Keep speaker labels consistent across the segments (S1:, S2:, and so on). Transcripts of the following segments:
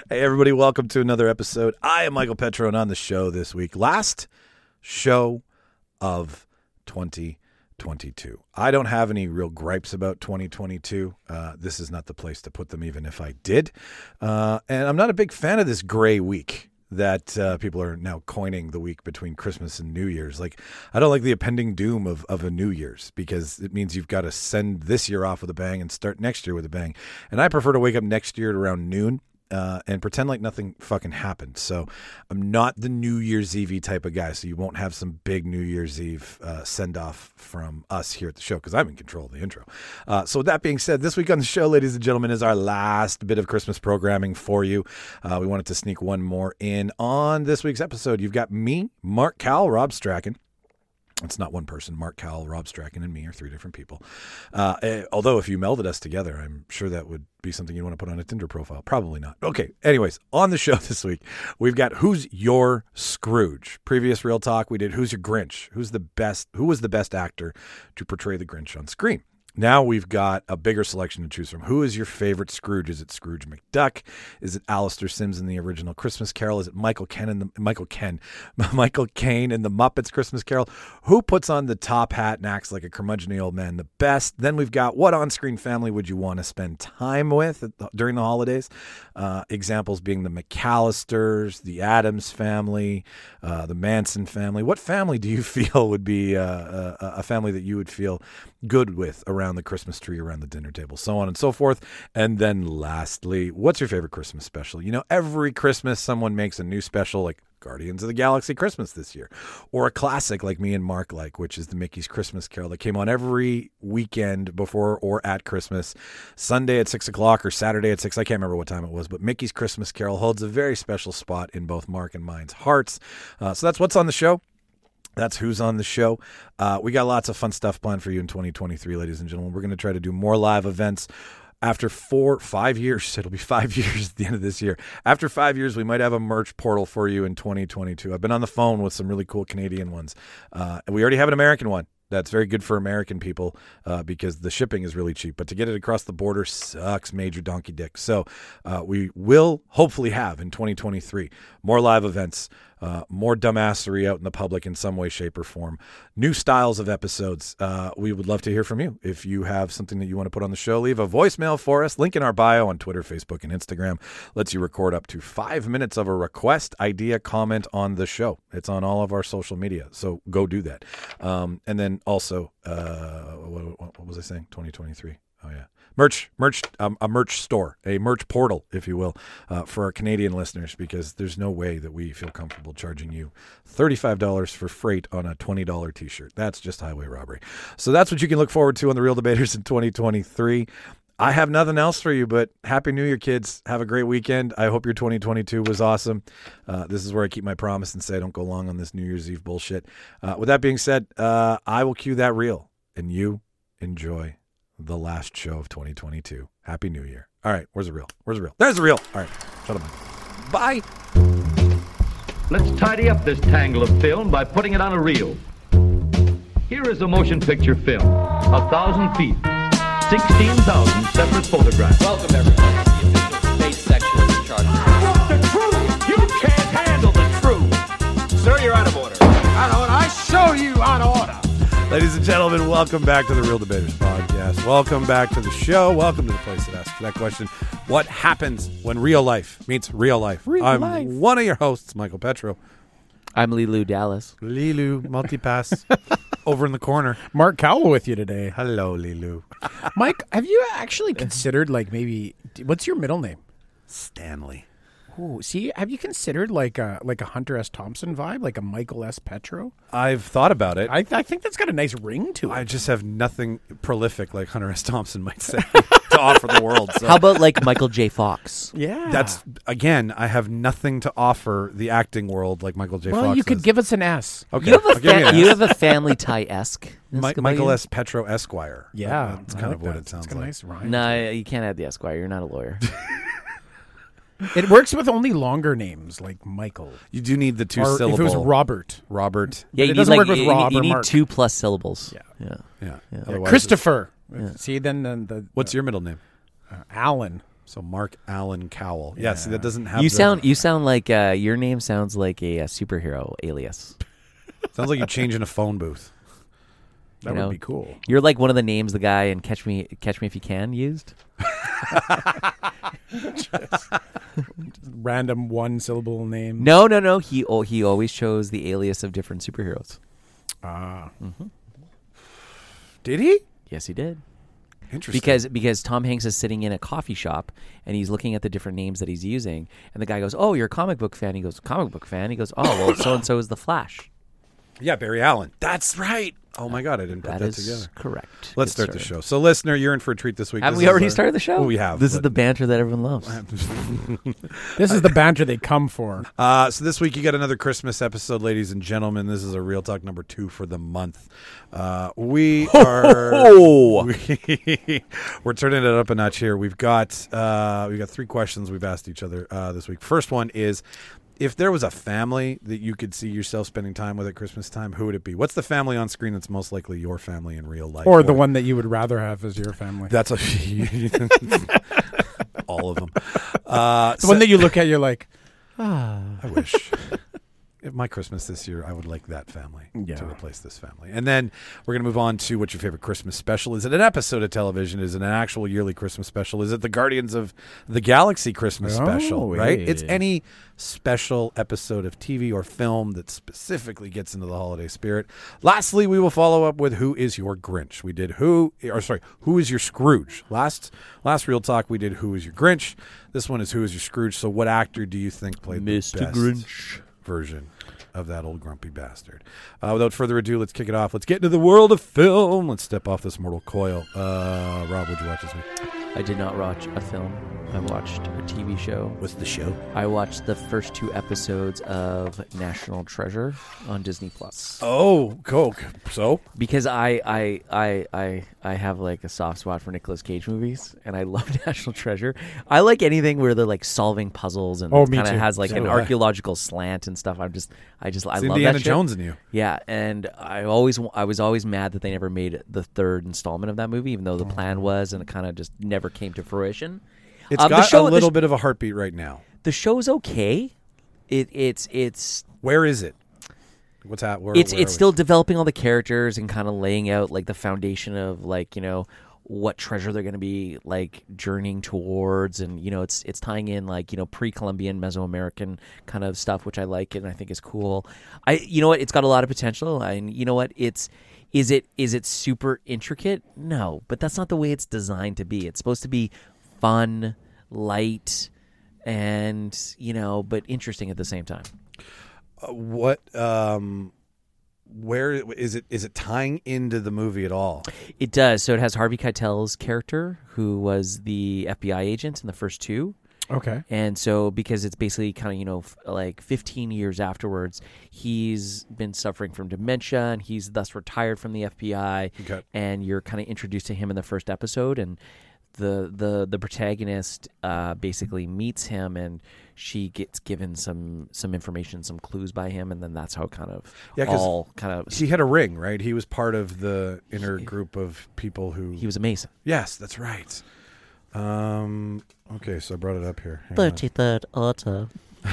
S1: Hey, everybody, welcome to another episode. I am Michael Petro, and on the show this week, last show of 2022. I don't have any real gripes about 2022. This is not the place to put them, even if I did. And I'm not a big fan of this gray week that people are now coining the week between Christmas and New Year's. Like, I don't like the impending doom of a New Year's, because it means you've got to send this year off with a bang and start next year with a bang. And I prefer to wake up next year at around noon and pretend like nothing fucking happened. So I'm not the New Year's Eve type of guy, so you won't have some big New Year's Eve send-off from us here at the show, because I'm in control of the intro. So with that being said, this week on the show, ladies and gentlemen, is our last bit of Christmas programming for you. We wanted to sneak one more in on this week's episode. You've got me, Mark Cowell, Rob Strachan. It's not one person. Mark Cowell, Rob Strachan, and me are three different people. Although if you melded us together, I'm sure that would be something you'd want to put on a Tinder profile. Probably not. Okay. Anyways, on the show this week, we've got Who's Your Scrooge? Previous Real Talk, we did Who's Your Grinch? Who was the best actor to portray the Grinch on screen? Now we've got a bigger selection to choose from. Who is your favorite Scrooge? Is it Scrooge McDuck? Is it Alistair Sims in the original Christmas Carol? Is it Michael Caine in the Muppets Christmas Carol? Who puts on the top hat and acts like a curmudgeonly old man the best? Then we've got what on-screen family would you want to spend time with during the holidays? Examples being the McAllisters, the Addams family, the Manson family. What family do you feel would be a family that you would feel good with around the Christmas tree, around the dinner table, so on and so forth? And then lastly, what's your favorite Christmas special? You know, every Christmas someone makes a new special, like Guardians of the Galaxy Christmas this year, or a classic like me and Mark like, which is the Mickey's Christmas Carol that came on every weekend before or at Christmas, Sunday at 6 o'clock or Saturday at 6. I can't remember what time it was, but Mickey's Christmas Carol holds a very special spot in both Mark and mine's hearts. So that's what's on the show. That's who's on the show. We got lots of fun stuff planned for you in 2023, ladies and gentlemen. We're going to try to do more live events. After 5 years, it'll be 5 years at the end of this year. After 5 years, we might have a merch portal for you in 2022. I've been on the phone with some really cool Canadian ones. And we already have an American one. That's very good for American people because the shipping is really cheap. But to get it across the border sucks major donkey dick. So we will hopefully have in 2023 more live events, more dumbassery out in the public in some way, shape, or form, new styles of episodes. We would love to hear from you. If you have something that you want to put on the show, leave a voicemail for us. Link in our bio on Twitter, Facebook, and Instagram. Lets you record up to 5 minutes of a request, idea, comment on the show. It's on all of our social media, so go do that. And then also, what was I saying? 2023. Oh, yeah. Merch, a merch store, a merch portal, if you will, for our Canadian listeners, because there's no way that we feel comfortable charging you $35 for freight on a $20 t-shirt. That's just highway robbery. So that's what you can look forward to on The Real Debaters in 2023. I have nothing else for you, but Happy New Year, kids. Have a great weekend. I hope your 2022 was awesome. This is where I keep my promise and say I don't go long on this New Year's Eve bullshit. With that being said, I will cue that reel, and you enjoy the last show of 2022. Happy New Year. All right, where's the reel? There's the reel. All right, shut up. Bye.
S2: Let's tidy up this tangle of film by putting it on a reel. Here is a motion picture film, 1,000 feet. 16,000 separate photographs.
S3: Welcome, everyone, to the official space section of the Charter.
S2: What's the truth? You can't handle the truth.
S3: Sir, you're out of order.
S2: Out of order. I show you out of order.
S1: Ladies and gentlemen, welcome back to the Real Debaters podcast. Welcome back to the show. Welcome to the place that asks that question. What happens when real life meets real life? I'm one of your hosts, Michael Petro.
S4: I'm Lilu Dallas.
S1: Lilu, multipass, over in the corner.
S5: Mark Cowell with you today.
S1: Hello, Lilu.
S5: Mike, have you actually considered, like, maybe, what's your middle name?
S1: Stanley.
S5: Ooh, see, have you considered like a Hunter S. Thompson vibe, like a Michael S. Petro?
S1: I've thought about it.
S5: I think that's got a nice ring to it.
S1: I just have nothing prolific, like Hunter S. Thompson might say, to offer the world. So.
S4: How about like Michael J. Fox?
S5: Yeah.
S1: That's, again, I have nothing to offer the acting world like Michael J. Fox.
S5: Well, you could
S1: does.
S5: give us an S.
S1: Okay.
S4: You have a Family Tie-esque.
S1: Michael S. Petro Esquire.
S5: Yeah.
S1: That's kind of what it sounds
S5: it's got
S1: like.
S5: a nice rhyme.
S4: No, you can't add the Esquire. You're not a lawyer.
S5: It works with only longer names like Michael.
S1: You do need the two
S5: Or
S1: syllable.
S5: if it was Robert.
S1: Robert.
S4: Yeah,
S5: It doesn't work with Rob
S4: you
S5: or
S4: need
S5: Mark.
S4: 2+ syllables.
S1: Yeah.
S4: Yeah.
S1: Otherwise
S5: Christopher.
S4: Yeah.
S5: See, then the
S1: What's your middle name?
S5: Alan.
S1: So Mark Allen Cowell. Yeah, see, that doesn't have
S4: You
S1: the-
S4: sound like your name sounds like a superhero alias.
S1: Sounds like you're changing a phone booth.
S5: That
S4: You know?
S5: would be cool.
S4: You're like one of the names the guy in Catch Me If You Can used.
S5: Random one syllable name.
S4: No. He always chose the alias of different superheroes.
S1: Did he?
S4: Yes, he did.
S1: Interesting.
S4: Because Tom Hanks is sitting in a coffee shop and he's looking at the different names that he's using, and the guy goes, "Oh, you're a comic book fan." He goes, "Comic book fan." He goes, "Oh, well, so and so is the Flash."
S1: Yeah, Barry Allen. That's right. Oh my God, I didn't put that
S4: is
S1: together.
S4: correct.
S1: Let's
S4: Good
S1: start the
S4: sir.
S1: show. So, listener, you're in for a treat this week.
S4: Haven't
S1: This
S4: we
S1: is
S4: already
S1: our-
S4: started the show?
S1: Well, we have.
S4: This is
S1: but-
S4: the banter that everyone loves.
S5: This is the banter they come for.
S1: So this week you got another Christmas episode, ladies and gentlemen. This is a Real Talk number 2 for the month. We are we're turning it up a notch here. We've got 3 questions we've asked each other this week. First one is, if there was a family that you could see yourself spending time with at Christmas time, who would it be? What's the family on screen that's most likely your family in real life?
S5: Or the one that you would rather have as your family.
S1: That's a all of them.
S5: The one that you look at, you're like,
S1: I wish. If my Christmas this year, I would like that family to replace this family. And then we're going to move on to what's your favorite Christmas special. Is it an episode of television? Is it an actual yearly Christmas special? Is it the Guardians of the Galaxy Christmas special, right?
S5: hey.
S1: It's any special episode of TV or film that specifically gets into the holiday spirit. Lastly, we will follow up with Who is Your Grinch? We did Who is Your Scrooge? Last Real Talk, we did Who is Your Grinch? This one is Who is Your Scrooge? So what actor do you think played the
S4: Mr.
S1: best
S4: Grinch
S1: version of that old grumpy bastard? Without further ado, let's kick it off. Let's get into the world of film. Let's step off this mortal coil. Rob, what'd you watch this week?
S4: I did not watch a film. I watched a TV show.
S1: What's the show?
S4: I watched the first 2 episodes of National Treasure on Disney Plus.
S1: Oh, Coke. So?
S4: Because I have like a soft spot for Nicolas Cage movies, and I love National Treasure. I like anything where they're like solving puzzles and
S5: Oh,
S4: it
S5: me
S4: kind of
S5: too.
S4: has like
S1: So
S4: an
S1: do I.
S4: archaeological slant and stuff. I
S1: It's
S4: love
S1: Indiana
S4: that shit.
S1: Jones in you.
S4: Yeah, and I was always mad that they never made the 3rd installment of that movie, even though the plan was, and it kind of just never came to fruition.
S1: It's
S4: The
S1: got
S4: show-
S1: a
S4: the
S1: little
S4: sh-
S1: bit of a heartbeat right now.
S4: The show's okay. It's
S1: Where is it? What's that? Where are
S4: it's
S1: we?
S4: still developing all the characters and kind of laying out like the foundation of like, you know, what treasure they're going to be like journeying towards, and you know it's tying in like, you know, pre-Columbian Mesoamerican kind of stuff, which I like and I think is cool. You know what, it's got a lot of potential, and you know what, is it super intricate? No, but that's not the way it's designed to be. It's supposed to be fun, light, and you know, but interesting at the same time.
S1: Where is it? Is it tying into the movie at all?
S4: It does. So it has Harvey Keitel's character, who was the FBI agent in the first 2.
S5: okay.
S4: And so because it's basically kind of, you know, like 15 years afterwards, he's been suffering from dementia, and he's thus retired from the FBI.
S1: Okay.
S4: And you're kind of introduced to him in the first episode, and the protagonist basically meets him, and she gets given some information, some clues by him, and then that's how it kind of
S1: 'cause
S4: all kind of.
S1: He had a ring, right? He was part of the inner group of people who.
S4: He was a Mason.
S1: Yes, that's right. Okay, so I brought it up here. Hang on.
S4: 33rd Auto.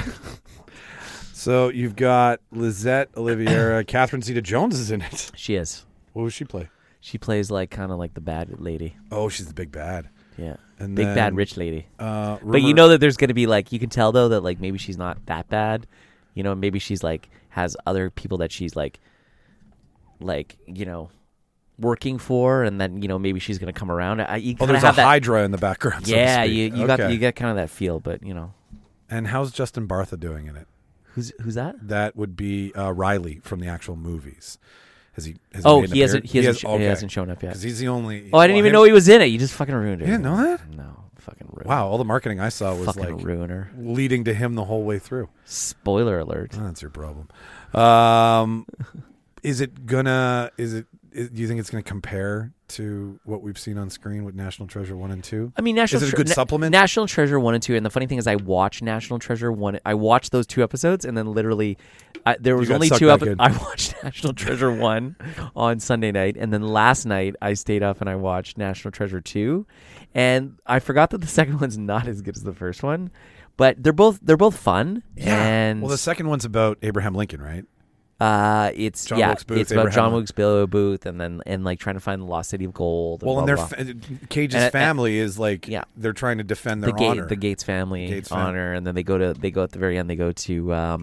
S1: So you've got Lizette Oliveira. Catherine Zeta-Jones is in it.
S4: She is.
S1: What does she play?
S4: She plays like kind of like the bad lady.
S1: Oh, she's the big bad.
S4: Yeah.
S1: And
S4: Big
S1: then,
S4: bad rich lady. But you
S1: rumor-
S4: know that there's going to be like, you can tell though that like maybe she's not that bad. You know, maybe she's like has other people that she's like, you know, working for, and then, you know, maybe she's going to come around. You
S1: Oh,
S4: kinda
S1: there's a
S4: have that,
S1: Hydra in the background. so to
S4: yeah,
S1: speak.
S4: you
S1: Okay.
S4: got kind of that feel, but you know,
S1: And how's Justin Bartha doing in it?
S4: who's that?
S1: That would be Riley from the actual movies. Has he? Has
S4: Oh,
S1: made an
S4: he hasn't
S1: appearance?
S4: he hasn't shown up yet.
S1: Because he's the only.
S4: Oh, I didn't even know he was in it. You just fucking ruined it.
S1: You didn't know that?
S4: No, fucking ruined.
S1: Wow, all the marketing I saw was
S4: fucking
S1: like
S4: ruiner.
S1: leading to him the whole way through.
S4: Spoiler alert.
S1: Oh, that's your problem. Is it gonna? Is it do you think it's going to compare to what we've seen on screen with National Treasure 1 and 2?
S4: I mean, National
S1: Is it a good supplement?
S4: National Treasure 1 and 2, and the funny thing is, I watched National Treasure 1. I watched those 2 episodes, and then literally, there was
S1: got
S4: only
S1: sucked
S4: 2
S1: back
S4: episodes.
S1: in.
S4: I watched National Treasure 1 on Sunday night, and then last night I stayed up and I watched National Treasure 2, and I forgot that the second one's not as good as the first one, but they're both fun. And
S1: Well, the second one's about Abraham Lincoln, right?
S4: it's
S1: John
S4: yeah,
S1: Wilkes Booth,
S4: it's about
S1: Abraham
S4: John
S1: Lincoln.
S4: Wilkes Booth, and then like trying to find the lost city of gold.
S1: Well, and
S4: blah,
S1: their
S4: blah, blah.
S1: Cage's
S4: And-
S1: family is like
S4: yeah.
S1: they're trying to defend their honor.
S4: the Gates family
S1: Gates family.
S4: honor, and then they go at the very end. They go to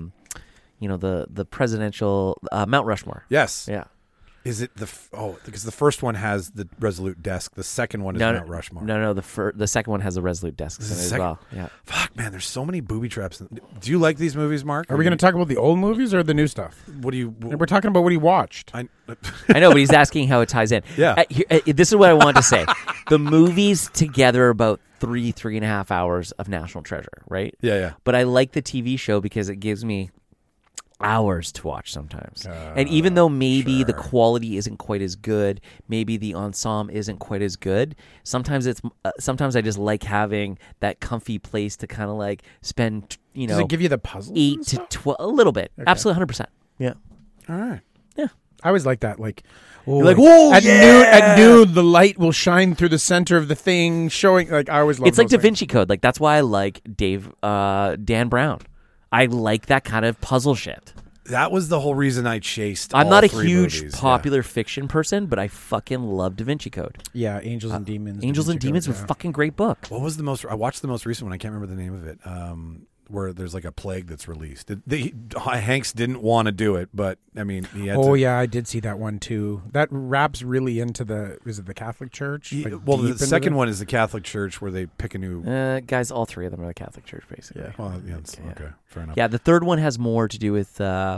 S4: the presidential Mount Rushmore.
S1: Yes.
S4: Yeah.
S1: Is it because the first one has the Resolute desk, the second one is Mount Rushmore.
S4: No. The second one has the Resolute desks in it as
S1: second-
S4: well. Yeah.
S1: Fuck, man, there's so many booby traps. Do you like these movies, Mark?
S5: Are we going to talk about the old movies or the new stuff?
S1: What do you?
S5: We're talking about what he watched.
S1: I
S4: I know, but he's asking how it ties in.
S1: Yeah.
S4: This is what I wanted to say. The movies together are about 3.5 hours of National Treasure, right?
S1: yeah.
S4: But I like the TV show because it gives me hours to watch sometimes. And even though maybe the quality isn't quite as good, maybe the ensemble isn't quite as good, sometimes I just like having that comfy place to kind of like spend,
S5: Does it give you the puzzles?
S4: 8
S5: and
S4: to
S5: stuff?
S4: 12, a little bit. Absolutely 100%. Yeah.
S1: All right.
S5: I always like that. Like,
S1: like, "Oh,
S5: at
S1: yeah!"
S5: noon, the light will shine through the center of the thing, showing. Like, I always love.
S4: It's like
S5: those
S4: Da
S5: things.
S4: Vinci Code. Like that's why I like Dan Brown. I like that kind of puzzle shit.
S1: That was the whole reason I chased.
S4: I'm
S1: all
S4: not a
S1: 3
S4: huge
S1: movies.
S4: popular fiction person, but I fucking love Da Vinci Code.
S5: Yeah, Angels and Demons. Da
S4: Angels and
S5: Vinci
S4: Demons
S5: Code,
S4: was a
S5: yeah.
S4: fucking great book.
S1: What was the most? I watched the most recent one. I can't remember the name of it. Where there's like a plague that's released. Hanks didn't want to do it, but I mean, he had.
S5: Oh
S1: to,
S5: yeah, I did see that one too. That wraps really into is it the Catholic Church? Like,
S1: well,
S5: deep
S1: the
S5: into
S1: second one is the Catholic Church, where they pick a new.
S4: Guys, all 3 of them are the Catholic Church, basically.
S5: Yeah.
S1: Well, yeah, okay, fair enough.
S4: Yeah, the third one has more to do with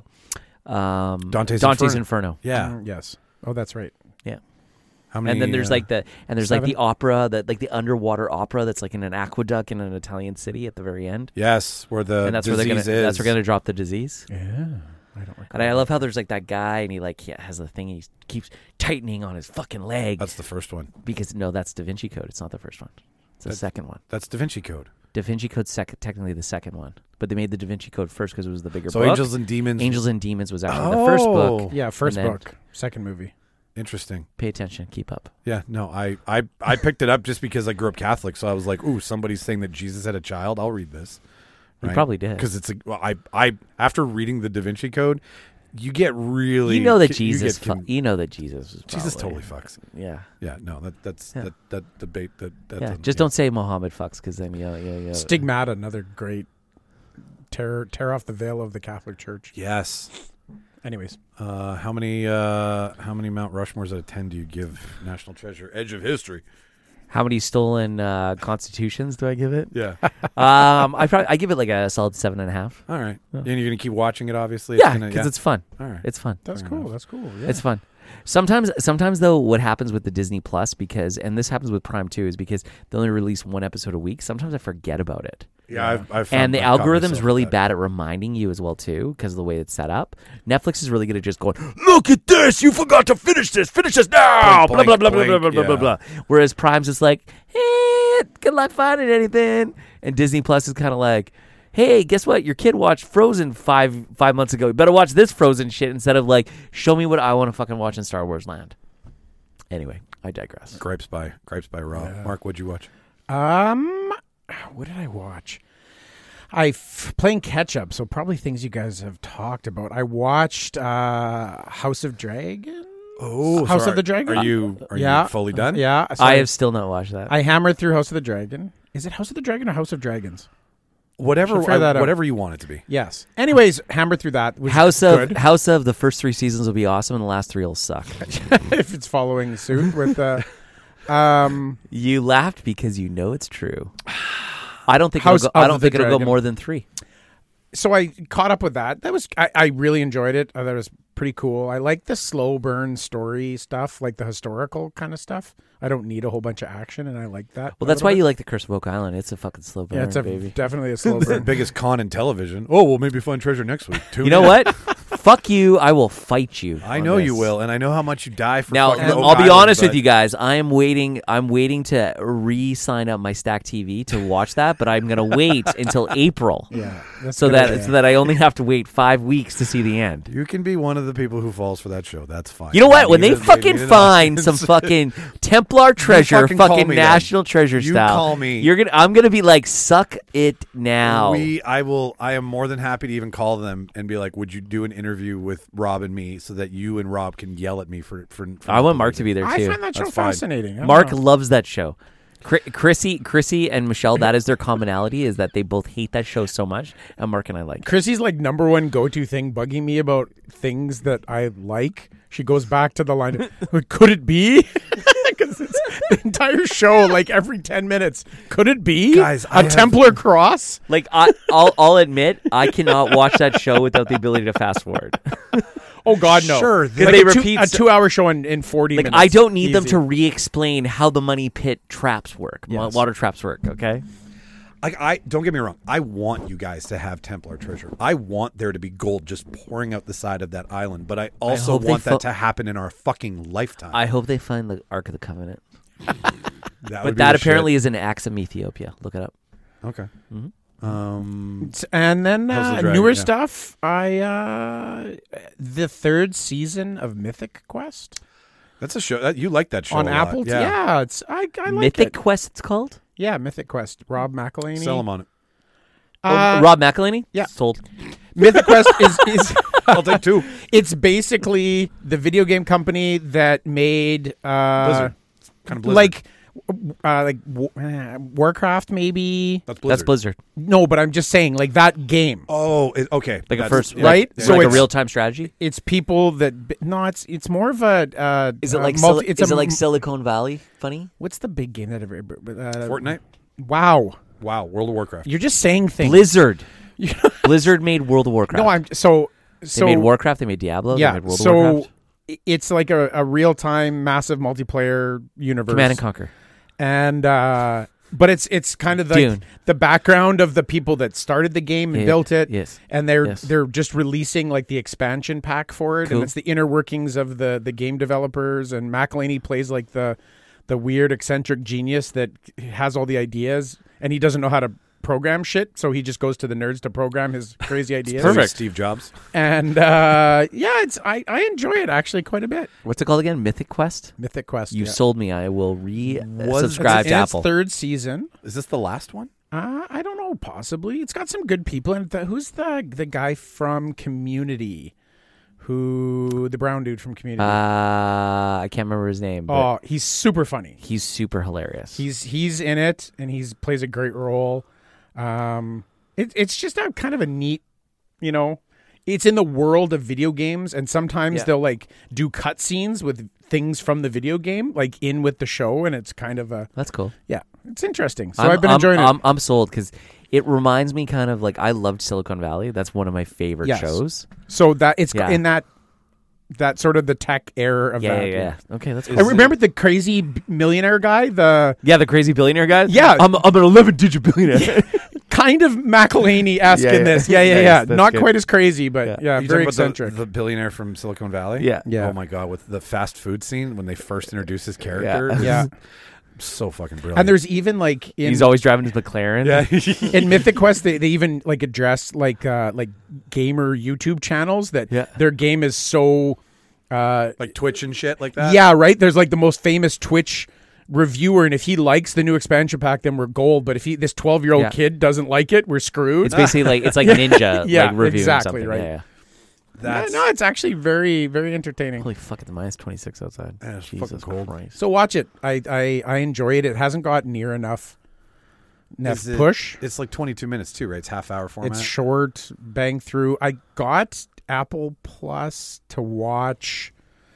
S1: Dante's
S4: Inferno.
S1: Yeah.
S5: Yes. Oh, that's right.
S4: Yeah.
S1: How many?
S4: And then there's like the
S5: seven?
S4: opera the underwater opera that's like in an aqueduct in an Italian city at the very end.
S1: Yes, where the
S4: And that's where
S1: disease
S4: they're
S1: is.
S4: gonna drop the disease.
S5: Yeah. I don't recall.
S4: And I love how there's like that guy and he has the thing and he keeps tightening on his fucking leg
S1: That's the first one.
S4: because no, that's Da Vinci Code. It's not the first one. It's the second one.
S1: That's Da Vinci Code.
S4: Da Vinci Code's technically the second one, but they made the Da Vinci Code first because it was the bigger
S1: So
S4: book.
S1: Angels and Demons.
S4: Angels and Demons was actually the first book.
S5: Yeah, first
S4: And then-
S5: book, second movie.
S1: Interesting.
S4: Pay attention, keep up.
S1: Yeah, no, I picked it up just because I grew up Catholic, so I was like, ooh, somebody's saying that Jesus had a child. I'll read this.
S4: You probably did.
S1: because it's I after reading the Da Vinci Code, you get really
S4: You know that
S1: you
S4: Jesus.
S1: get
S4: You know that Jesus was.
S1: Jesus
S4: probably-
S1: totally fucks.
S4: Yeah.
S1: Yeah, no, that's
S4: Yeah.
S1: that debate that
S4: Yeah.
S1: doesn't-
S4: Just don't say Muhammad fucks because then yeah.
S5: Stigmata, another great tear off the veil of the Catholic Church.
S1: Yes.
S5: Anyways,
S1: How many Mount Rushmores out of 10 do you give National Treasure? Edge of History.
S4: How many stolen constitutions do I give it?
S1: Yeah.
S4: I give it like a solid 7.5.
S1: All right. And you're gonna keep watching it, obviously.
S4: Yeah,
S1: gonna-
S4: because it's fun.
S1: all right.
S4: It's fun.
S5: that's
S1: Fair
S5: cool.
S1: enough.
S5: That's cool. Yeah.
S4: It's fun. Sometimes though, what happens with the Disney Plus and this happens with Prime too, is because they only release 1 episode a week. Sometimes I forget about it.
S1: Yeah, I've found,
S4: And the
S1: I've caught
S4: algorithm's
S1: myself
S4: really
S1: with that.
S4: bad at reminding you as well too, because of the way it's set up. Netflix is really good at just going, "Look at this! You forgot to finish this. Finish this now!"
S1: Blank,
S4: blah blah blah
S1: blank,
S4: blah blah blah blah
S1: yeah.
S4: blah. Whereas Prime's just like, "Hey, good luck finding anything," and Disney Plus is kind of like, "Hey, guess what? Your kid watched Frozen five months ago. You better watch this Frozen shit instead of like, show me what I want to fucking watch in Star Wars Land." Anyway, I digress.
S1: Gripes by Raw. Mark, what'd you watch?
S5: What did I watch? Playing catch up, so probably things you guys have talked about. I watched House of Dragon.
S1: Oh,
S5: House of the Dragon?
S1: Are you
S5: Yeah.
S1: fully done?
S5: Yeah, so
S4: I have still not watched that.
S5: I hammered through House of the Dragon. Is it House of the Dragon or House of Dragons?
S1: Whatever
S5: Should figure that out.
S1: whatever you want it to be.
S5: Yes. Anyways, hammered through that. Which
S4: House
S5: is
S4: of
S5: good.
S4: House of the first 3 seasons will be awesome, and the last 3 will suck.
S5: If it's following suit with
S4: You laughed because you know it's true. I don't think
S5: House
S4: it'll go, I
S5: of
S4: don't
S5: the
S4: think it'll go
S5: Dragon.
S4: more than 3.
S5: so I caught up with that. That was I really enjoyed it. That was pretty cool. I like the slow burn story stuff, like the historical kind of stuff. I don't need a whole bunch of action, and I like that.
S4: Well, that's why you like the Curse of Oak Island. It's a fucking slow burn,
S5: Yeah, it's
S4: baby.
S5: definitely a slow
S1: The
S5: burn.
S1: biggest con in television. Oh, we'll maybe find treasure next week. Tune
S4: You know
S1: in.
S4: what? Fuck you. I will fight you.
S1: I
S4: on
S1: know you
S4: this.
S1: will, and I know how much you die for.
S4: Now,
S1: fucking
S4: I'll
S1: Oak
S4: be
S1: Island,
S4: honest with
S1: but-
S4: you guys. I'm waiting to re-sign up my Stack TV to watch that, but I'm going to wait until April.
S5: Yeah. That's
S4: So
S5: good
S4: that
S5: idea.
S4: so that I only have to wait 5 weeks to see the end.
S1: You can be one of the people who falls for that show. That's fine.
S4: You know what? When
S1: need
S4: they
S1: an-
S4: fucking
S1: need an
S4: find some
S1: audience.
S4: fucking Templar treasure,
S1: fucking call
S4: fucking
S1: me then.
S4: national treasure
S1: You
S4: style,
S1: call me.
S4: I'm gonna be like, suck it now.
S1: I am more than happy to even call them and be like, would you do an interview with Rob and me so that you and Rob can yell at me for
S4: I want Mark to be there
S5: I
S4: too.
S5: find that show
S1: That's fine.
S5: fascinating. I don't
S4: Mark
S5: know.
S4: loves that show. Chrissy and Michelle, that is their commonality, is that they both hate that show so much, and Mark and I like it.
S5: Chrissy's like number one go-to thing bugging me about things that I like. She goes back to the line of, could it be? Because it's the entire show, like every 10 minutes. Could it be?
S1: Guys, I
S5: a
S1: have-
S5: Templar cross?
S4: Like I'll admit, I cannot watch that show without the ability to fast forward.
S5: Oh, God, no.
S1: Sure,
S5: Like
S1: they
S5: a
S4: repeat
S5: a 2-hour show in 40
S4: Like
S5: minutes.
S4: I don't need them
S5: Easy.
S4: to re-explain how the money pit traps work,
S1: Yes.
S4: water traps work. Okay.
S1: Like, I don't get me wrong. I want you guys to have Templar treasure. I want there to be gold just pouring out the side of that island. But I also
S4: hope they
S1: want that
S4: fo-
S1: to happen in our fucking lifetime.
S4: I hope they find the Ark of the Covenant,
S1: That would
S4: but
S1: be
S4: that
S1: the
S4: apparently
S1: shit.
S4: is in Axum, Ethiopia. Look it up.
S1: Okay.
S4: Mhm.
S5: And then
S1: House of the Dragon,
S5: newer
S1: yeah.
S5: stuff. The third season of Mythic Quest
S1: That's a show. You like that show
S5: on
S1: a lot.
S5: Apple.
S1: Yeah.
S5: It's I like
S4: Mythic
S5: it.
S4: Quest, it's called.
S5: Yeah, Mythic Quest. Rob McElhaney.
S1: Sell them on it.
S4: Rob McElhaney.
S5: yeah.
S4: Sold.
S5: Mythic Quest is
S1: I'll take two.
S5: it's basically the video game company that made
S1: Blizzard. Kind of Blizzard.
S5: Warcraft maybe.
S1: That's Blizzard.
S4: That's Blizzard.
S5: No, but I'm just saying like that game.
S1: Oh, okay.
S4: Like a
S1: That's-
S4: first,
S1: yeah.
S5: right?
S4: Like,
S5: So
S4: like a
S5: it's-
S4: real-time strategy.
S5: It's people that no, it's more of a
S4: Is it like
S5: it's
S4: is
S5: a
S4: it like Silicon Valley? Funny.
S5: what's the big game that ever
S1: Fortnite.
S5: Wow,
S1: Wow. World of Warcraft.
S5: you're just saying things.
S4: Blizzard. Blizzard made World of Warcraft.
S5: No, I'm so
S4: They made Warcraft. They made Diablo.
S5: yeah.
S4: They made World of
S5: So
S4: Warcraft.
S5: it's like a real time massive multiplayer universe.
S4: Command and Conquer.
S5: And but it's kind of like
S4: Dune.
S5: the background of the people that started the game and
S4: Yeah,
S5: built it.
S4: yes,
S5: And they're
S4: yes.
S5: they're just releasing like the expansion pack for it,
S4: Cool.
S5: and it's the inner workings of the game developers. And McElhaney plays like the weird eccentric genius that has all the ideas, and he doesn't know how to program shit, so he just goes to the nerds to program his crazy ideas.
S1: Perfect. Steve Jobs.
S5: And it's I enjoy it actually quite a bit.
S4: What's it called again? Mythic Quest.
S5: Mythic Quest.
S4: You
S5: yeah.
S4: sold me. I will subscribe
S5: It's
S4: to
S5: in
S4: Apple.
S5: its third season.
S1: Is this the last one?
S5: I don't know. Possibly, it's got some good people in it. Who's the guy from Community? The brown dude from Community?
S4: I can't remember his name, but
S5: Oh, he's super funny.
S4: he's super hilarious.
S5: He's in it, and plays a great role. It's just a kind of a neat, it's in the world of video games, and sometimes
S4: Yeah.
S5: they'll like do cutscenes with things from the video game, like in with the show, and it's kind of
S4: That's cool.
S5: it's interesting. So I've been enjoying it.
S4: I'm sold because it reminds me kind of like I loved Silicon Valley. That's one of my favorite
S5: Yes.
S4: shows.
S5: So that it's
S4: Yeah.
S5: in that sort of the tech era of
S4: Yeah,
S5: that.
S4: yeah. Okay, that's
S5: I
S4: cool.
S5: remember the crazy millionaire guy, the
S4: Yeah, the crazy billionaire guy.
S5: Yeah.
S4: I'm an 11-digit billionaire.
S5: kind of McElhaney-esque
S4: Yeah,
S5: in
S4: yeah.
S5: this. Yeah,
S4: Nice,
S5: yeah.
S4: that's
S5: Not
S4: good.
S5: quite as crazy, but yeah,
S1: Are you
S5: very
S1: talking about
S5: eccentric.
S1: the billionaire from Silicon Valley?
S4: Yeah.
S5: Yeah.
S1: Oh my god, with the fast food scene when they first introduced his character.
S5: Yeah.
S1: So fucking brilliant.
S5: And there's even like in
S4: He's always driving his McLaren.
S1: yeah.
S5: in Mythic Quest, they even like address like gamer YouTube channels that
S4: Yeah.
S5: their game is so
S1: like Twitch and shit like that.
S5: yeah, right. There's like the most famous Twitch reviewer, and if he likes the new expansion pack, then we're gold. But if this 12-year-old
S4: Yeah.
S5: kid doesn't like it, we're screwed.
S4: It's basically like Ninja
S5: Yeah,
S4: like reviewing
S5: exactly,
S4: something.
S5: right.
S4: Yeah,
S1: That's
S5: no, it's actually very, very entertaining.
S4: Holy fuck! It's -26 outside.
S1: Yeah, it's
S4: Jesus
S1: fucking cold.
S4: Christ.
S5: So watch it. I enjoy it. It hasn't got near enough
S1: Is it-
S5: push.
S1: It's like 22 minutes too, right? It's half-hour format.
S5: It's short, bang through. I got Apple Plus to watch.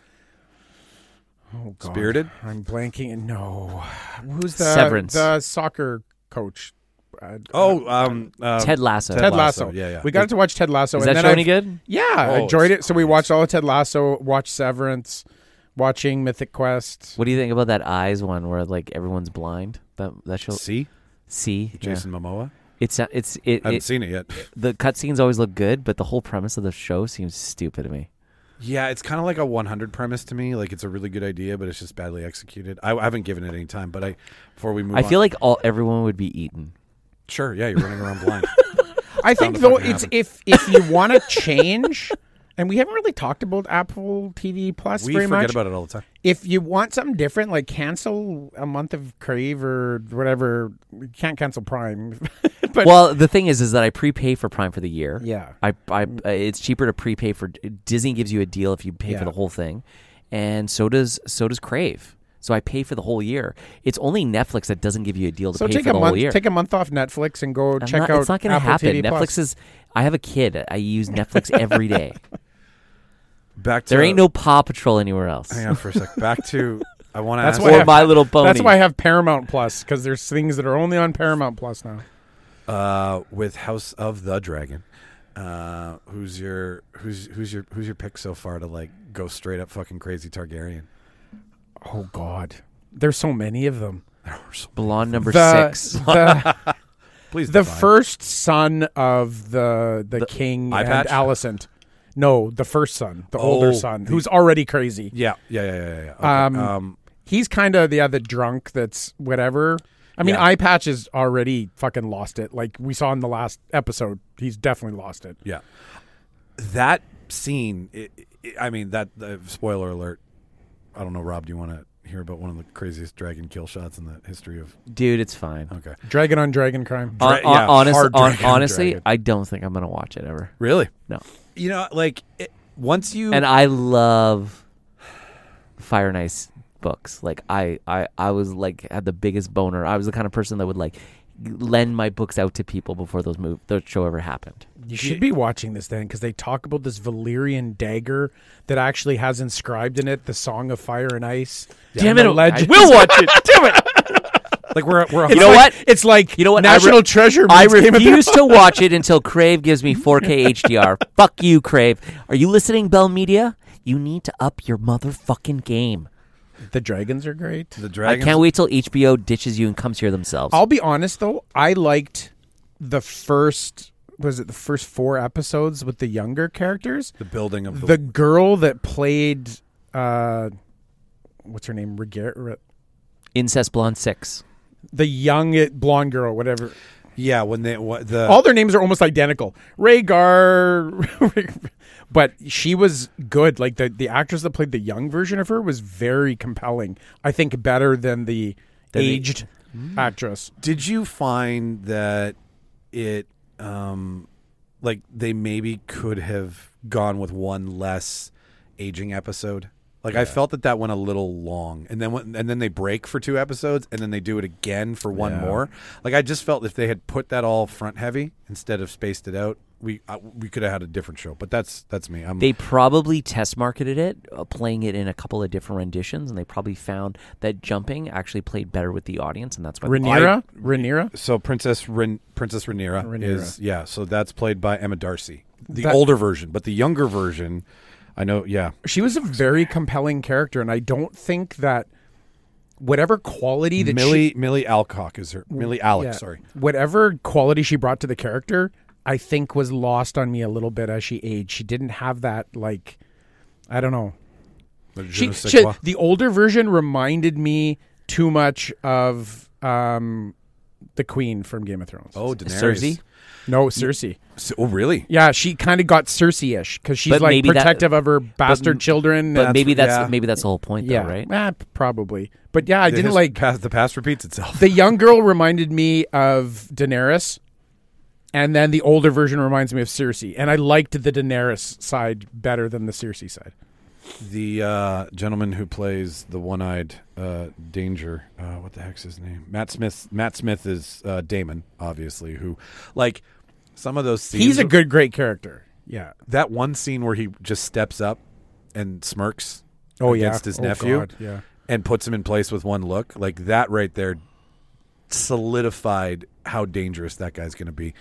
S5: Oh God,
S1: Spirited?
S5: I'm blanking. No, who's the
S4: Severance.
S5: the soccer coach?
S4: Ted Lasso.
S5: Ted Lasso.
S1: Yeah.
S5: We got to watch Ted Lasso.
S4: Is
S5: and
S4: that
S5: then
S4: show any
S5: I've-
S4: good?
S5: Yeah, I
S1: Oh,
S5: enjoyed
S1: it's
S5: it. So we watched all of Ted Lasso, watched Severance, watching Mythic Quest.
S4: What do you think about that Eyes one where like everyone's blind? That show.
S1: See
S4: See,
S1: Jason Momoa. I haven't seen it yet.
S4: The cutscenes always look good, but the whole premise of the show seems stupid to me.
S1: Yeah, it's kind of like a 100 premise to me. Like it's a really good idea, but it's just badly executed. I haven't given it any time, but before we move on.
S4: I feel like everyone would be eaten.
S1: Sure, yeah, you're running around blind.
S5: I think
S1: Sound
S5: though
S1: fucking
S5: it's if you want to change, and we haven't really talked about Apple TV Plus
S1: We
S5: very
S1: forget
S5: much.
S1: about it all the time.
S5: If you want something different, like cancel a month of Crave or whatever, you can't cancel Prime. But
S4: Well, the thing is that I prepay for Prime for the year.
S5: yeah,
S4: It's cheaper to prepay for Disney. Gives you a deal if you pay for
S5: Yeah.
S4: the whole thing, and so does Crave. So I pay for the whole year. It's only Netflix that doesn't give you a deal to
S5: so
S4: pay
S5: take
S4: for
S5: a
S4: the
S5: month,
S4: whole year.
S5: take a month off Netflix and go check out.
S4: It's not going to
S5: Apple
S4: happen.
S5: TV Plus.
S4: Netflix is. I have a kid. I use Netflix every day.
S1: Back to
S4: There ain't no Paw Patrol anywhere else.
S1: Hang on for a sec. Back to I want to
S5: That's
S1: ask
S5: why I
S4: Or
S5: have-
S4: My Little Pony.
S5: That's why I have Paramount Plus, because there's things that are only on Paramount Plus now.
S1: with House of the Dragon. Who's your pick so far to like go straight up fucking crazy Targaryen?
S5: Oh God, there's so many of them.
S4: Blonde number
S5: The
S4: 6.
S5: the,
S1: Please
S5: the
S1: define.
S5: first son of the king
S1: eye
S5: and
S1: patch?
S5: Alicent. No, the first son, the older
S1: Oh,
S5: son, who's already crazy.
S1: Yeah. Okay.
S5: He's kind of the drunk that's whatever. I mean,
S1: Yeah.
S5: Eye Patch has already fucking lost it. Like we saw in the last episode, he's definitely lost it.
S1: Yeah. That scene. I mean, that spoiler alert. I don't know, Rob. Do you want to hear about one of the craziest dragon kill shots in the history of?
S4: Dude, it's fine.
S1: Okay.
S5: Dragon on dragon crime.
S1: yeah, hard dragon,
S4: Honestly,
S1: dragon.
S4: I don't think I'm going to watch it ever.
S1: Really?
S4: No.
S1: You know, like once you
S4: And I love Fire and Ice books. Like I was like had the biggest boner. I was the kind of person that would like lend my books out to people before those show ever happened.
S5: You should be watching this then, because they talk about this Valyrian dagger that actually has inscribed in it the Song of Fire and Ice.
S4: Damn
S5: And
S4: it!
S5: the legends.
S4: I will watch it. Damn it!
S1: like we're
S5: It's
S4: You know
S5: like-
S4: what?
S5: It's like
S4: You know what?
S5: National Treasure.
S4: I
S5: meets Game of
S4: refuse to watch it until Crave gives me 4K HDR. Fuck you, Crave. Are you listening, Bell Media? You need to up your motherfucking game.
S5: The dragons are great.
S1: the
S4: I
S1: dragons.
S4: can't wait till HBO ditches you and comes here themselves.
S5: I'll be honest though, I liked the first 4 episodes with the younger characters.
S1: The building of
S5: The girl that played what's her name?
S4: Incest Blonde 6.
S5: The young blonde girl, whatever.
S1: yeah. When the
S5: All their names are almost identical. Rhaegar. But she was good. Like the actress that played the young version of her was very compelling. I think better than the aged actress.
S1: Did you find that it like they maybe could have gone with one less aging episode? Like I felt that went a little long, and then they break for 2 episodes, and then they do it again for one more. Like I just felt if they had put that all front heavy instead of spaced it out, we could have had a different show. But that's me.
S4: They probably test marketed it, playing it in a couple of different renditions, and they probably found that jumping actually played better with the audience, and that's why.
S5: Rhaenyra?
S1: So Princess Rhaenyra is so that's played by Emma Darcy, the older version, but the younger version, I know. Yeah,
S5: She was a very compelling character, and I don't think that whatever quality that
S1: Millie Alcock is her. Millie Alec,
S5: yeah,
S1: sorry.
S5: whatever quality she brought to the character, I think was lost on me a little bit as she aged. She didn't have that, like, I don't know. The older version reminded me too much of the Queen from Game of Thrones.
S1: Oh, Daenerys.
S4: Cersei?
S5: No, Cersei.
S1: Oh, really?
S5: Yeah, she kind of got Cersei-ish because she's
S4: But
S5: like
S4: maybe that-
S5: protective of her bastard children.
S4: But
S5: and-
S4: maybe that's
S1: yeah.
S4: maybe that's the whole point, though,
S5: yeah,
S4: right?
S5: Probably. But yeah, I didn't like
S1: the past repeats itself.
S5: the young girl reminded me of Daenerys, and then the older version reminds me of Cersei. And I liked the Daenerys side better than the Cersei side.
S1: The gentleman who plays the one-eyed Danger, what the heck's his name? Matt Smith. Matt Smith is Damon, obviously. Who, like, some of those scenes.
S5: He's a great character. Yeah.
S1: That one scene where he just steps up and smirks
S5: Oh
S1: against his nephew,
S5: God, yeah.
S1: and puts him in place with one look. Like that right there solidified how dangerous that guy's going to be.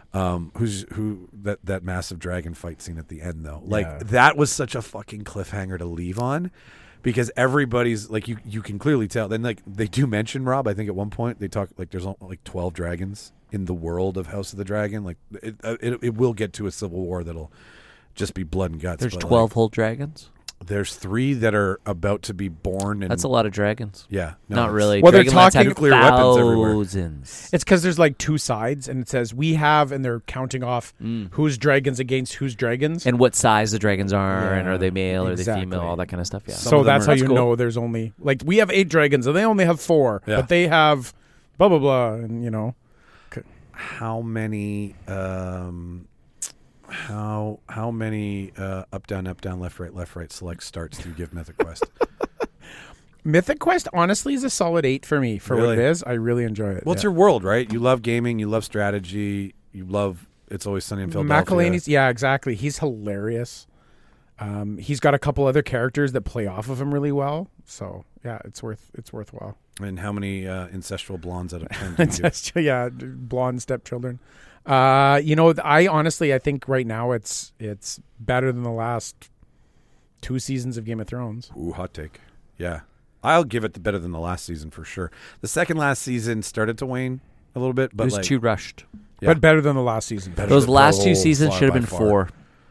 S1: That massive dragon fight scene at the end though, like that was such a fucking cliffhanger to leave on, because everybody's like you can clearly tell. Then like they do mention Rob. I think at one point they talk like there's like 12 dragons in the world of House of the Dragon. Like it will get to a civil war that'll just be blood and guts.
S4: There's
S1: but,
S4: 12 whole dragons.
S1: There's 3 that are about to be born. And
S4: That's a lot of dragons.
S1: Yeah, no,
S4: Not
S1: it's-
S4: really.
S5: Well, they're
S4: Dragonlance
S5: talking
S4: had
S1: nuclear weapons everywhere.
S4: thousands.
S5: It's because there's like 2 sides, and it says we have, and they're counting off who's dragons against who's dragons.
S4: And what size the dragons are, and
S5: Yeah,
S4: are they male, are they
S5: exactly.
S4: female, all that kind of stuff. Yeah.
S1: Some
S5: So
S1: of them
S5: that's
S1: are-
S5: how
S1: That's
S5: you
S1: cool.
S5: know there's only like we have 8 dragons, and they only have 4,
S1: Yeah.
S5: but they have blah blah blah, and you know.
S1: How many how many up down left right select starts do you give Mythic Quest?
S5: Mythic Quest honestly is a solid 8 for me for what
S1: Really?
S5: it is. I really enjoy it.
S1: Well, it's
S5: yeah.
S1: your world, right? You love gaming, you love strategy, you love It's Always Sunny in Philadelphia.
S5: McElhaney's, yeah, exactly. He's hilarious. He's got a couple other characters that play off of him really well. So yeah, it's worthwhile.
S1: And how many incestual blondes out of 10 do you give?
S5: Yeah, blonde stepchildren. I honestly, I think right now it's better than the last 2 seasons of Game of Thrones.
S1: Ooh, hot take. Yeah. I'll give it the better than the last season for sure. The second last season started to wane a little bit,
S4: It
S1: but
S4: was
S1: like
S4: too rushed.
S1: Yeah.
S5: But better than the last season.
S1: Better
S4: Those
S1: than-
S4: last 2
S1: oh,
S4: seasons
S1: far
S4: should have
S1: by
S4: been
S1: far.
S4: 4.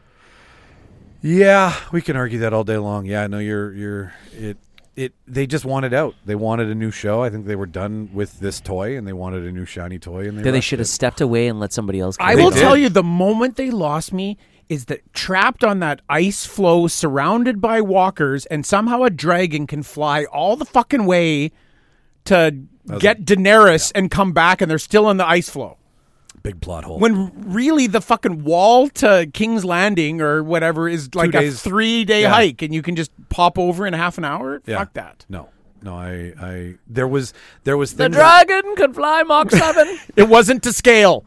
S1: Yeah, we can argue that all day long. Yeah, no, they just wanted out. They wanted a new show. I think they were done with this toy and they wanted a new shiny toy, and
S4: They
S1: rushed
S4: should have
S1: it.
S4: stepped away and let somebody else.
S5: I
S4: come
S5: will
S4: in.
S5: tell you, the moment they lost me is that trapped on that ice floe, surrounded by walkers, and somehow a dragon can fly all the fucking way to get Daenerys and come back, and they're still in the ice floe.
S1: Big plot hole.
S5: When really the fucking wall to King's Landing or whatever is like a
S1: days.
S5: 3-day
S1: Yeah.
S5: hike, and you can just pop over in half an hour.
S1: Yeah.
S5: Fuck that.
S1: No, I there was
S4: The
S1: things that-
S4: dragon could fly Mach 7.
S5: It wasn't to scale.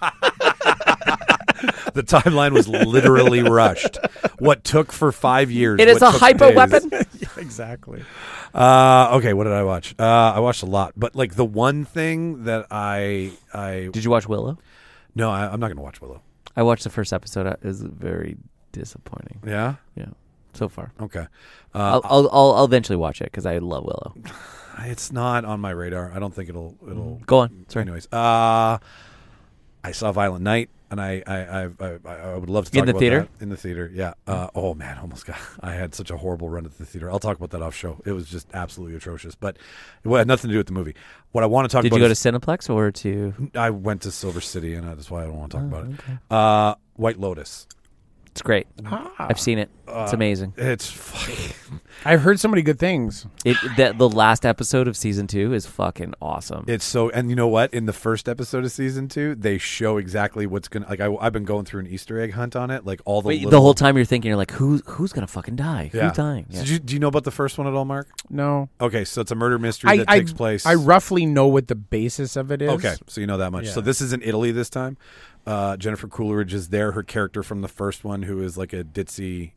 S1: the timeline was literally rushed. What took for 5 years.
S4: It is
S1: what
S4: a
S1: took
S4: hyper
S1: days.
S4: weapon.
S5: Exactly.
S1: Okay, what did I watch? I watched a lot, but like the one thing that I
S4: Did you watch Willow?
S1: no, I'm not going to watch Willow.
S4: I watched the first episode. It was very disappointing.
S1: Yeah.
S4: Yeah, so far.
S1: Okay.
S4: I'll eventually watch it because I love Willow.
S1: It's not on my radar. I don't think it'll.
S4: Go on. Sorry.
S1: Anyways, I saw Violent Night, and I would love to talk
S4: In the
S1: about
S4: theater?
S1: that. In the theater, yeah. Oh man, I had such a horrible run at the theater. I'll talk about that off show. It was just absolutely atrocious, but it had nothing to do with the movie. What I want to talk
S4: Did
S1: about
S4: you go to
S1: is
S4: Cineplex or to?
S1: I went to Silver City, and that's why I don't want to talk about it. White Lotus.
S4: It's great.
S5: Ah.
S4: I've seen it. It's amazing.
S1: It's fucking.
S5: I've heard so many good things.
S4: The last episode of season 2 is fucking awesome.
S1: It's so, and you know what? In the first episode of season 2, they show exactly what's gonna. Like, I've been going through an Easter egg hunt on it. Like all the
S4: Wait,
S1: little,
S4: the whole time you're thinking, you're like, who's gonna fucking die?
S1: Yeah.
S4: Who's dying?
S1: So
S4: Yeah.
S1: do you know about the first one at all, Mark?
S5: No.
S1: Okay, so it's a murder mystery that takes place.
S5: I roughly know what the basis of it is.
S1: Okay, so you know that much.
S5: Yeah.
S1: So this is in Italy this time. Jennifer Coolidge is there. Her character from the first one, who is like a ditzy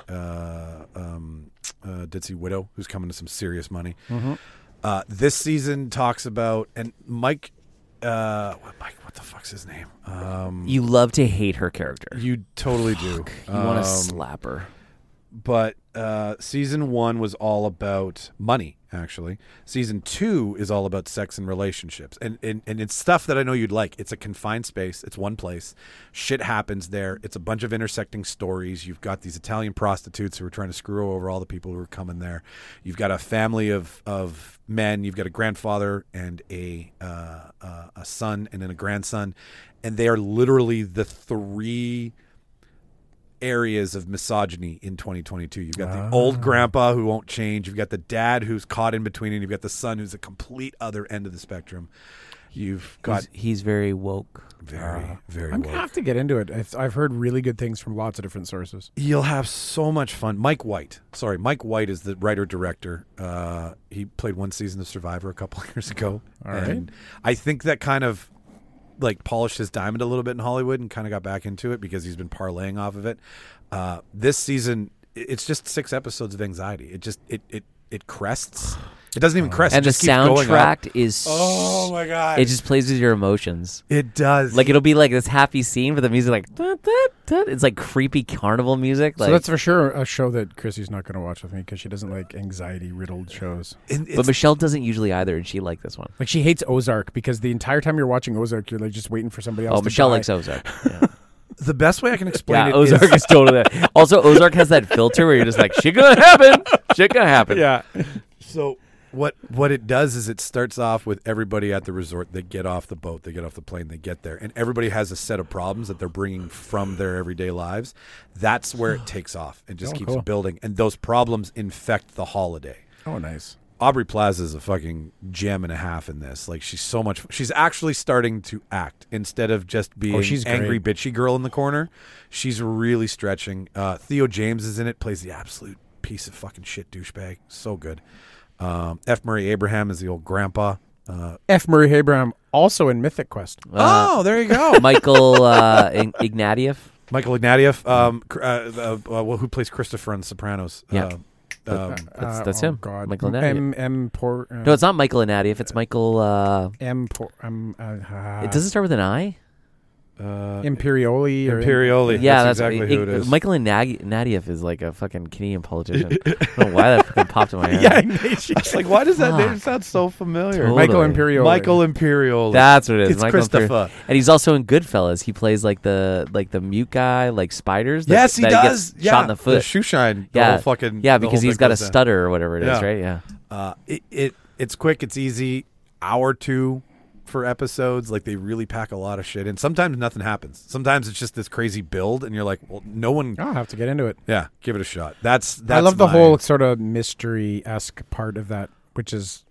S1: widow who's coming to some serious money.
S5: Mm-hmm.
S1: This season talks about, and Mike, what the fuck's his name?
S4: You love to hate her character.
S1: You totally do.
S4: You want to slap her.
S1: But season 1 was all about money, actually. Season 2 is all about sex and relationships. And it's stuff that I know you'd like. It's a confined space. It's one place. Shit happens there. It's a bunch of intersecting stories. You've got these Italian prostitutes who are trying to screw over all the people who are coming there. You've got a family of men. You've got a grandfather and a son and then a grandson. And they are literally the 3 areas of misogyny in 2022. You've got the old grandpa who won't change. You've got the dad who's caught in between, and you've got the son who's a complete other end of the spectrum. You've got
S4: He's very woke.
S1: very, very
S5: I'm
S1: woke.
S5: gonna have to get into it. I've heard really good things from lots of different sources.
S1: You'll have so much fun. Mike White is the writer-director. He played one season of Survivor a couple of years ago.
S5: All right.
S1: And I think that kind of like polished his diamond a little bit in Hollywood and kind of got back into it because he's been parlaying off of it. This season, it's just 6 episodes of anxiety. It crests It doesn't even crest.
S4: And
S1: it
S4: the
S1: just keeps going up.
S4: soundtrack is
S1: Oh my god!
S4: it just plays with your emotions.
S1: It does.
S4: Like it'll be like this happy scene, but the music like it's like creepy carnival music. Like,
S5: So that's for sure a show that Chrissy's not going to watch with me because she doesn't like anxiety-riddled shows.
S4: but Michelle doesn't usually either, and she liked this one.
S5: Like she hates Ozark because the entire time you're watching Ozark, you're like just waiting for somebody else.
S4: Oh,
S5: to
S4: Michelle
S5: die.
S4: likes Ozark. Yeah,
S1: the best way I can explain
S4: yeah
S1: it
S4: Ozark
S1: is
S4: is totally that. Also, Ozark has that filter where you're just like, shit gonna happen. Shit gonna happen.
S5: Yeah.
S1: so. What it does is it starts off with everybody at the resort. They get off the boat, they get off the plane, they get there, and everybody has a set of problems that they're bringing from their everyday lives. That's where it takes off and just keeps
S5: cool.
S1: building. And those problems infect the holiday.
S5: Oh, nice.
S1: Aubrey Plaza is a fucking gem and a half in this. Like she's actually starting to act instead of just being
S5: she's
S1: angry
S5: great.
S1: bitchy girl in the corner. She's really stretching. Theo James is in it, plays the absolute piece of fucking shit douchebag. So good. F. Murray Abraham is the old grandpa.
S5: F. Murray Abraham also in Mythic Quest.
S1: There you go.
S4: Michael Ignatieff.
S1: Michael Ignatieff, who plays Christopher on The Sopranos.
S4: Yeah. That's him.
S5: God.
S4: Michael Ignatieff.
S5: No,
S4: it's not Michael Ignatieff. It's Michael.
S5: it
S4: Does it start with an I?
S5: Imperioli.
S1: Imperioli.
S4: Yeah,
S1: that's exactly who it is.
S4: Michael Ignatieff is like a fucking Canadian politician. I don't know why that fucking popped in my head.
S5: Yeah,
S1: It's like, why does that name
S4: Fuck.
S1: sound so familiar?
S4: Totally.
S5: Michael Imperioli.
S1: Michael Imperioli.
S4: That's what it is.
S1: It's
S4: Michael
S1: Christopher.
S4: Imperioli. And he's also in Goodfellas. He plays like the mute guy, like Spiders.
S1: Yes, he
S4: that
S1: does.
S4: Gets shot in the foot.
S1: The shoe shine. The
S4: Yeah,
S1: whole fucking,
S4: yeah,
S1: the
S4: because
S1: whole
S4: he's
S1: thing
S4: got a
S1: goes down.
S4: stutter or whatever it is,
S1: Yeah.
S4: right? Yeah.
S1: It's quick. It's easy. Hour 2 for episodes. Like they really pack a lot of shit in. Sometimes nothing happens. Sometimes it's just this crazy build, and you're like, well, no one.
S5: I'll have to get into it.
S1: Yeah, give it a shot. That's
S5: I love the
S1: my-
S5: whole sort of mystery-esque part of that, which is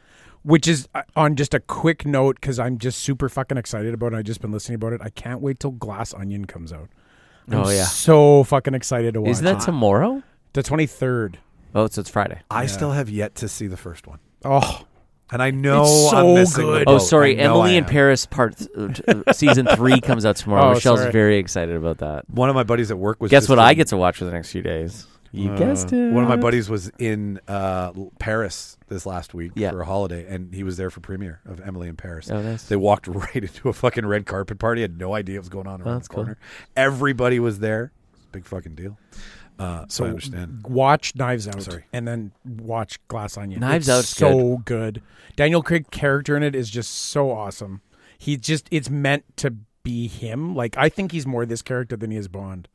S5: on just a quick note because I'm just super fucking excited about it. I've just been listening about it. I can't wait till Glass Onion comes out. I'm
S4: Oh, yeah.
S5: so fucking excited to watch.
S4: Isn't that
S5: it.
S4: tomorrow?
S5: The 23rd?
S4: Oh, so it's Friday.
S1: I still have yet to see the first one,
S5: Oh,
S1: and I know
S5: It's so
S1: I'm missing
S5: good.
S1: the
S4: Oh,
S1: boat.
S4: sorry.
S1: I know I
S4: Emily in
S1: am.
S4: Paris season 3 comes out tomorrow.
S5: Oh,
S4: Michelle's
S5: sorry.
S4: very excited about that.
S1: One of my buddies at work was.
S4: Guess
S1: just
S4: what
S1: in-
S4: I get to watch for the next few days? You guessed it.
S1: One of my buddies was in Paris this last week
S4: Yeah.
S1: for a holiday, and he was there for premiere of Emily in Paris.
S4: Oh, nice.
S1: They walked right into a fucking red carpet party. Had no idea what was going on around
S4: that's
S1: the
S4: cool.
S1: corner. Everybody was there. Big fucking deal. So I understand.
S5: watch Knives Out,
S1: Sorry.
S5: and then watch Glass Onion.
S4: Knives
S5: It's
S4: Out's
S5: so good. Daniel Craig character in it is just so awesome. It's meant to be him. Like I think he's more this character than he is Bond.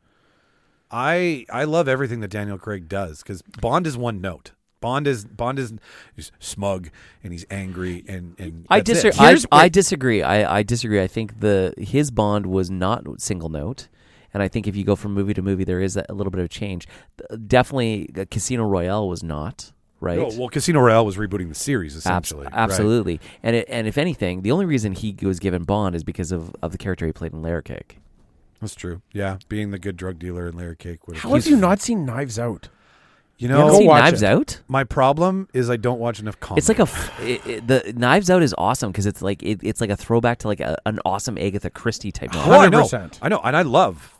S1: I love everything that Daniel Craig does because Bond is one note. Bond is he's smug and he's angry and
S4: I
S1: that's it.
S4: disagree. I disagree. I disagree. I think his Bond was not single note, and I think if you go from movie to movie, there is a little bit of change. Definitely, Casino Royale was not right.
S1: Oh, well, Casino Royale was rebooting the series essentially. right?
S4: Absolutely. And if anything, the only reason he was given Bond is because of the character he played in Layer Cake.
S1: That's true. Yeah, being the good drug dealer in Layer Cake would
S5: How have you not seen Knives Out?
S1: You
S4: You haven't
S1: know,
S4: seen
S5: watch
S4: Knives
S5: it.
S4: Out?
S1: my problem is I don't watch enough comedy.
S4: It's like the Knives Out is awesome because it's like it's like a throwback to like an awesome Agatha Christie type novel.
S1: Oh, I know.
S5: 100%.
S1: I know, and I loved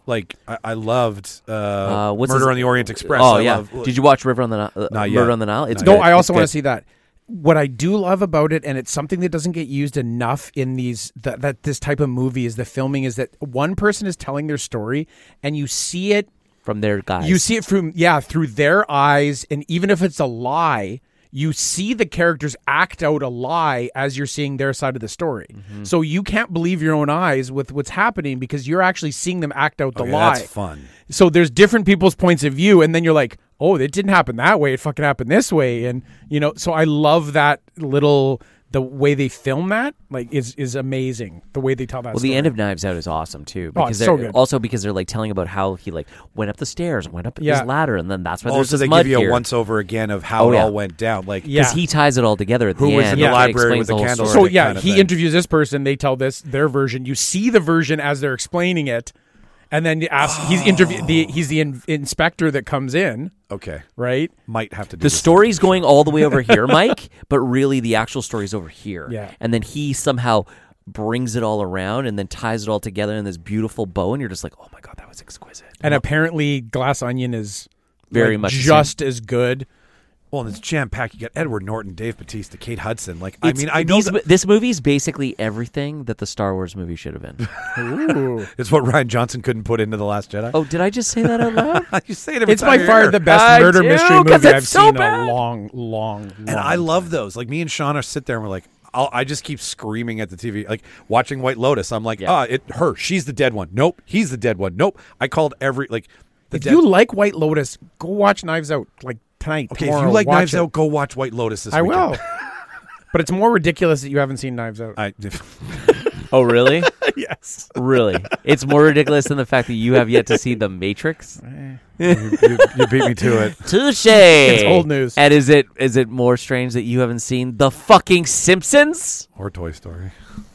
S4: What's
S1: Murder
S4: his-
S1: on the Orient Express.
S4: Oh
S1: I
S4: yeah.
S1: love-
S4: Did you watch River on the Nile?
S1: Not yet.
S4: Murder on the Nile? It's
S1: Not
S4: good.
S5: No, I also
S4: It's
S5: want to
S4: good.
S5: see that. What I do love about it, and it's something that doesn't get used enough in these that this type of movie is the filming, is that one person is telling their story, and you see it.
S4: From their guys.
S5: You see it through their eyes, and even if it's a lie, you see the characters act out a lie as you're seeing their side of the story.
S1: Mm-hmm.
S5: So you can't believe your own eyes with what's happening because you're actually seeing them act out the
S1: Okay,
S5: lie.
S1: that's fun.
S5: So there's different people's points of view, and then you're like, oh, it didn't happen that way. It fucking happened this way. And, so I love that the way they film that, like, is amazing. The way they tell that
S4: Well,
S5: story.
S4: the end of Knives Out is awesome too.
S5: Oh,
S4: Because
S5: it's so
S4: they're
S5: good.
S4: also because they're like telling about how he like went up the stairs, went up
S5: Yeah.
S4: his ladder, and then that's why
S1: Also,
S4: there's this
S1: they
S4: mud
S1: give you
S4: here.
S1: a once over again of how
S4: Oh,
S1: it
S4: yeah.
S1: all went down. Like,
S5: Yeah.
S4: Because he ties it all together at
S1: Who
S4: the
S1: was
S4: end.
S1: in the
S4: It
S1: library
S4: explains
S1: with the
S4: whole
S1: candle?
S4: story.
S5: So
S1: that
S5: yeah,
S1: kind of
S5: he
S1: thing.
S5: interviews this person. They tell their version. You see the version as they're explaining it, and then you ask. He's the inspector that comes in,
S1: okay,
S5: right?
S1: might have to do
S4: The
S1: this.
S4: story's going all the way over here, Mike, but really the actual story's over here.
S5: Yeah.
S4: And then he somehow brings it all around and then ties it all together in this beautiful bow, and you're just like, oh my God, that was exquisite.
S5: And apparently, Glass Onion is
S4: Very
S5: like,
S4: much the
S5: just as good.
S1: Well, and it's jam packed. You got Edward Norton, Dave Bautista, Kate Hudson. Like, I mean, I know
S4: this movie's basically everything that the Star Wars movie should have been.
S5: Ooh.
S1: it's what Ryan Johnson couldn't put into The Last Jedi.
S4: Oh, did I just say that out loud?
S1: You say it every
S5: It's
S1: time
S5: by
S1: you're
S5: far
S1: here.
S5: the best
S4: I
S5: murder
S4: do,
S5: mystery
S4: 'cause
S5: movie
S4: it's
S5: I've
S4: so
S5: seen
S4: bad.
S5: in a long.
S1: And I love those. Like, me and Shauna sit there and we're like, I just keep screaming at the TV, like watching White Lotus. I'm like,
S4: Yeah.
S1: she's the dead one. Nope, he's the dead one. Nope. I called every
S5: If you like White Lotus, go watch Knives Out like tonight.
S1: Okay, if
S5: tomorrow,
S1: you like
S5: watch
S1: Knives
S5: it.
S1: Out, go watch White Lotus this
S5: I
S1: weekend.
S5: will. But it's more ridiculous that you haven't seen Knives Out.
S4: Oh, really?
S5: Yes.
S4: Really? It's more ridiculous than the fact that you have yet to see The Matrix.
S1: you beat me to it.
S4: Touche.
S5: It's old news.
S4: And is it more strange that you haven't seen The fucking Simpsons?
S1: Or Toy Story.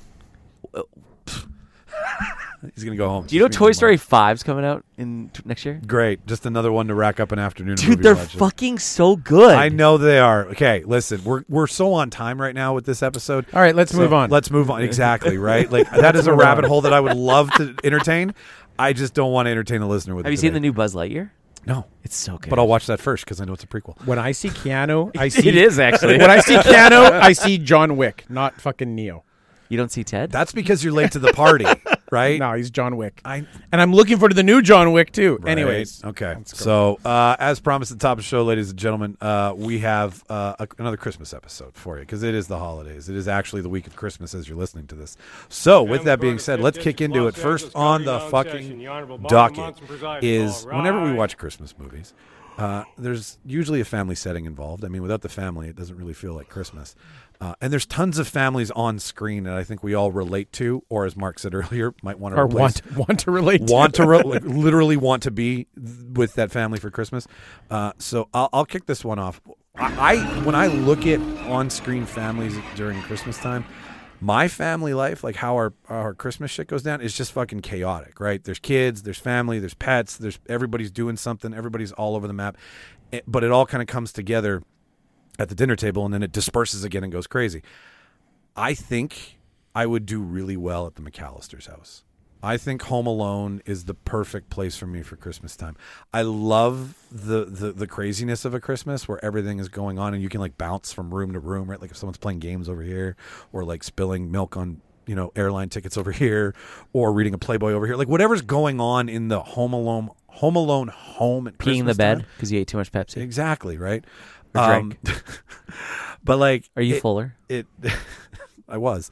S1: He's going to go home.
S4: Do you know Toy Story 5's coming out in next year?
S1: Great. Just another one to rack up an afternoon. of
S4: Dude,
S1: movie
S4: they're
S1: watching.
S4: fucking so good.
S1: I know they are. Okay, listen, we're so on time right now with this episode.
S5: All right, let's move on.
S1: Let's move on. Exactly, right? Like, that is a rabbit hole that I would love to entertain. I just don't want to entertain the listener with
S4: Have
S1: it
S4: you seen
S1: today.
S4: the new Buzz Lightyear?
S1: No.
S4: It's so good.
S1: But I'll watch that first because I know it's a prequel.
S5: When I see Keanu, I see
S4: It is actually.
S5: When I see Keanu, I see John Wick, not fucking Neo.
S4: You don't see Ted?
S1: That's because you're late to the party, right?
S5: No, he's John Wick.
S1: I
S5: And I'm looking forward to the new John Wick too.
S1: Right.
S5: Anyways,
S1: Okay.
S5: let's go.
S1: So, as promised at the top of the show, ladies and gentlemen, we have another Christmas episode for you because it is the holidays. It is actually the week of Christmas as you're listening to this. So, with that being said, let's kick into it. First on the fucking docket is whenever we watch Christmas movies, there's usually a family setting involved. I mean, without the family, it doesn't really feel like Christmas. And there's tons of families on screen that I think we all relate to, or as Mark said earlier, might want to
S5: or
S1: replace.
S5: want to relate.
S1: Like, literally want to be with that family for Christmas. So I'll kick this one off. When I look at on-screen families during Christmas time, my family life, like how our Christmas shit goes down, is just fucking chaotic, right? There's kids, there's family, there's pets, there's everybody's doing something, everybody's all over the map, but it all kind of comes together at the dinner table, and then it disperses again and goes crazy. I think I would do really well at the McAllister's house. I think Home Alone is the perfect place for me for Christmas time. I love the craziness of a Christmas where everything is going on and you can like bounce from room to room, right? Like if someone's playing games over here or like spilling milk on, airline tickets over here or reading a Playboy over here. Like whatever's going on in the Home Alone home at Christmas
S4: Peeing in the bed
S1: time.
S4: because you ate too much Pepsi.
S1: Exactly, right?
S4: Or drank.
S1: But like,
S4: Are you fuller?
S1: I was.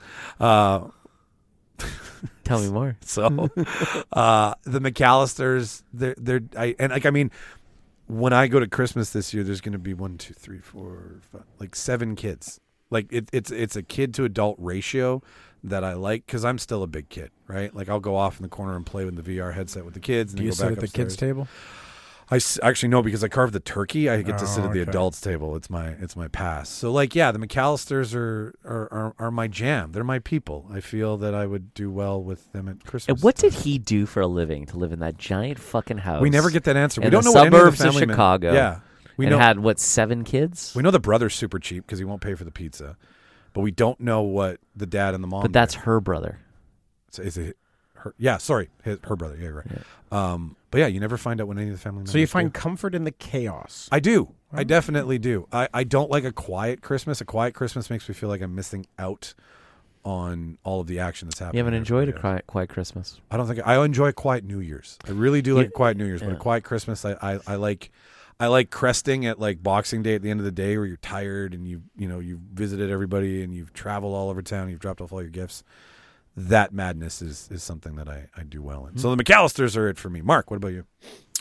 S4: Tell me more.
S1: So, the McAllisters, when I go to Christmas this year, there's going to be 1, 2, 3, 4, 5, like 7 kids. Like it's a kid to adult ratio that I like because I'm still a big kid, right? Like I'll go off in the corner and play with the VR headset with the kids. And
S5: Do
S1: then
S5: you
S1: go
S5: sit
S1: back
S5: at the
S1: upstairs.
S5: kids' table?
S1: Actually no, because I carved the turkey. I get to sit at the
S5: okay.
S1: adults table. It's my pass. So like, yeah, the McAllisters are my jam. They're my people. I feel that I would do well with them at Christmas.
S4: And what
S1: time.
S4: did he do for a living to live in that giant fucking house?
S1: We never get that answer. We
S4: in
S1: don't
S4: the
S1: know what any of
S4: suburbs
S1: the family
S4: Chicago.
S1: Yeah, we
S4: and
S1: know.
S4: had 7 kids?
S1: We know the brother's super cheap because he won't pay for the pizza, but we don't know what the dad and the mom.
S4: But that's
S1: do.
S4: her brother.
S1: So is it her? Yeah, sorry, her brother. Yeah, right.
S4: Yeah.
S1: But yeah, you never find out what any of the family members.
S5: So you find
S1: do.
S5: comfort in the chaos.
S1: I do. I definitely do. I don't like a quiet Christmas. A quiet Christmas makes me feel like I'm missing out on all of the action that's happening.
S4: You haven't enjoyed a
S1: every day.
S4: quiet Christmas.
S1: I don't think I enjoy a quiet New Year's. I really do like a quiet New Year's, but a quiet Christmas, I like. I like cresting at like Boxing Day at the end of the day where you're tired and you've visited everybody and you've traveled all over town. You've dropped off all your gifts. That madness is something that I do well in. So the McAllisters are it for me. Mark, what about you?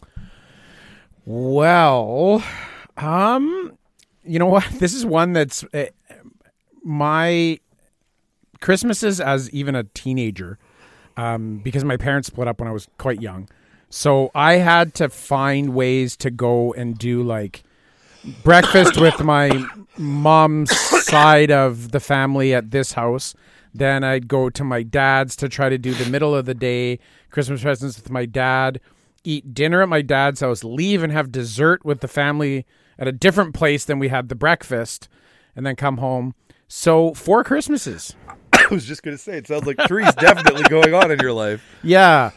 S5: Well, you know what? This is one that's my Christmases as even a teenager, because my parents split up when I was quite young. So I had to find ways to go and do like breakfast with my mom's side of the family at this house. Then I'd go to my dad's to try to do the middle of the day Christmas presents with my dad, eat dinner at my dad's house, leave and have dessert with the family at a different place than we had the breakfast, and then come home. So 4 Christmases.
S1: I was just going to say, it sounds like 3's definitely going on in your life.
S5: Yeah.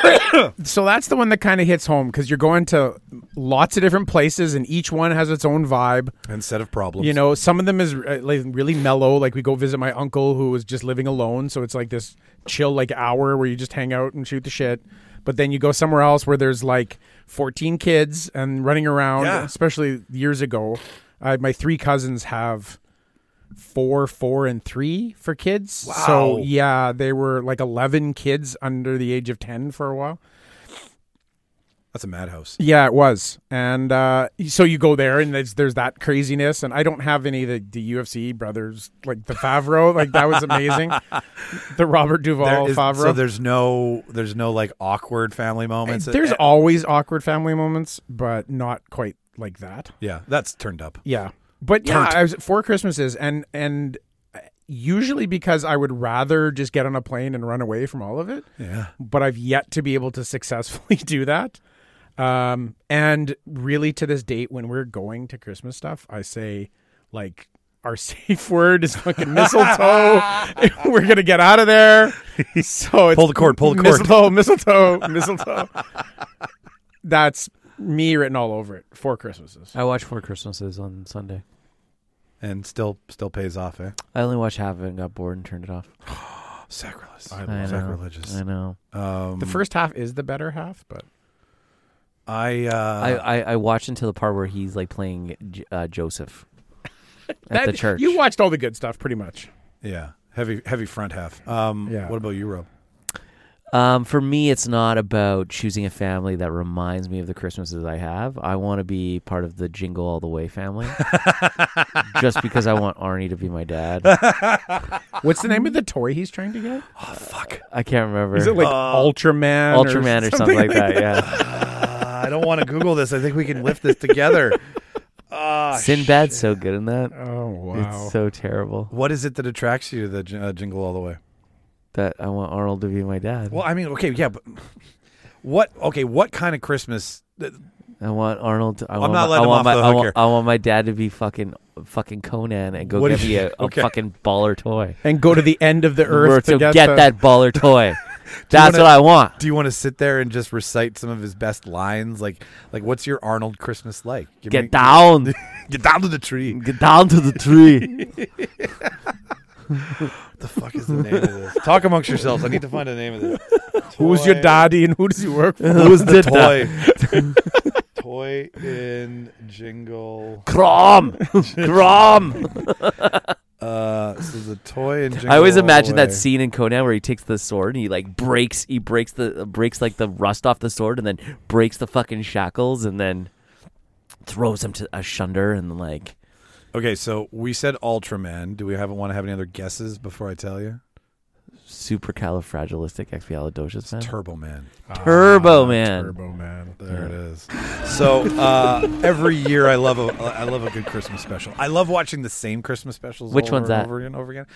S5: So that's the one that kind of hits home because you're going to lots of different places and each one has its own vibe.
S1: And set of problems.
S5: You know, some of them is like really mellow. Like we go visit my uncle who was just living alone. So it's like this chill like hour where you just hang out and shoot the shit. But then you go somewhere else where there's like 14 kids and running around,
S1: Yeah.
S5: especially years ago. My 3 cousins have 4, 4, and 3 for kids.
S1: Wow.
S5: So yeah, they were like 11 kids under the age of 10 for a while.
S1: That's a madhouse.
S5: Yeah, it was. And so you go there and there's that craziness. And I don't have any of the UFC brothers, like the Favreau. Like that was amazing. The Robert Duvall Favreau.
S1: So there's no like awkward family moments.
S5: There's always awkward family moments, but not quite like that.
S1: Yeah, that's turned up.
S5: Yeah. But yeah, I was at 4 Christmases and usually because I would rather just get on a plane and run away from all of it.
S1: Yeah.
S5: But I've yet to be able to successfully do that. And really to this date, when we're going to Christmas stuff, I say like our safe word is fucking mistletoe. We're going to get out of there. So it's
S1: Pull the cord.
S5: mistletoe. That's me written all over it. 4 Christmases.
S4: I watched 4 Christmases on Sunday.
S1: And still pays off, eh?
S4: I only watched half of it and got bored and turned it off.
S1: Sacrilegious.
S4: I know.
S1: Sacrilegious.
S4: I know.
S5: The first half is the better half, but
S4: I watched until the part where he's like playing Joseph at the church.
S5: You watched all the good stuff pretty much.
S1: Yeah. Heavy front half.
S5: Yeah.
S1: What about you, Rob?
S4: For me, it's not about choosing a family that reminds me of the Christmases I have. I want to be part of the Jingle All the Way family, just because I want Arnie to be my dad.
S5: What's the name of the toy he's trying to get?
S1: Oh, fuck.
S4: I can't remember.
S5: Is it like Ultraman?
S4: Ultraman or something like that? Yeah.
S1: I don't want to Google this. I think we can lift this together.
S4: Sinbad's so good in that.
S5: Oh wow!
S4: It's so terrible
S1: What is it that attracts you to the Jingle All the Way?
S4: that I want Arnold to be my dad.
S1: Well, I mean, okay, yeah, but what kind of Christmas?
S4: I want Arnold. I
S1: I'm not letting him off the hook here.
S4: I want my dad to be fucking Conan and go
S1: What
S4: get
S1: if-
S4: me a
S1: okay.
S4: fucking baller toy.
S5: And go to the end of the
S4: Or
S5: earth
S4: to
S5: get
S4: that baller toy. That's
S1: wanna-
S4: what I want.
S1: Do you want to sit there and just recite some of his best lines? Like what's your Arnold Christmas like?
S4: Get down.
S1: Get down to the tree.
S4: Get down to the tree.
S1: What the fuck is the name of this? Talk amongst yourselves. I need to find a name of this.
S5: Who's your daddy and who does he work for?
S1: Who's the toy? Toy in Jingle.
S4: Crom.
S1: So the toy in Jingle.
S4: I always
S1: All the
S4: imagine that
S1: Way.
S4: scene in Conan where he takes the sword and he like breaks like the rust off the sword and then breaks the fucking shackles and then throws him to a shunder and like.
S1: Okay, so we said Ultraman. Do we want to have any other guesses before I tell you?
S4: Supercalifragilisticexpialidocious man.
S1: Turbo Man.
S4: Turbo Man.
S5: Turbo Man.
S1: There it is. So every year I love a good Christmas special. I love watching the same Christmas specials.
S4: Which
S1: over
S4: one's
S1: and
S4: that?
S1: Over and over again.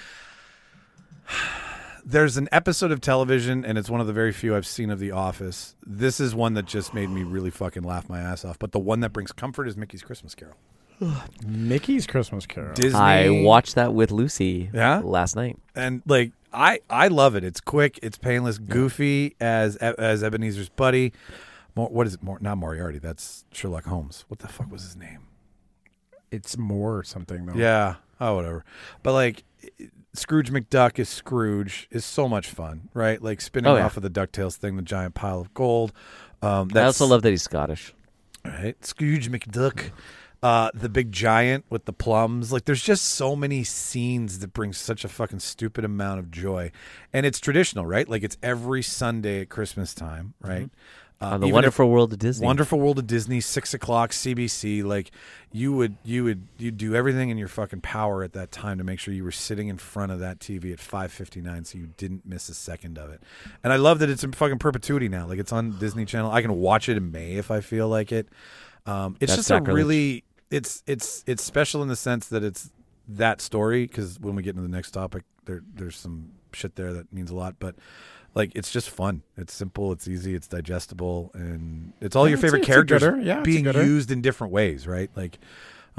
S1: There's an episode of television, and it's one of the very few I've seen of The Office. This is one that just made me really fucking laugh my ass off. But the one that brings comfort is Mickey's Christmas Carol.
S5: Mickey's Christmas Carol.
S1: Disney.
S4: I watched that with Lucy last night.
S1: And like I love it. It's quick, it's painless, goofy as Ebenezer's buddy. What is it? Not Moriarty. That's Sherlock Holmes. What the fuck was his name?
S5: It's more something though.
S1: Yeah. Oh, whatever. But like Scrooge McDuck is Scrooge is so much fun, right? Like spinning off of the DuckTales thing, the giant pile of gold.
S4: I also love that he's Scottish.
S1: Right, Scrooge McDuck. The big giant with the plums. Like, there's just so many scenes that bring such a fucking stupid amount of joy. And it's traditional, right? Like, it's every Sunday at Christmas time, right?
S4: The Wonderful World of Disney.
S1: Wonderful World of Disney, 6 o'clock, CBC. Like, you'd do everything in your fucking power at that time to make sure you were sitting in front of that TV at 5:59 so you didn't miss a second of it. And I love that it's in fucking perpetuity now. Like, it's on Disney Channel. I can watch it in May if I feel like it. It's
S4: That's
S1: just
S4: sacrilege.
S1: a really... It's special in the sense that it's that story, because when we get into the next topic, there's some shit there that means a lot. But like, it's just fun. It's simple. It's easy. It's digestible, and it's all your favorite characters
S5: it's a
S1: being
S5: gooder.
S1: used in different ways, right? Like,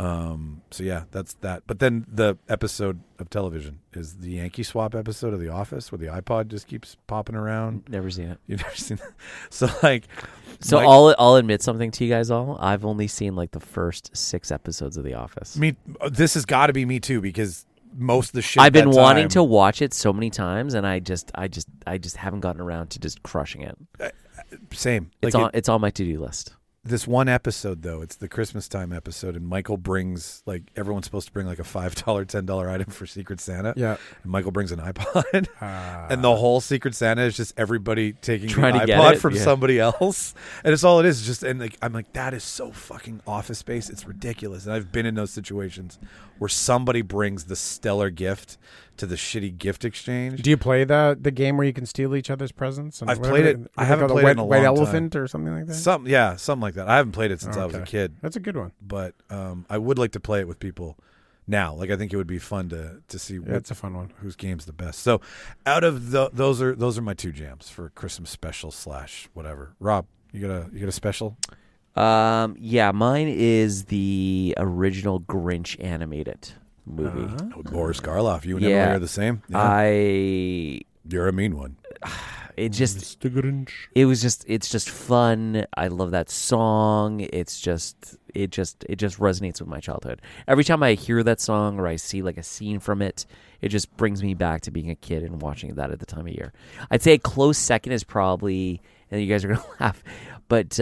S1: So yeah, that's that. But then the episode of television is the Yankee Swap episode of The Office, where the iPod just keeps popping around.
S4: Never seen it.
S1: You've never seen that? So like,
S4: So
S1: Mike-
S4: I'll admit something to you guys all. I've only seen like the first 6 episodes of The Office.
S1: me. This has got to be me too, because most of the shit.
S4: I've been
S1: that
S4: wanting
S1: time-
S4: to watch it so many times, and I just haven't gotten around to just crushing it.
S1: Same.
S4: It's on my to-do list.
S1: This one episode though, it's the Christmas time episode, and Michael brings, like, everyone's supposed to bring like a $5, $10 item for Secret Santa.
S5: Yeah.
S1: And Michael brings an iPod, and the whole Secret Santa is just everybody taking
S4: Trying
S1: the
S4: to get
S1: iPod
S4: it,
S1: from
S4: yeah.
S1: somebody else, and it's all it is. Just, and like, I'm like, that is so fucking Office Space. It's ridiculous. And I've been in those situations where somebody brings the stellar gift to the shitty gift exchange.
S5: Do you play the game where you can steal each other's presents? And
S1: I've
S5: whatever
S1: played it.
S5: they-
S1: I
S5: they
S1: haven't
S5: call the
S1: played it in a
S5: white
S1: long
S5: elephant or something like that.
S1: Something like that. I haven't played it since I was a
S5: Okay.
S1: kid,
S5: That's a good one.
S1: but I would like to play it with people now. Like, I think it would be fun to see
S5: Yeah, it's a fun one.
S1: whose game's the best. So, out of those are my 2 jams for Christmas special / whatever. Rob, you got a special?
S4: Yeah, mine is the original Grinch animated movie.
S1: Boris Karloff. You and
S4: Yeah.
S1: Emily are the same. Yeah.
S4: You're
S1: a mean one.
S4: It just it's just fun. I love that song. It just resonates with my childhood. Every time I hear that song or I see like a scene from it, it just brings me back to being a kid and watching that at the time of year. I'd say a close second is probably, and you guys are gonna laugh, but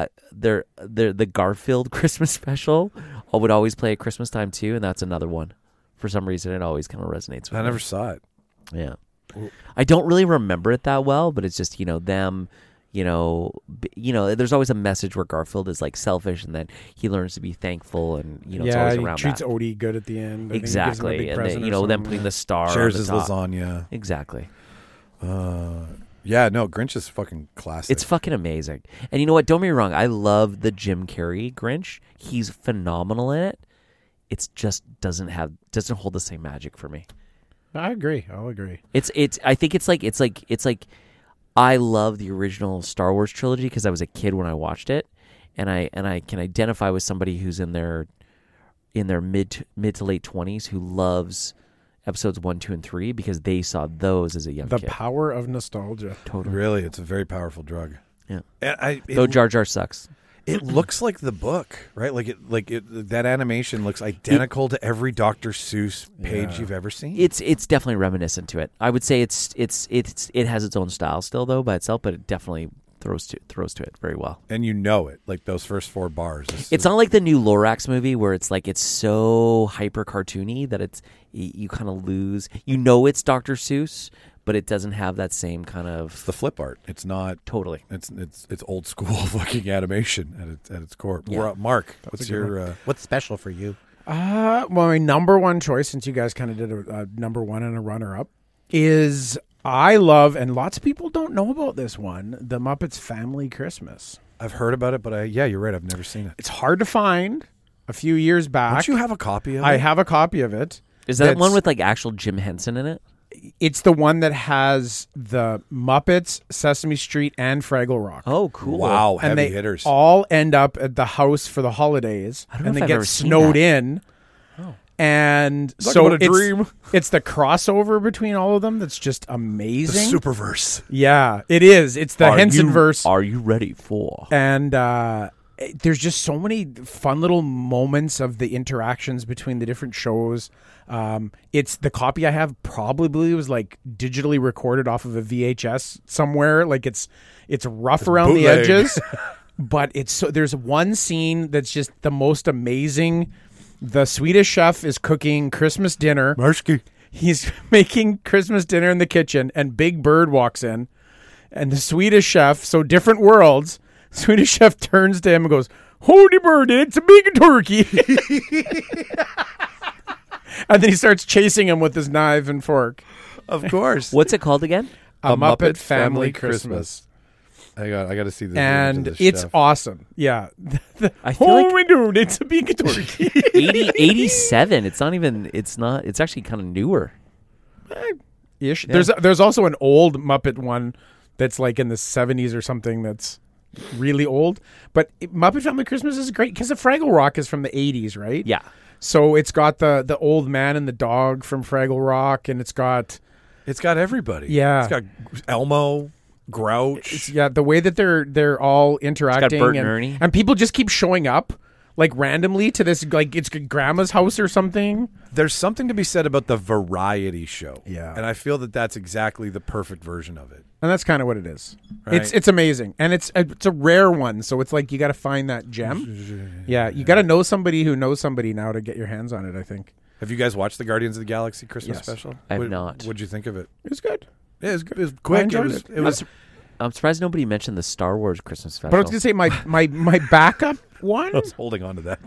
S4: the Garfield Christmas special I would always play at Christmas time too, and that's another one. For some reason, it always kind of resonates with me.
S1: I never saw it.
S4: Yeah. I don't really remember it that well, but it's just, them, there's always a message where Garfield is like selfish and then he learns to be thankful and, it's
S5: yeah,
S4: always
S5: he
S4: around
S5: treats
S4: that.
S5: Odie good at the end. I think he gives him a
S4: Exactly.
S5: big
S4: And
S5: present
S4: then,
S5: or
S4: them
S5: something,
S4: putting
S5: yeah.
S4: the star
S1: Shares
S4: on
S1: his
S4: the top.
S1: lasagna.
S4: Exactly.
S1: Yeah, no, Grinch is fucking classic.
S4: It's fucking amazing. And you know what? Don't get me wrong. I love the Jim Carrey Grinch. He's phenomenal in it. It's just doesn't hold the same magic for me.
S5: I agree. I'll agree.
S4: I think it's like I love the original Star Wars trilogy because I was a kid when I watched it, and I can identify with somebody who's in their mid to late 20s who loves episodes 1, 2, and 3 because they saw those as a young
S5: The
S4: kid.
S5: power of nostalgia.
S4: Totally.
S1: Really, it's a very powerful drug.
S4: Yeah.
S1: And
S4: Though Jar Jar sucks.
S1: it looks like the book, right? That animation looks identical to every Dr. Seuss page
S5: Yeah.
S1: you've ever seen.
S4: It's definitely reminiscent to it. I would say it has its own style still though by itself, but it definitely throws to it very well.
S1: And you know it, like those first 4 bars.
S4: It's not like the new Lorax movie where it's like it's so hyper cartoony that you kind of lose. It's Dr. Seuss, but it doesn't have that same kind of
S1: the flip art. It's not
S4: totally.
S1: It's old school fucking animation at its core.
S4: Yeah.
S1: Mark,
S5: a
S1: what's
S5: good
S1: your what's special for you?
S5: Well, my number one choice, since you guys kind of did a number one and a runner-up, is I love, and lots of people don't know about this one, The Muppets Family Christmas.
S1: I've heard about it, but you're right. I've never seen it.
S5: It's hard to find. A few years back,
S1: Don't you have a copy of it?
S5: I have a copy of it.
S4: Is that
S5: That's-
S4: one with like actual Jim Henson in it?
S5: It's the one that has the Muppets, Sesame Street, and Fraggle Rock.
S4: Oh, cool.
S1: Wow,
S5: and
S1: heavy
S5: they
S1: hitters.
S5: all end up at the house for the holidays,
S4: I don't know
S5: and
S4: if
S5: they
S4: I've
S5: get
S4: ever seen
S5: snowed
S4: that.
S5: in. And
S1: Talk
S5: so
S1: about a dream.
S5: it's the crossover between all of them that's just
S1: the
S5: amazing.
S1: Superverse.
S5: Yeah, it is. It's the Henson verse.
S4: Are you ready for?
S5: And there's just so many fun little moments of the interactions between the different shows. It's the copy I have probably was like digitally recorded off of a VHS somewhere. Like it's rough around the
S1: bootleg.
S5: edges, but there's one scene that's just the most amazing. The Swedish chef is cooking Christmas dinner.
S1: Marsky.
S5: He's making Christmas dinner in the kitchen, and Big Bird walks in, and the Swedish chef, so different worlds, Swedish chef turns to him and goes, "Holy bird, it's a big turkey." And then he starts chasing him with his knife and fork.
S1: Of course.
S4: What's it called again?
S5: A Muppet Family Christmas.
S1: I got to see this.
S5: And it's awesome. Yeah.
S4: I feel like
S5: Holy dude, it's a big turkey.
S4: 87. It's actually kind of newer.
S5: Ish. There's also an old Muppet one that's like in the 70s or something that's really old. But Muppet Family Christmas is great because the Fraggle Rock is from the 80s, right?
S4: Yeah.
S5: So it's got the old man and the dog from Fraggle Rock, and it's got
S1: everybody.
S5: Yeah.
S1: It's got Elmo, Grouch.
S5: the way that they're all interacting,
S4: Bert and Ernie.
S5: and people just keep showing up like randomly to this, like it's grandma's house or something.
S1: There's something to be said about the variety show.
S5: Yeah.
S1: And I feel that that's exactly the perfect version of it.
S5: And that's kind of what it is.
S1: Right.
S5: It's amazing, and it's a rare one. So it's like you got to find that gem. Yeah, you got to know somebody who knows somebody now to get your hands on it. I think
S1: Have you guys watched the Guardians of the Galaxy Christmas
S5: Yes.
S1: special?
S4: I have not.
S1: What'd you think of it?
S5: it was good.
S1: Yeah, it was good. It was quick.
S5: enjoyed
S1: it.
S5: it.
S1: It was
S4: I'm surprised nobody mentioned the Star Wars Christmas special.
S5: But I was gonna say my backup one.
S1: I was holding on to that.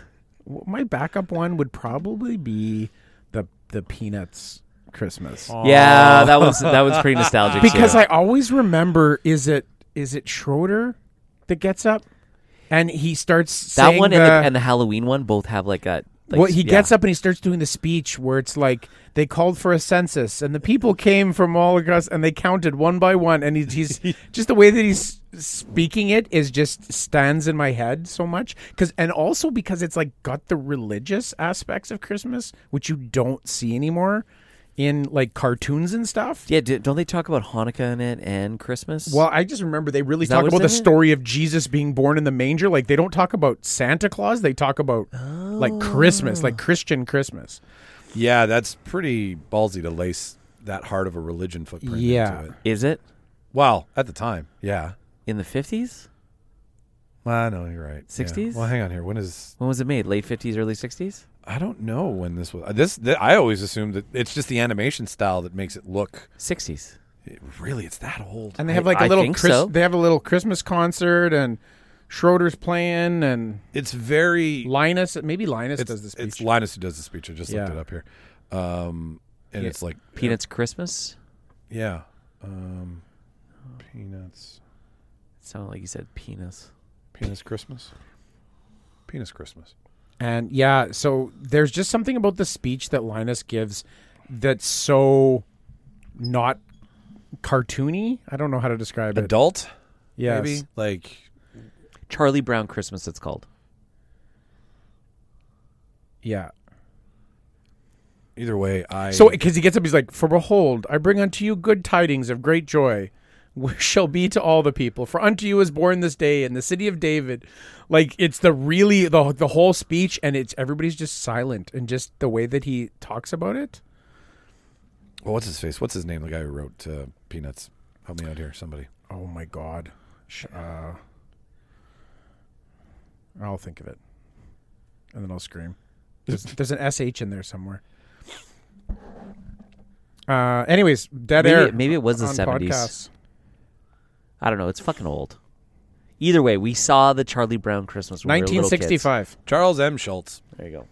S5: My backup one would probably be the Peanuts Christmas.
S4: Yeah, that was pretty nostalgic.
S5: Because
S4: too.
S5: I always remember, is it Schroeder that gets up and he starts
S4: that
S5: saying
S4: one and the Halloween one both have like a. Like,
S5: well, he
S4: yeah.
S5: gets up and he starts doing the speech where it's like they called for a census and the people came from all across and they counted one by one, and he's just the way that he's speaking it is just stands in my head so much and also because it's like got the religious aspects of Christmas, which you don't see anymore in like cartoons and stuff.
S4: Yeah, don't they talk about Hanukkah in it and Christmas?
S5: Well, I just remember they really
S4: that
S5: talk
S4: what's
S5: about the
S4: in it?
S5: story of Jesus being born in the manger. Like they don't talk about Santa Claus. They talk about like Christmas, like Christian Christmas.
S1: Yeah, that's pretty ballsy to lace that hard of a religion footprint
S5: Yeah.
S1: into it.
S4: Is it
S1: Well, at the time, yeah.
S4: in the 50s?
S1: Well, no, you're right.
S4: 60s?
S1: Yeah. Well, hang on here. When is...
S4: When was it made? Late 50s, early 60s?
S1: I don't know when this was. I always assumed that it's just the animation style that makes it look...
S4: 60s.
S1: Really, it's that old.
S5: And they have like
S4: I
S5: a little
S4: think so.
S5: they have a little Christmas concert and Schroeder's playing and
S1: It's very...
S5: Linus does the speech.
S1: It's Linus who does the speech. I just looked
S5: Yeah.
S1: it up here. And it's like...
S4: Peanuts Christmas?
S1: Yeah. Peanuts.
S4: It sounded like you said penis.
S1: Penis Christmas. Penis Christmas.
S5: And yeah, so there's just something about the speech that Linus gives that's so not cartoony. I don't know how to describe it.
S1: Adult?
S5: Yes.
S1: Maybe? Like...
S4: Charlie Brown Christmas, it's called.
S5: Yeah.
S1: Either way,
S5: So, because he gets up, he's like, "For behold, I bring unto you good tidings of great joy, which shall be to all the people. For unto you is born this day in the city of David." Like, it's the whole speech, and it's everybody's just silent, and just the way that he talks about it.
S1: Well, what's his face? What's his name? The guy who wrote Peanuts. Help me out here, somebody.
S5: Oh my God. I'll think of it, and then I'll scream. There's an SH in there somewhere. Anyways, Dead Air.
S4: Maybe it was the
S5: on
S4: 70s.
S5: podcasts.
S4: I don't know. It's fucking old. Either way, we saw the Charlie Brown Christmas when we were little kids.
S5: 1965.
S1: Charles M. Schultz.
S4: There you go.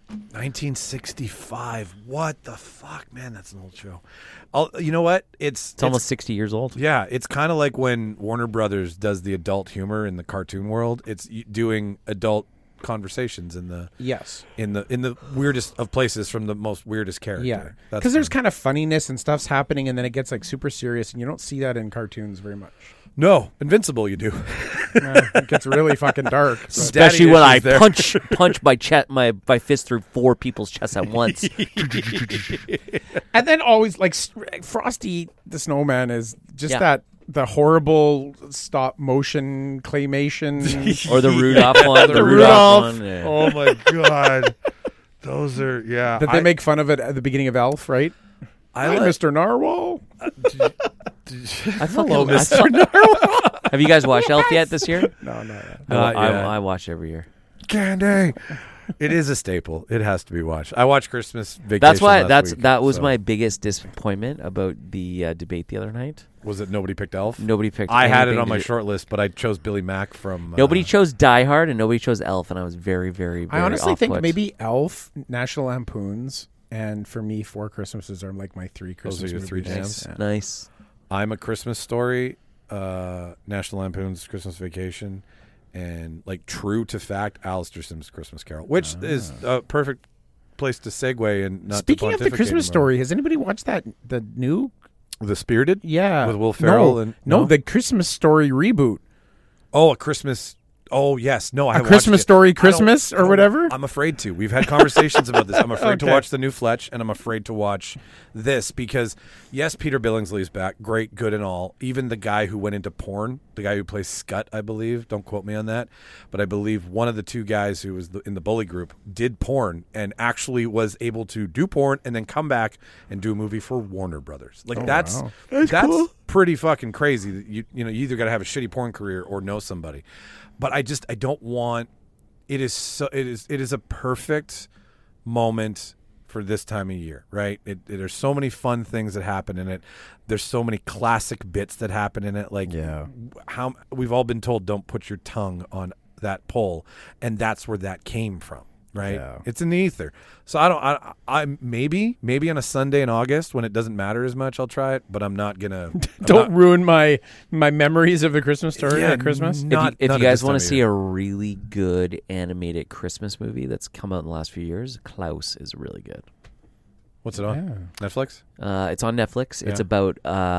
S1: 1965. What the fuck, man? That's an old show. You know what?
S4: It's almost 60 years old.
S1: Yeah, it's kind of like when Warner Brothers does the adult humor in the cartoon world. It's doing adult conversations in the
S5: Yes.
S1: in the weirdest of places from the most weirdest character.
S5: Yeah.
S1: That's
S5: Because there's
S1: fun.
S5: kind of funniness and stuff's happening, and then it gets like super serious, and you don't see that in cartoons very much.
S1: No, Invincible. You do.
S5: It gets really fucking dark. but-
S4: Especially
S1: Daddy
S4: when I
S1: issues there.
S4: punch my fist through 4 people's chests at once.
S5: And then always like Frosty the Snowman is just
S4: Yeah.
S5: the horrible stop motion claymation.
S4: Or the Rudolph one.
S5: The Rudolph.
S4: one. Yeah.
S1: Oh my god, those are
S5: that they make fun of it at the beginning of Elf, right?
S1: I
S5: Hi,
S1: like.
S5: Mr. Narwhal.
S1: Hello, Mr.
S4: Have you guys watched Elf yet this year?
S5: No.
S1: Not yet.
S4: I watch every year.
S1: Candy. It is a staple. It has to be watched. I watched Christmas Vacation.
S4: That's why.
S1: last week,
S4: That was
S1: so-
S4: my biggest disappointment about the debate the other night.
S1: Was it nobody picked Elf?
S4: Nobody picked.
S1: I had it
S4: anything
S1: on
S4: to
S1: my
S4: do-
S1: short list, but I chose Billy Mack from.
S4: Nobody chose Die Hard and nobody chose Elf, and I was very, very, very
S5: I honestly think
S4: off-put.
S5: maybe Elf, National Lampoons, and for me, Four Christmases are like my three Christmas
S1: Those are your three
S5: movies.
S1: jams?
S5: Yeah.
S4: Nice.
S1: I'm a Christmas Story, National Lampoon's Christmas Vacation, and like true to fact, Alistair Sim's Christmas Carol, which is a perfect place to segue and not.
S5: Speaking
S1: to
S5: of the
S1: pontificate
S5: Christmas
S1: anymore.
S5: Story, has anybody watched the new?
S1: The Spirited,
S5: Yeah,
S1: with Will Ferrell
S5: No,
S1: and
S5: no, the Christmas Story reboot.
S1: Oh, a Christmas. Oh yes, no, I
S5: A
S1: watched
S5: Christmas
S1: it.
S5: Story
S1: I don't-
S5: Christmas
S1: I
S5: or
S1: don't-
S5: whatever?
S1: I'm afraid to. We've had conversations about this. I'm afraid to
S5: Okay.
S1: watch the new Fletch, and I'm afraid to watch this because yes, Peter Billingsley's back, great, good, and all. Even the guy who went into porn, the guy who plays Scut, I believe. Don't quote me on that, but I believe one of the two guys who was in the bully group did porn and actually was able to do porn and then come back and do a movie for Warner Brothers. Like that's
S5: wow.
S1: pretty fucking crazy. That you either got to have a shitty porn career or know somebody. But I don't want. It is a perfect moment for this time of year, right? There's so many fun things that happen in it. There's so many classic bits that happen in it. Like how we've all been told, don't put your tongue on that pole, and that's where that came from. Right,
S5: Yeah.
S1: it's in the ether. So I maybe on a Sunday in August when it doesn't matter as much, I'll try it. But I'm not gonna.
S5: Don't ruin my memories of the Christmas Story at Christmas.
S4: If you guys want to see a really good animated Christmas movie that's come out in the last few years, Klaus is really good.
S1: What's it on? Netflix?
S4: It's on Netflix. It's
S1: Yeah.
S4: about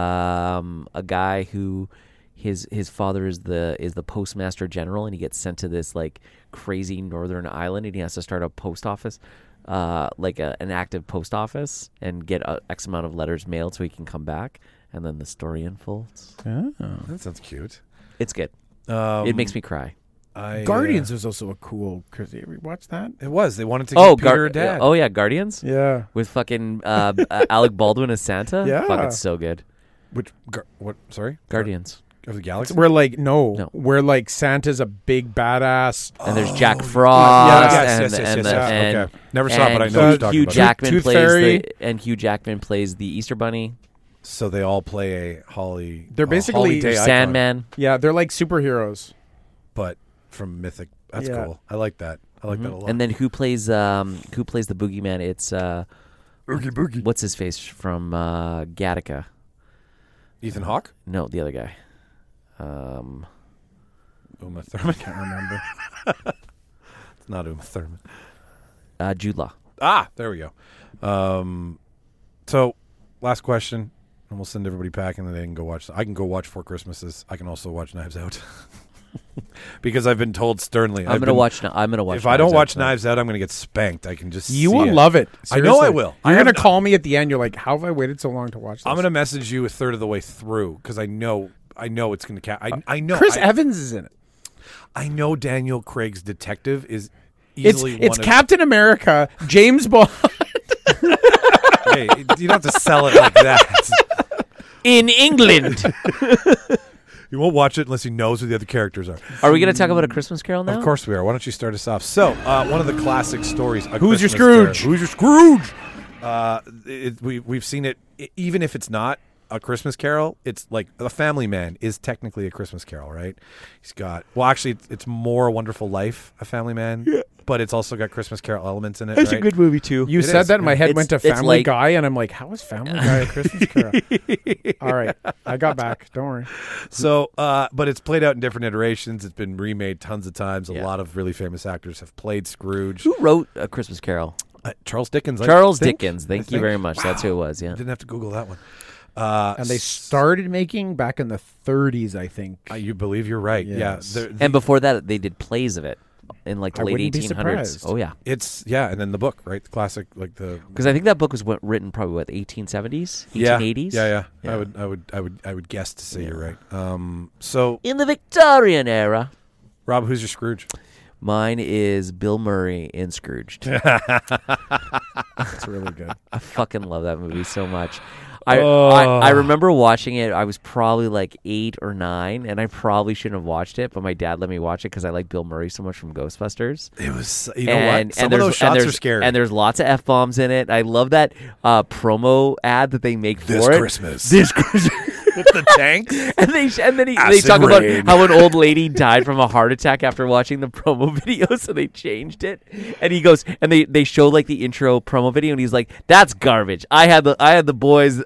S4: a guy who his father is the postmaster general, and he gets sent to this like crazy northern island, and he has to start a post office, like an active post office, and get X amount of letters mailed so he can come back, and then the story unfolds.
S1: That sounds cute.
S4: It's good. It makes me cry.
S5: Guardians was also a cool. You ever watch that?
S1: It was. They wanted to give Peter a dad.
S4: Oh yeah, Guardians.
S5: Yeah.
S4: With fucking Alec Baldwin as Santa.
S5: Yeah.
S4: Fuck, it's so good.
S1: What? Sorry,
S4: Guardians.
S1: of the Galaxy.
S5: We're like
S4: No.
S5: we're like Santa's a big badass.
S4: And there's Jack Frost.
S1: yes.
S4: and
S1: Okay. Never saw it, but I know
S4: and
S1: what you're talking
S4: Hugh
S1: about.
S4: Jackman
S5: Tooth
S4: plays
S5: Fairy.
S4: Hugh Jackman plays the Easter Bunny.
S1: So they all play a Holly.
S5: They're basically
S1: Holiday icon,
S4: Sandman.
S5: Yeah, they're like superheroes.
S1: but from Mythic. That's
S5: Yeah.
S1: cool. I like that. I like that a lot.
S4: And then who plays the boogeyman? It's
S1: Oogie Boogie.
S4: what's his face from Gattaca?
S1: Ethan Hawke.
S4: No, the other guy.
S1: Uma Thurman.
S5: Can't remember.
S1: It's not Uma Thurman.
S4: Jude Law.
S1: There we go. So, last question, and we'll send everybody packing, and they can go watch. I can go watch Four Christmases. I can also watch Knives Out because I've been told sternly.
S4: I'm gonna watch. I'm gonna watch.
S1: If I don't
S4: Knives
S1: watch
S4: Out tonight.
S1: Knives Out, I'm going to get spanked. I can just.
S5: You
S1: see
S5: will
S1: it.
S5: love it.
S1: I know I
S5: Seriously.
S1: will.
S5: You're
S1: I
S5: gonna
S1: have-
S5: call me at the end. You're like, how have I waited so long to watch this?
S1: I'm going to message you a third of the way through because I know it's going to. I know.
S5: Chris Evans is in it.
S1: I know Daniel Craig's detective is
S5: It's
S1: easily
S5: it's
S1: one of.
S5: Captain America, James Bond.
S1: Hey, you don't have to sell it like that.
S4: in England.
S1: You won't watch it unless he knows who the other characters are.
S4: Are we gonna talk about A Christmas Carol now?
S1: Of course we are. Why don't you start us off? So, one of the classic stories. A
S5: Who's your
S1: Christmas
S5: Scrooge?
S1: Carol. Who's your Scrooge? We've seen it. Even if it's not a Christmas Carol, it's like A Family Man is technically a Christmas Carol, right? He's got. Well, actually, it's more A Wonderful Life, A Family Man, but it's also got Christmas Carol elements in it.
S4: It's
S1: right?
S4: a good movie too.
S5: You
S1: It
S5: said
S1: is,
S5: that, and my
S1: yeah.
S5: head went to
S4: It's
S5: Family
S4: like-
S5: Guy, and I'm like, how is Family Guy a Christmas Carol? All right, I got back. Don't worry.
S1: So, but it's played out in different iterations. It's been remade tons of times. A
S4: Yeah.
S1: lot of really famous actors have played Scrooge.
S4: Who wrote A Christmas Carol?
S1: Charles Dickens. I
S4: Charles
S1: think.
S4: Dickens. Thank
S1: I
S4: you
S1: think.
S4: very much. That's who it was. Yeah.
S1: Didn't have to Google that one.
S5: And they started making back in the 30s, I think.
S1: You believe you're right.
S5: Yes.
S1: Yeah.
S4: And before that, they did plays of it in like the
S5: I
S4: late
S5: wouldn't be
S4: 1800s.
S5: surprised.
S4: Oh yeah,
S1: and then the book, right? The classic, like the
S4: because I think that book was written probably what 1870s, 1880s.
S1: Yeah.
S4: Yeah.
S1: I would guess to say you're right. So
S4: In the Victorian era.
S1: Rob, who's your Scrooge?
S4: Mine is Bill Murray in Scrooged.
S5: It's really good.
S4: I fucking love that movie so much. I remember watching it. I was probably like 8 or 9, and I probably shouldn't have watched it, but my dad let me watch it because I like Bill Murray so much from Ghostbusters.
S1: It was, you know what? Some of
S4: there's-
S1: those shots
S4: there's-
S1: are scary.
S4: And there's lots of F-bombs in it. I love that promo ad that they make
S1: This
S4: for it.
S1: Christmas.
S4: This Christmas.
S1: With the tanks.
S4: And then they
S1: Acid
S4: talk about
S1: rain.
S4: how an old lady died from a heart attack after watching the promo video, so they changed it. And he goes, and they show like the intro promo video, and he's like, "That's garbage. I had the boys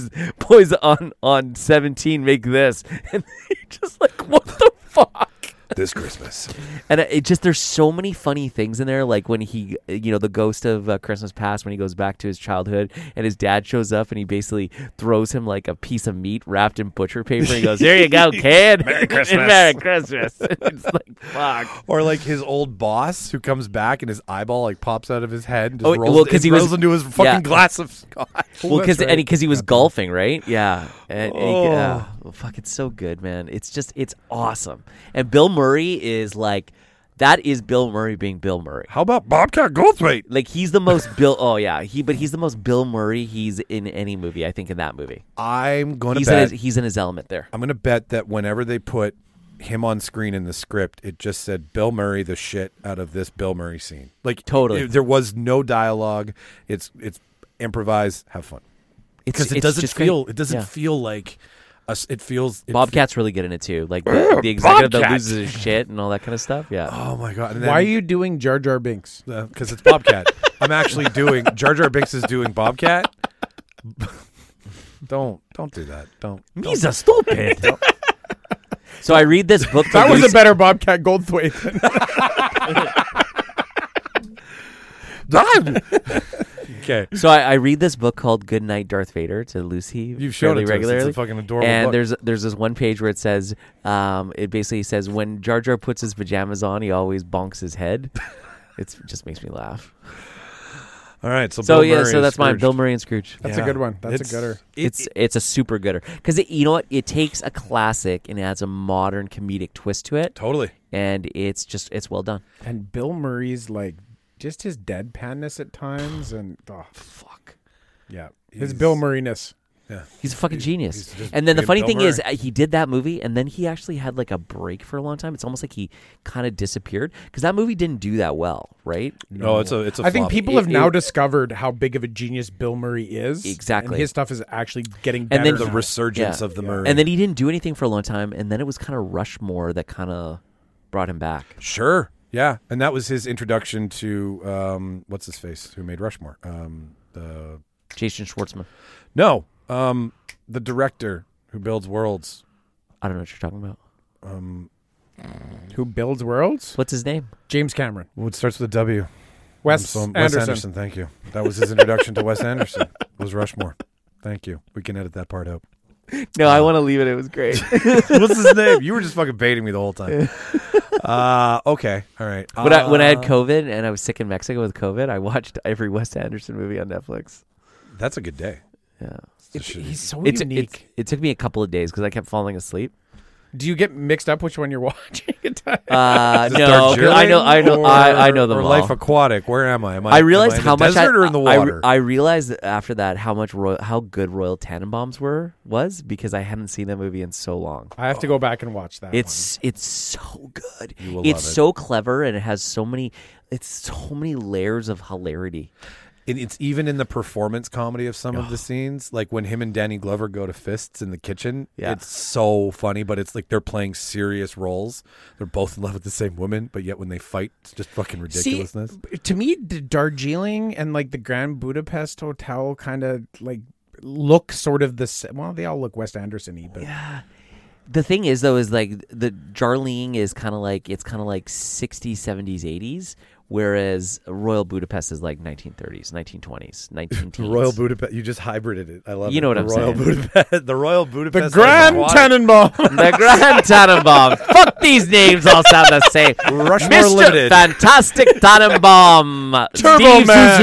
S4: on 17 make this," and you're just like, what the fuck?
S1: this Christmas.
S4: And it just, there's so many funny things in there. Like when he, the ghost of Christmas Past, when he goes back to his childhood and his dad shows up and he basically throws him like a piece of meat wrapped in butcher paper. He goes, "Here you go, kid.
S1: Merry Christmas."
S4: And Merry Christmas. It's like, fuck.
S1: Or like his old boss who comes back and his eyeball like pops out of his head and just
S4: Oh,
S1: rolls,
S4: well, 'cause he
S1: rolls
S4: was-
S1: into his fucking
S4: yeah.
S1: glass of scotch.
S4: Well,
S5: that's right.
S4: because he was golfing, right? Yeah. And
S1: Oh.
S4: yeah. Well, fuck, it's so good, man. It's awesome. And Bill Murray is like, that is Bill Murray being Bill Murray.
S1: How about Bobcat Goldthwait?
S4: Like he's the most Bill. Oh yeah, he's the most Bill Murray he's in any movie. I think in that movie,
S1: I'm going to
S4: he's
S1: bet.
S4: he's in his element there.
S1: I'm going to bet that whenever they put him on screen in the script, it just said Bill Murray the shit out of this Bill Murray scene. Like
S4: Totally.
S1: there was no dialogue. It's improvise, have fun. Because it
S4: It's
S1: doesn't
S4: just
S1: feel.
S4: great.
S1: It doesn't
S4: Yeah.
S1: feel like us. It feels.
S4: Bobcat's really good in it too. Like the executive that
S1: Bobcat.
S4: loses his shit and all that kind of stuff. Yeah.
S1: Oh my god! And
S5: Why are you doing Jar Jar Binks?
S1: Because it's Bobcat. I'm actually doing. Jar Jar Binks is doing Bobcat. Don't do that. Don't.
S4: He's a stupid. So I read this book.
S5: That was a
S4: Lucy-
S5: better Bobcat Goldthwait.
S1: Okay.
S4: So I read this book called Good Night, Darth Vader to Lucy.
S1: You've shown
S4: fairly
S1: it to us.
S4: regularly.
S1: It's a fucking adorable
S4: And
S1: book.
S4: there's this one page where it says, it basically says when Jar Jar puts his pajamas on, he always bonks his head. It just makes me laugh.
S1: All right. So
S4: So
S1: Bill
S4: yeah,
S1: Murray
S4: so
S1: is
S4: that's mine.
S1: Scrooge.
S4: Bill Murray and Scrooge.
S5: That's a good one. That's a gooder.
S4: It's a super gooder because you know what? It takes a classic and adds a modern comedic twist to it,
S1: Totally.
S4: and it's well done.
S5: And Bill Murray's like just his deadpanness at times, and oh fuck, yeah, his Bill Murray-ness.
S1: Yeah.
S4: He's a fucking genius.
S1: he's just
S4: And then the
S1: being
S4: funny
S1: Bill
S4: thing is,
S1: Murray.
S4: he did that movie, and then he actually had like a break for a long time. It's almost like he kind of disappeared because that movie didn't do that well, right?
S1: No, it's a.
S5: I think
S1: flop.
S5: people have
S4: It-
S5: now
S4: it-
S5: discovered how big of a genius Bill Murray is.
S4: Exactly.
S5: And his stuff is actually getting
S4: And
S5: better.
S4: then
S1: the
S5: now.
S1: resurgence
S4: Yeah.
S1: of the Murray.
S4: And then he didn't do anything for a long time, and then it was kind of Rushmore that kind of brought him back.
S1: Sure. Yeah. And that was his introduction to what's his face who made Rushmore. The
S4: Jason Schwartzman.
S1: no, the director who builds worlds.
S4: I don't know what you're talking about.
S5: Who builds worlds?
S4: What's his name?
S5: James Cameron.
S1: Well, it starts with a W.
S5: Wes
S1: Wes
S5: Anderson.
S1: Anderson. Thank you. That was his introduction to Wes Anderson. Was Rushmore. Thank you. We can edit that part out.
S4: No, I want to leave it. It was great.
S1: What's his name? You were just fucking baiting me the whole time. Okay. All right.
S4: When I had COVID and I was sick in Mexico with COVID, I watched every Wes Anderson movie on Netflix.
S1: That's a good day.
S4: Yeah.
S5: He's so
S4: It
S5: unique.
S4: took me a couple of days because I kept falling asleep.
S5: Do you get mixed up which one you're watching?
S1: Is it
S4: No, 'cause I
S1: Darjeeling
S4: I know them
S1: or
S4: all.
S1: Life Aquatic. Where am I?
S4: I realized
S1: am I in
S4: how
S1: the
S4: much
S1: desert or in the water?
S4: I realized after that how much how good Royal Tenenbaums was because I hadn't seen that movie in so long.
S5: I have to go back and watch that.
S4: It's so good.
S1: You will
S4: It's
S1: love it.
S4: so clever and it has so many layers of hilarity.
S1: It's even in the performance comedy of some of the scenes, like when him and Danny Glover go to fists in the kitchen.
S4: Yeah.
S1: It's so funny, but it's like they're playing serious roles. They're both in love with the same woman, but yet when they fight, it's just fucking ridiculousness.
S5: See, to me, the Darjeeling and like the Grand Budapest Hotel kind of like look sort of the same. Well, they all look Wes Anderson-y, but
S4: The thing is though is like the Darjeeling is kind of like 60s, 70s, 80s. Whereas Royal Budapest is like 1930s, 1920s, 1910s.
S1: Royal Budapest, you just hybrided it. I love it.
S4: You know what
S1: the
S4: I'm
S1: Royal
S4: saying.
S1: Budapest, the Royal
S5: the
S1: Budapest.
S5: Grand Tannenbaum.
S4: The Grand Tannenbaum. Fuck, these names all sound the same.
S1: Rushmore
S4: Mr.
S1: Limited.
S4: Fantastic Tannenbaum.
S5: Turbo
S4: Steve
S5: Man.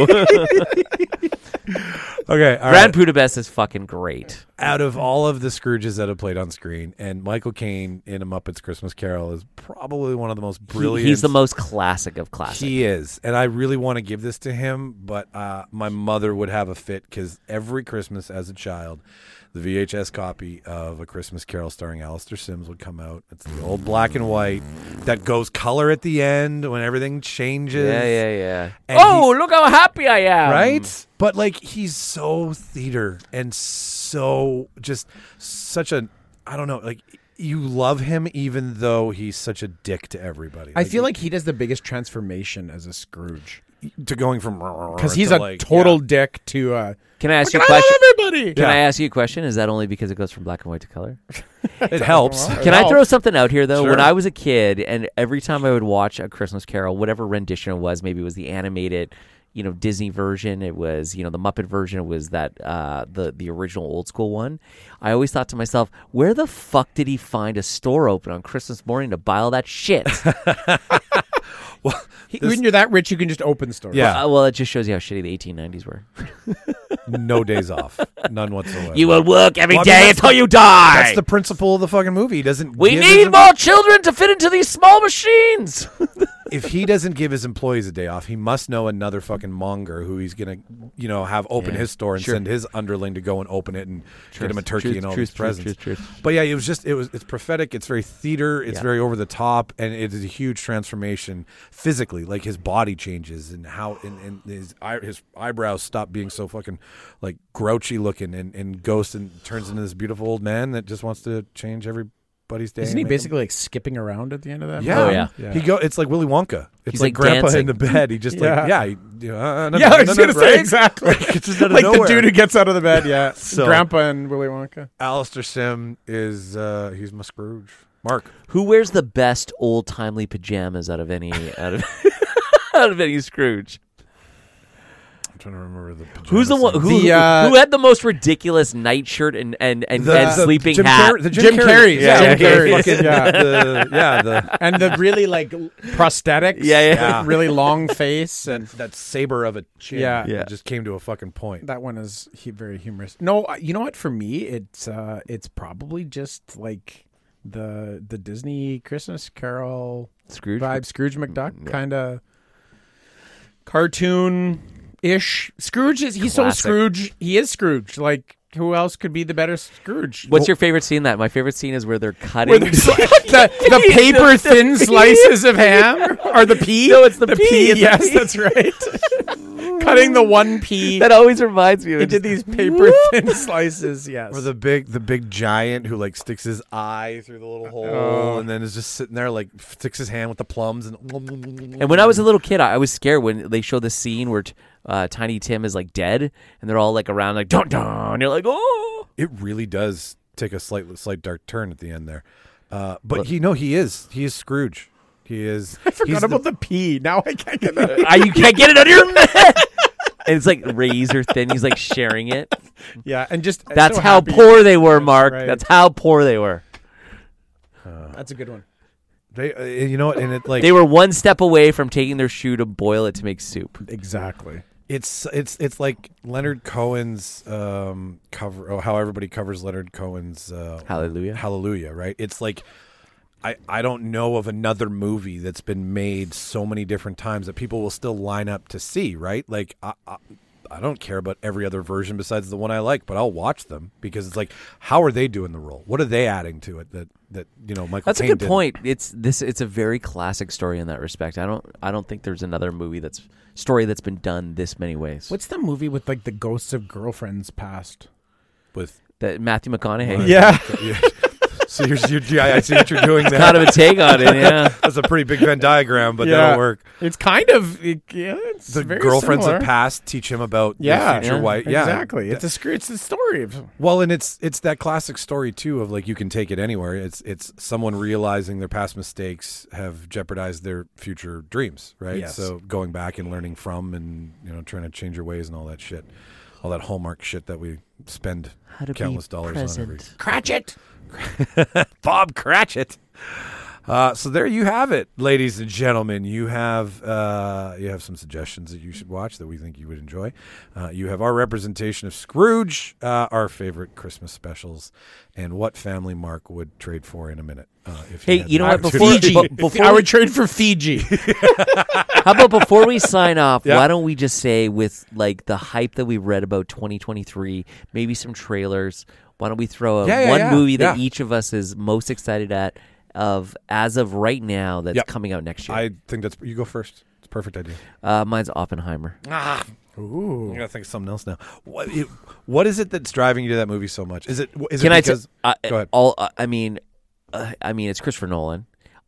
S4: Zissou.
S1: Okay, all
S4: Grand
S1: right.
S4: Budapest is fucking great.
S1: Out of all of the Scrooges that have played on screen, and Michael Caine in A Muppet's Christmas Carol is probably one of the most brilliant.
S4: He's the most classic of classic.
S1: He is, and I really want to give this to him, but my mother would have a fit because every Christmas as a child, the VHS copy of A Christmas Carol starring Alistair Sims would come out. It's the old black and white that goes color at the end when everything changes.
S4: Yeah.
S1: And
S4: Oh, look how happy I am.
S1: right? But like he's so theater and so just such a I don't know, like you love him even though he's such a dick to everybody.
S5: I feel like he does the biggest transformation as a Scrooge.
S1: to going from
S5: because he's
S1: to
S5: a
S1: like,
S5: total
S1: yeah.
S5: dick to.
S4: Can I ask you a
S5: Fucking I
S4: question?
S5: love everybody.
S4: Can
S1: Yeah.
S4: I ask you a question? Is that only because it goes from black and white to color?
S1: It helps.
S4: Can I throw something out here though?
S1: Sure.
S4: When I was a kid, and every time I would watch A Christmas Carol, whatever rendition it was, maybe it was the animated, Disney version, it was the Muppet version, it was that the original old school one. I always thought to myself, where the fuck did he find a store open on Christmas morning to buy all that shit?
S5: When you're that rich, you can just open stores.
S1: Yeah.
S4: Well, it just shows you how shitty the 1890s were.
S1: No days off, none whatsoever.
S4: You will work every
S1: Well, I
S4: day
S1: mean, that's
S4: until
S1: the-
S4: you die.
S1: That's the principle of the fucking movie. He doesn't.
S4: We
S1: give
S4: need
S1: his
S4: more children to fit into these small machines.
S1: If he doesn't give his employees a day off, he must know another fucking monger who he's gonna, have open his store and send his underling to go and open it and get him a turkey and all these presents. But yeah, it's prophetic. It's very theater. It's very over the top, and it is a huge transformation physically. Like his body changes and how and his eyebrows stop being so fucking like grouchy looking and ghost and turns into this beautiful old man that just wants to change everybody's day.
S5: Isn't he basically like skipping around at the end of that?
S1: Yeah.
S4: Oh, yeah.
S5: Yeah.
S1: It's like Willy Wonka. It's
S4: He's
S1: like
S4: like
S1: Grandpa
S4: dancing.
S1: in the bed. He just
S5: Yeah.
S1: I
S5: was gonna say exactly.
S1: It's just out of
S5: Like
S1: nowhere.
S5: the dude who gets out of the bed. Yeah,
S1: So-
S5: Grandpa and Willy Wonka.
S1: Alistair Sim is he's my Scrooge. Mark.
S4: Who wears the best old timely pajamas out of any out of any Scrooge?
S1: I'm trying to remember the pajamas.
S4: Who's the one who
S5: The,
S4: who had the most ridiculous nightshirt and sleeping
S1: Jim
S4: hat?
S1: Carrey, the
S5: Jim Carrey.
S1: Yeah,
S5: Jim Carrey.
S1: fucking,
S5: Yeah.
S1: the
S5: And the really like prosthetics.
S4: Yeah.
S5: Really long face and.
S1: that saber of a chin.
S5: Yeah.
S4: Yeah.
S1: It just came to a fucking point.
S5: That one is very humorous. No, you know what? For me, it's probably just like the Disney Christmas Carol
S4: Scrooge.
S5: vibe, Scrooge McDuck kind of cartoon-ish. Scrooge he's so
S4: Classic.
S5: Scrooge. He is Scrooge. Like who else could be the better Scrooge?
S4: What's your favorite scene? That my favorite scene is where they're cutting.
S5: Where the paper thin slices of ham or the pea?
S4: No, it's the pea.
S5: pea.
S4: It's the
S5: Yes,
S4: pea.
S5: that's right. Cutting the one pea.
S4: That always reminds me of
S5: into these paper thin slices. Yes.
S1: Or the big giant who like sticks his eye through the little hole and then is just sitting there like sticks his hand with the plums and.
S4: And when I was a little kid, I was scared when they show the scene where Tiny Tim is like dead, and they're all like around like dun dun. And you're like, oh.
S1: It really does take a slight dark turn at the end there, but he is Scrooge. He is.
S5: I forgot about the pea. Now I can't get that.
S4: You can't get it under your neck. And it's like razor thin. He's like sharing it.
S5: Yeah, and just
S4: That's
S5: so
S4: how
S5: happy.
S4: poor they were, Mark.
S5: right.
S4: That's how poor they were.
S5: That's a good one.
S1: They, you know what, and it like
S4: They were one step away from taking their shoe to boil it to make soup.
S5: Exactly.
S1: it's like Leonard Cohen's cover. Oh, how everybody covers Leonard Cohen's
S4: Hallelujah.
S1: Hallelujah, right? It's like I don't know of another movie that's been made so many different times that people will still line up to see, right? Like I don't care about every other version besides the one I like, but I'll watch them because it's like, how are they doing the role? What are they adding to it that Michael
S4: That's a
S1: Caine
S4: good
S1: didn't?
S4: point. It's a very classic story in that respect. I don't think there's another story that's been done this many ways.
S5: What's the movie with like the ghosts of girlfriends past?
S1: With
S4: That Matthew McConaughey?
S5: Yeah.
S1: so I see what you're doing there.
S4: Kind of a take on it, yeah.
S1: That's a pretty big Venn diagram, but that'll work.
S5: It's kind of it's
S1: The
S5: very
S1: girlfriends
S5: similar.
S1: of past teach him about
S5: Yeah,
S1: the future wife. Yeah,
S5: exactly. It's the story of
S1: Well, and it's that classic story too of like you can take it anywhere. It's someone realizing their past mistakes have jeopardized their future dreams, right?
S5: Yes.
S1: So going back and learning from and trying to change your ways and all that shit. All that Hallmark shit that we spend
S4: How to
S1: countless
S4: be
S1: dollars
S4: present.
S1: on every
S5: Cratchit.
S1: Bob Cratchit. So there you have it, ladies and gentlemen. You have some suggestions that you should watch that we think you would enjoy. You have our representation of Scrooge, our favorite Christmas specials, and what family Mark would trade for in a minute. If he
S4: Hey,
S1: had
S4: you know
S1: the
S4: what? Before,
S1: opportunity.
S4: before
S5: I
S4: we-
S5: would trade for Fiji.
S4: how about before we sign off,
S1: Yeah.
S4: why don't we just say with like the hype that we read about 2023, maybe some trailers, why don't we throw out one movie that each of us is most excited as of right now that's
S1: Yep.
S4: coming out next year?
S1: I think you go first. It's a perfect idea.
S4: Mine's Oppenheimer.
S5: Ooh.
S1: I gotta think of something else now. What is it that's driving you to that movie so much? Is it
S4: Can I
S1: because?
S4: go
S1: Go ahead.
S4: I mean, it's Christopher Nolan.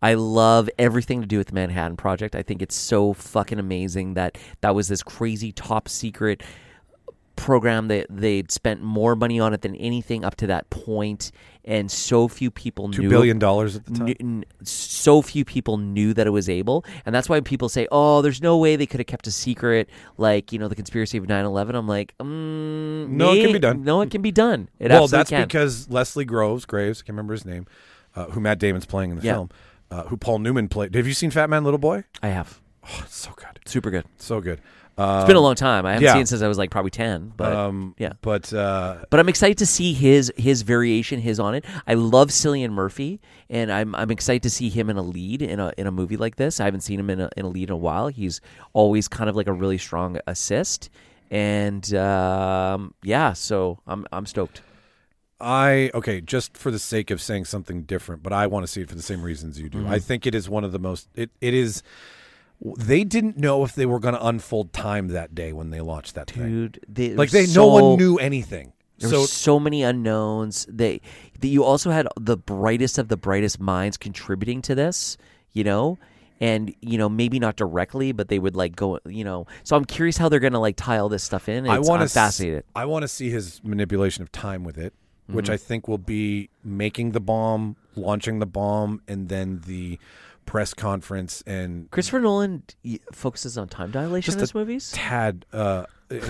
S4: I love everything to do with the Manhattan Project. I think it's so fucking amazing that was this crazy top secret program that they'd spent more money on it than anything up to that point, and so few people knew
S1: $2 billion at the time.
S4: so few people knew that it was able, and that's why people say, "Oh, there's no way they could have kept a secret, like the conspiracy of 9/11." I'm like,
S1: no, it can be done.
S4: No, it can be done. It
S1: Well,
S4: absolutely
S1: that's
S4: can.
S1: because Leslie Graves, I can't remember his name, who Matt Damon's playing in the film, who Paul Newman played. Have you seen Fat Man, Little Boy?
S4: I have.
S1: Oh, it's so good.
S4: Super good.
S1: So good.
S4: It's been a long time. I haven't
S1: yeah.
S4: seen it since I was like probably 10. But yeah.
S1: But
S4: I'm excited to see his variation, his on it. I love Cillian Murphy, and I'm excited to see him in a lead in a movie like this. I haven't seen him in a lead in a while. He's always kind of like a really strong assist, and so I'm stoked.
S1: Just for the sake of saying something different, but I want to see it for the same reasons you do.
S4: Mm-hmm.
S1: I think it is one of the most. It is. They didn't know if they were going to unfold time that day when they launched that thing.
S4: Dude,
S1: no one knew anything.
S4: There were so many unknowns. That you also had the brightest of the brightest minds contributing to this, and maybe not directly, but they would like go, So I'm curious how they're going to like tie all this stuff in. I'm fascinated.
S1: I want to see his manipulation of time with it, which I think will be making the bomb, launching the bomb, and then the press conference. And
S4: Christopher Nolan focuses on time dilation in his movies.
S1: Tad, from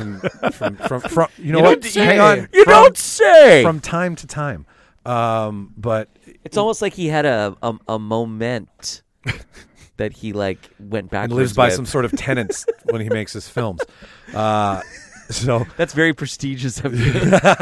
S4: hang on,
S1: you
S4: don't say
S1: from time to time. But
S4: it's almost like he had a moment that he like went back
S1: and lives by some sort of tenets when he makes his films. So
S4: that's very prestigious of you.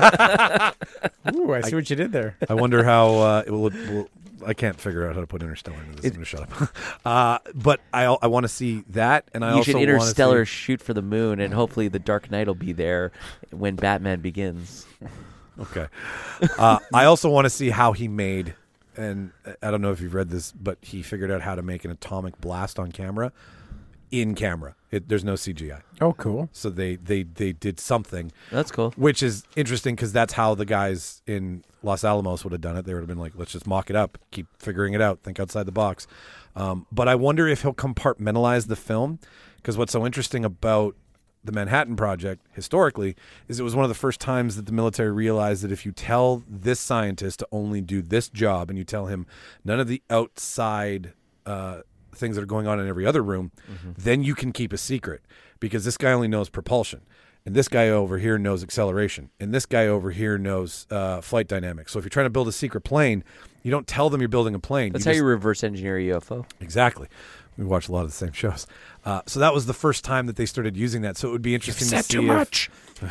S5: Ooh, I see what you did there.
S1: I wonder how it will. I can't figure out how to put Interstellar into this. I'm going to shut up. But I want to see that, and I
S4: you
S1: also
S4: should
S1: want to
S4: Interstellar shoot for the moon, and hopefully the Dark Knight will be there when Batman begins.
S1: Okay. I also want to see how he made, and I don't know if you've read this, but he figured out how to make an atomic blast on camera. In camera, there's no CGI.
S5: Oh, cool.
S1: So they did something.
S4: That's cool.
S1: Which is interesting because that's how the guys in Los Alamos would have done it. They would have been like, let's just mock it up, keep figuring it out, think outside the box. But I wonder if he'll compartmentalize the film, because what's so interesting about the Manhattan Project historically is it was one of the first times that the military realized that if you tell this scientist to only do this job and you tell him none of the outside things that are going on in every other room, then you can keep a secret, because this guy only knows propulsion, and this guy over here knows acceleration, and this guy over here knows flight dynamics. So if you're trying to build a secret plane, you don't tell them you're building a plane.
S4: That's how you reverse engineer a UFO.
S1: Exactly. We watch a lot of the same shows. So that was the first time that they started using that. So it would be interesting to see
S5: too much.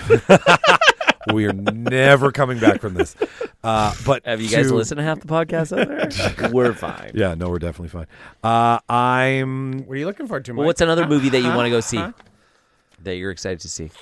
S1: We are never coming back from this. But
S4: have you guys listened to half the podcast out there? We're fine.
S1: Yeah, no, we're definitely fine. What
S5: are you looking forward to, Mike?
S4: Well, what's another movie that you want to go see that you're excited to see?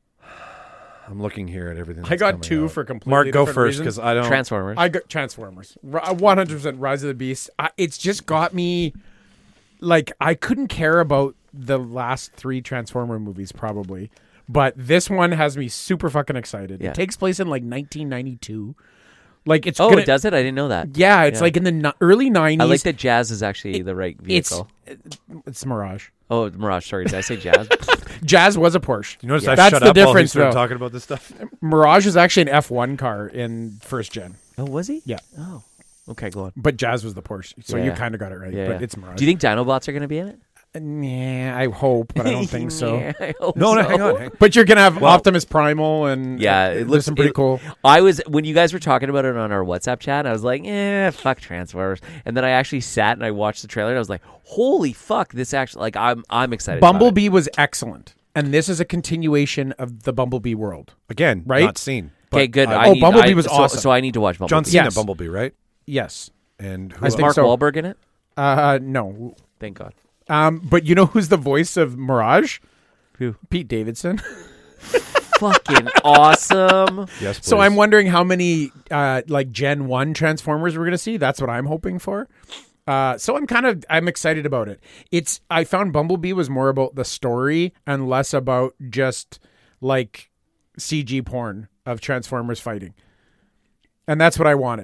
S1: I'm looking here at everything.
S5: I got two for completely
S1: Mark, go
S5: different
S1: first,
S5: reasons.
S1: because I don't.
S4: Transformers.
S5: I got Transformers. 100% Rise of the Beast. It's just got me. Like, I couldn't care about the last three Transformer movies, probably. But this one has me super fucking excited.
S4: Yeah.
S5: It takes place in like 1992. Like it's
S4: does it? I didn't know that.
S5: Yeah, it's like in the early 90s.
S4: I like that Jazz is actually the right vehicle.
S5: It's Mirage.
S4: Oh, Mirage. Sorry, did I say Jazz?
S5: Jazz was a Porsche.
S1: You notice I
S5: That's
S1: shut
S5: the
S1: up while he
S5: difference,
S1: started
S5: though.
S1: talking about this stuff?
S5: Mirage is actually an F1 car in first gen.
S4: Oh, was he?
S5: Yeah.
S4: Oh, okay, go on.
S5: But Jazz was the Porsche. So you
S4: Yeah.
S5: kind of got it right.
S4: Yeah,
S5: But
S4: yeah.
S5: it's Mirage.
S4: Do you think Dinobots are going to be in it?
S5: Yeah, I hope, but I don't think so.
S4: Yeah, I hope
S1: No,
S4: so.
S1: hang on.
S5: But you're going to have Optimus Primal and
S4: Yeah, it
S5: there's
S4: looks
S5: some pretty cool.
S4: I was when you guys were talking about it on our WhatsApp chat, I was like, fuck Transformers. And then I actually sat and I watched the trailer and I was like, holy fuck, this actually like I'm excited. about it.
S5: Bumblebee was excellent. And this is a continuation of the Bumblebee world.
S1: Again,
S5: Right?
S1: not seen.
S4: Okay, good.
S1: I-
S5: Bumblebee was awesome.
S4: So I need to watch Bumblebee.
S1: John Cena,
S5: Yes.
S1: Bumblebee, right?
S5: Yes.
S1: And who
S4: Is
S5: think
S4: Mark
S5: so.
S4: Wahlberg in it?
S5: No.
S4: Thank God.
S5: But you know who's the voice of Mirage?
S4: Who?
S5: Pete Davidson.
S4: Fucking awesome.
S1: Yes, please.
S5: So I'm wondering how many like Gen 1 Transformers we're going to see. That's what I'm hoping for. So I'm excited about it. I found Bumblebee was more about the story and less about just like CG porn of Transformers fighting. And that's what I wanted.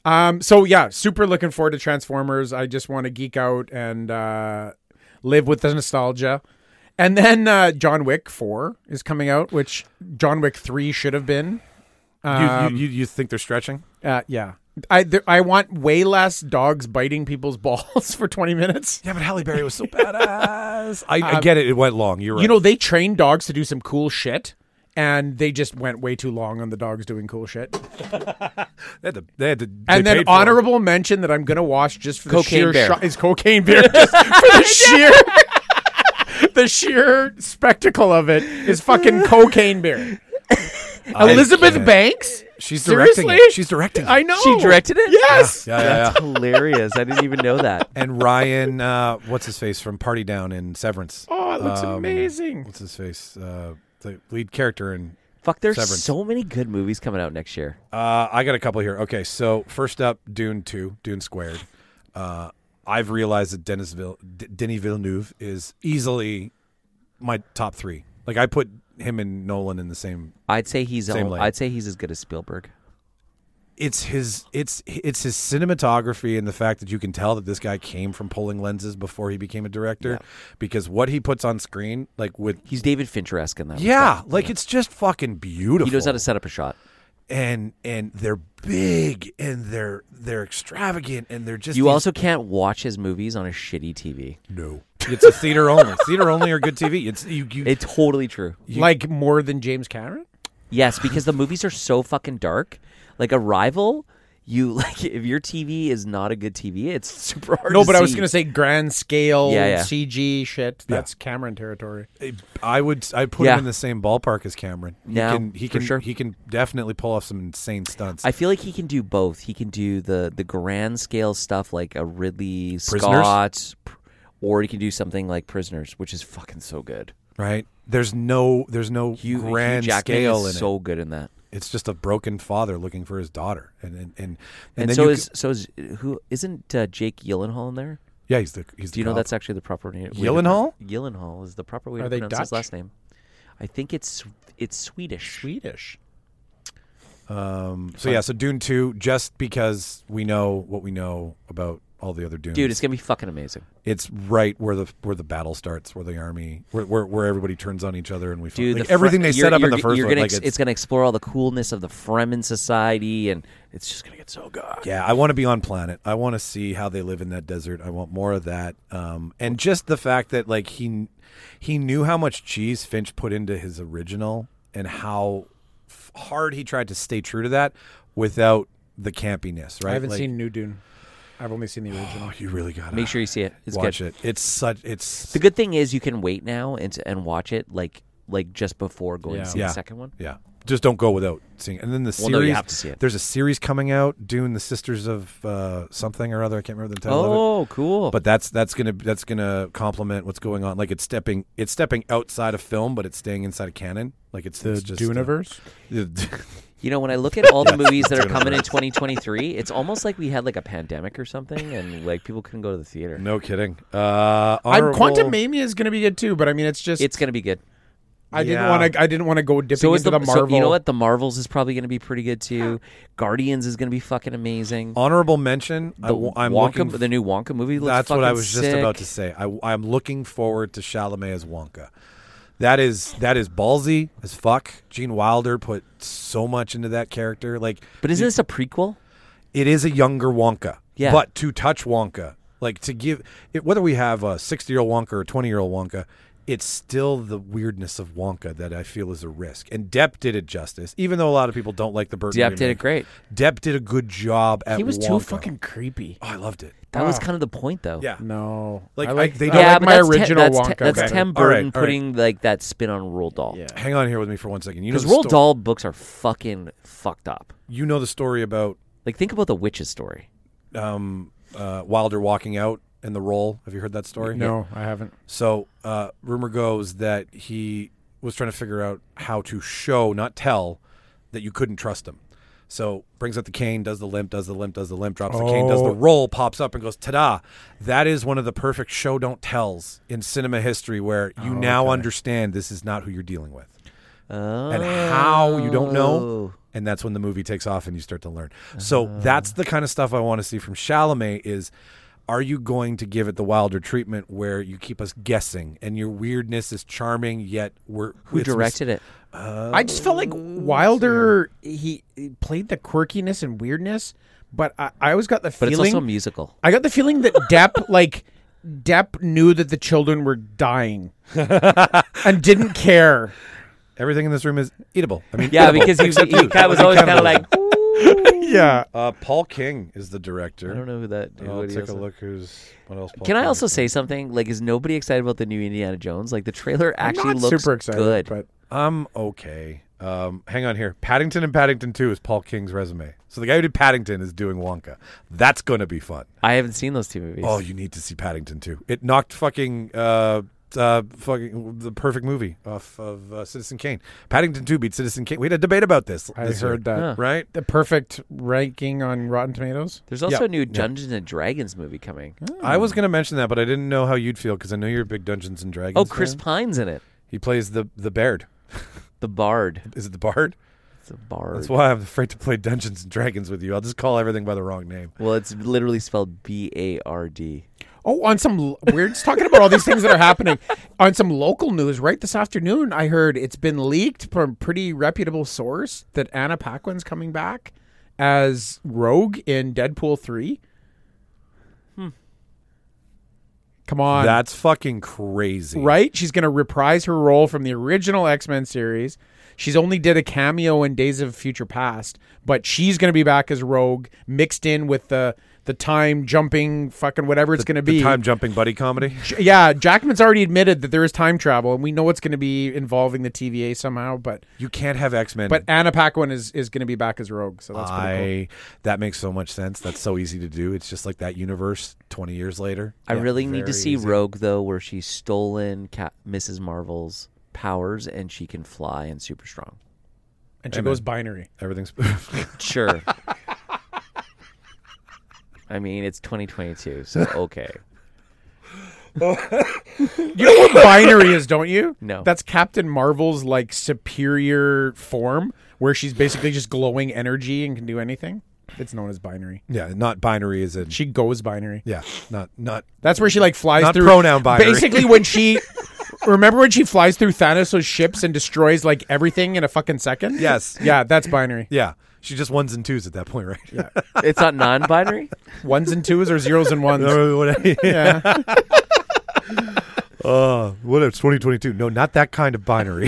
S5: So yeah, super looking forward to Transformers. I just want to geek out and live with the nostalgia. And then John Wick 4 is coming out, which John Wick 3 should have been.
S1: You think they're stretching?
S5: Yeah. I want way less dogs biting people's balls for 20 minutes.
S1: Yeah, but Halle Berry was so badass. I get it. It went long. You're right.
S5: You know, they train dogs to do some cool shit, and they just went way too long on the dogs doing cool shit.
S1: they had to
S5: And then
S1: paid for
S5: honorable mention that I'm going to watch just for
S4: Cocaine
S5: the sheer
S4: Bear.
S5: shot is Cocaine Bear. Just for the sheer... The sheer spectacle of it is fucking Cocaine Bear. Elizabeth
S1: can't.
S5: Banks?
S1: She's directing
S5: Seriously?
S1: it. She's directing it.
S5: I know.
S4: She directed it?
S5: Yes.
S1: Yeah.
S4: That's hilarious. I didn't even know that.
S1: And Ryan, what's his face from Party Down in Severance?
S5: Oh, it looks amazing.
S1: What's his face? The lead character in.
S4: Fuck, there's
S1: Severance.
S4: so many good movies coming out next year.
S1: I got a couple here. Okay, so first up, Dune 2, Dune Squared. I've realized that Denis Villeneuve is easily my top 3. Like I put him and Nolan in the same.
S4: I'd say he's
S1: Same lane.
S4: I'd say he's as good as Spielberg.
S1: It's his cinematography and the fact that you can tell that this guy came from pulling lenses before he became a director, because what he puts on screen, like with
S4: He's David Fincher-esque in that.
S1: yeah,
S4: stuff.
S1: like it's just fucking beautiful.
S4: He knows how to set up a shot.
S1: and they're big and they're extravagant and they're just
S4: You
S1: these-
S4: also can't watch his movies on a shitty TV.
S1: no. It's a theater only. Theater only or good TV. It's you.
S4: It's totally true.
S5: Like more than James Cameron?
S4: Yes, because the movies are so fucking dark. Like Arrival, you like if your TV is not a good TV, it's super hard.
S5: No,
S4: to
S5: but I was
S4: see.
S5: going to say grand scale
S4: Yeah.
S5: CG shit. That's Cameron territory.
S1: I put
S4: Yeah.
S1: him in the same ballpark as Cameron. He
S4: for
S1: can
S4: sure.
S1: he can definitely pull off some insane stunts.
S4: I feel like he can do both. He can do the grand scale stuff like a Ridley
S1: Prisoners?
S4: Scott, or he can do something like Prisoners, which is fucking so good.
S1: right? There's no
S4: Hugh
S1: grand
S4: Jackman
S1: scale
S4: is
S1: in
S4: so
S1: it.
S4: good in that.
S1: It's just a broken father looking for his daughter, and
S4: And
S1: then
S4: so
S1: you
S4: is who isn't Jake Gyllenhaal in there?
S1: yeah, he's the
S4: Do you know
S1: cop.
S4: that's actually the proper name?
S1: Gyllenhaal?
S4: Gyllenhaal is the proper way
S5: Are
S4: to
S5: they
S4: pronounce his
S5: Dutch?
S4: last name. I think it's Swedish.
S5: Swedish.
S1: So Dune 2, just because we know what we know about all the other Dunes.
S4: Dude, it's gonna be fucking amazing.
S1: it's right where the battle starts, where the army, where everybody turns on each other, and we
S4: Dude,
S1: like
S4: the
S1: everything they set up in the first
S4: you're
S1: one.
S4: gonna
S1: Like
S4: it's gonna explore all the coolness of the Fremen society, and it's just gonna get so good.
S1: yeah, I want to be on planet. I want to see how they live in that desert. I want more of that, and just the fact that like he knew how much cheese Finch put into his original, and how hard he tried to stay true to that without the campiness. Right?
S5: I haven't
S1: Like,
S5: seen New Dune. I've only seen the original.
S1: Oh, you really gotta
S4: Make sure you see it. It's
S1: watch
S4: good.
S1: it. It's
S4: The good thing is you can wait now and watch it like just before going to see
S1: Yeah.
S4: the second one.
S1: yeah. Just don't go without seeing it. And then the
S4: Well,
S1: series,
S4: no, you have to see it.
S1: There's a series coming out, Dune: The Sisters of something or other. I can't remember the title of it.
S4: Oh, cool.
S1: But that's gonna complement what's going on. Like it's stepping outside of film, but it's staying inside of canon. Like it's just
S5: Duneverse?
S4: you know, when I look at all the movies that are
S1: Duneverse.
S4: coming in 2023, it's almost like we had like a pandemic or something, and like people couldn't go to the theater.
S1: no kidding.
S5: Quantum Mania is going to be good too, but I mean, it's just
S4: It's gonna be good.
S5: I didn't
S1: Yeah.
S5: want to go dipping
S4: So is
S5: into the Marvel.
S4: So you know what? The Marvels is probably gonna be pretty good too. Guardians is gonna be fucking amazing.
S1: Honorable mention. I'm
S4: Wonka,
S1: looking.
S4: the new Wonka movie looks
S1: That's what I
S4: fucking
S1: was just about to
S4: sick.
S1: say. I'm looking forward to Chalamet as Wonka. That is ballsy as fuck. Gene Wilder put so much into that character. Like,
S4: But isn't this a prequel?
S1: it is a younger Wonka.
S4: Yeah.
S1: But to touch Wonka, like to give it, whether we have a 60-year-old Wonka or a 20-year-old Wonka, it's still the weirdness of Wonka that I feel is a risk. And Depp did it justice, even though a lot of people don't like the Burton.
S4: Depp did
S1: remake.
S4: it great.
S1: Depp did a good job at
S5: he was
S1: Wonka.
S5: too fucking creepy.
S1: Oh, I loved it.
S4: That was kind of the point, though.
S1: Yeah.
S5: No,
S1: Like,
S5: I like
S1: they-
S5: I
S1: Yeah,
S5: like
S4: but
S5: my
S4: that's
S5: original
S4: that's
S5: Wonka.
S4: That's
S5: better.
S4: Tim
S1: All right,
S4: Burton
S1: all right.
S4: putting like that spin on Roald Dahl.
S5: Yeah.
S1: Hang on here with me for 1 second. You know
S4: Because
S1: the
S4: Roald Dahl books are fucking fucked up.
S1: You know the story about
S4: Like think about the witch's story.
S1: Wilder walking out in the role. Have you heard that story?
S5: No, I haven't.
S1: So rumor goes that he was trying to figure out how to show, not tell, that you couldn't trust him. So brings out the cane, does the limp, drops the cane, does the roll, pops up and goes, ta-da. That is one of the perfect show don't tells in cinema history where you now understand this is not who you're dealing with. and how you don't know.
S4: Oh.
S1: And that's when the movie takes off and you start to learn. So that's the kind of stuff I want to see from Chalamet is, are you going to give it the Wilder treatment where you keep us guessing and your weirdness is charming, yet
S4: Who directed it?
S5: I just felt like Wilder, he played the quirkiness and weirdness, but I always got the
S4: But
S5: feeling.
S4: it's also a musical.
S5: I got the feeling that Depp knew that the children were dying and didn't care.
S1: Everything in this room is eatable. I mean,
S4: Yeah,
S1: eatable,
S4: because he
S1: except you.
S4: was always kind of like,
S5: Yeah.
S1: Paul King is the director.
S4: I don't know who that.
S1: I'll
S4: what he
S1: take
S4: is.
S1: a look. What else? Paul
S4: Can I
S1: King
S4: also
S1: is
S4: say something? Like, is nobody excited about the new Indiana Jones? Like, the trailer actually
S5: I'm not
S4: looks
S5: super excited,
S4: good.
S5: but
S1: I'm okay. Hang on here. Paddington and Paddington 2 is Paul King's resume. So the guy who did Paddington is doing Wonka. That's going to be fun.
S4: I haven't seen those two movies.
S1: Oh, you need to see Paddington 2. It knocked fucking the perfect movie off of Citizen Kane. Paddington 2 beat Citizen Kane. We had a debate about this.
S5: I
S1: this
S5: heard
S1: year,
S5: that.
S4: Huh.
S1: right?
S5: The perfect ranking on Rotten Tomatoes.
S4: There's also
S1: Yeah.
S4: a new Dungeons and Dragons movie coming.
S1: I was going to mention that, but I didn't know how you'd feel because I know you're a big Dungeons and Dragons.
S4: Oh, Chris
S1: fan.
S4: Pine's in it.
S1: He plays the Baird.
S4: The Bard.
S1: Is it the Bard?
S4: It's a Bard.
S1: That's why I'm afraid to play Dungeons and Dragons with you. I'll just call everything by the wrong name.
S4: Well, it's literally spelled B-A-R-D.
S5: Oh, on some we're just talking about all these things that are happening on some local news. Right this afternoon, I heard it's been leaked from a pretty reputable source that Anna Paquin's coming back as Rogue in Deadpool 3. Come on,
S1: That's fucking crazy.
S5: right? She's going to reprise her role from the original X-Men series. She's only did a cameo in Days of Future Past, but she's going to be back as Rogue, mixed in with the time jumping, fucking whatever it's going to be.
S1: The time jumping buddy comedy.
S5: Yeah, Jackman's already admitted that there is time travel, and we know it's going to be involving the TVA somehow. But
S1: You can't have X-Men.
S5: Anna Paquin is going to be back as Rogue, so that's pretty cool.
S1: That makes so much sense. That's so easy to do. It's just like that universe 20 years later.
S4: I
S1: Yeah,
S4: really need to
S1: very
S4: see
S1: easy.
S4: Rogue, though, where she's stolen Mrs. Marvel's powers and she can fly and super strong.
S5: And she
S1: Amen.
S5: goes binary.
S1: Everything's
S4: Sure. I mean, it's 2022, so okay.
S5: You know what binary is, don't you?
S4: No.
S5: That's Captain Marvel's like superior form, where she's basically just glowing energy and can do anything. It's known as binary.
S1: yeah, not binary is in.
S5: She goes binary.
S1: Yeah, not.
S5: That's where she like flies
S1: Not
S5: through
S1: pronoun binary.
S5: Basically, when she remember when she flies through Thanos' ships and destroys like everything in a fucking second.
S1: Yes.
S5: Yeah, that's binary.
S1: Yeah, she's just ones and twos at that point, right?
S5: Yeah.
S4: It's not non-binary?
S5: Ones and twos or zeros and ones.
S1: yeah.
S5: Yeah.
S1: What? It's 2022. No, not that kind of binary.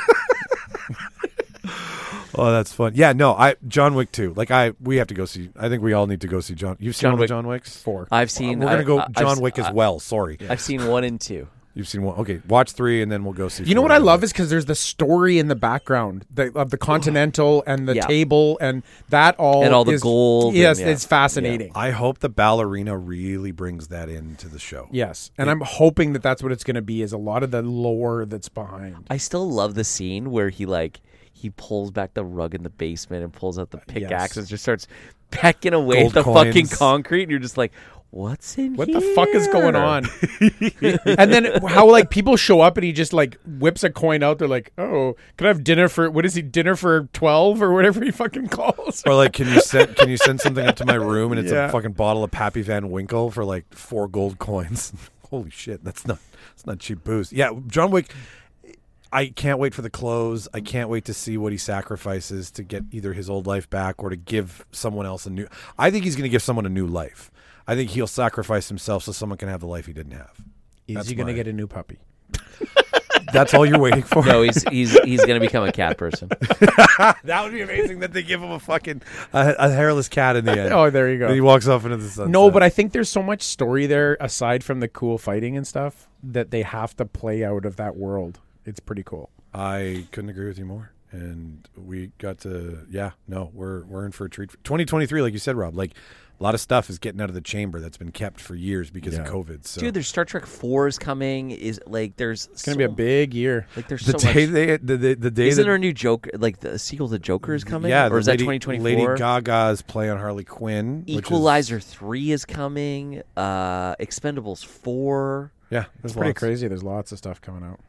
S1: Oh, that's fun. Yeah, no, John Wick 2. We have to go see. I think we all need to go see John. You've seen
S4: John
S1: all the
S4: Wick
S1: John Wicks?
S5: 4.
S4: I've seen.
S1: We're gonna go
S4: I've
S1: John
S4: s-
S1: Wick as well. Sorry,
S4: I've seen 1 and 2.
S1: you've seen one. Okay, watch 3 and then we'll go see.
S5: You know
S1: 4.
S5: what I love is because there's the story in the background of the Continental and the
S4: Yeah.
S5: table and that all
S4: And all the
S5: is-
S4: gold
S5: Yes,
S4: and, yeah.
S5: it's fascinating.
S1: I hope the ballerina really brings that into the show.
S5: Yes, and I'm hoping that that's what it's going to be. Is a lot of the lore that's behind.
S4: I still love the scene where he pulls back the rug in the basement and pulls out the pickaxe
S5: Yes.
S4: and just starts pecking away
S1: Gold
S4: at the fucking
S1: coins.
S4: concrete. And you're just like, what's in
S5: What
S4: here?
S5: the fuck is going on? And then how like people show up and he just like whips a coin out. They're like, "Oh, can I have dinner for what is he? Dinner for 12 or whatever he fucking calls."
S1: Or like, can you send something up to my room and it's
S5: Yeah.
S1: a fucking bottle of Pappy Van Winkle for like 4 gold coins? Holy shit, that's not cheap booze. Yeah, John Wick. I can't wait for the close. I can't wait to see what he sacrifices to get either his old life back or to give someone else a new. I think he's going to give someone a new life. I think he'll sacrifice himself so someone can have the life he didn't have.
S5: Is
S1: That's
S5: he going to
S1: my-
S5: get a new puppy?
S1: That's all you're waiting for.
S4: No, he's gonna become a cat person.
S1: That would be amazing that they give him a fucking a hairless cat in the end.
S5: Oh, there you go.
S1: And he walks off into the sunset.
S5: No, but I think there's so much story there aside from the cool fighting and stuff that they have to play out of that world. It's pretty cool.
S1: I couldn't agree with you more. And we got to, we're in for a treat. 2023, like you said, Rob, like a lot of stuff is getting out of the chamber that's been kept for years because of COVID. So
S4: Dude, there's Star Trek 4 is coming. Is like there's
S5: It's going to be a big year.
S4: like there's
S1: the
S4: so
S1: day
S4: much.
S1: the day
S4: Isn't
S1: that
S4: there a new Joker, like the sequel to Joker is coming?
S1: yeah,
S4: or is
S1: the
S4: that
S1: Lady-
S4: 2024?
S1: Lady Gaga's play on Harley Quinn, which is-
S4: Equalizer 3 is coming. Expendables 4.
S1: yeah,
S5: It's
S1: there's
S5: pretty
S1: lots.
S5: crazy. There's lots of stuff coming out.
S1: It's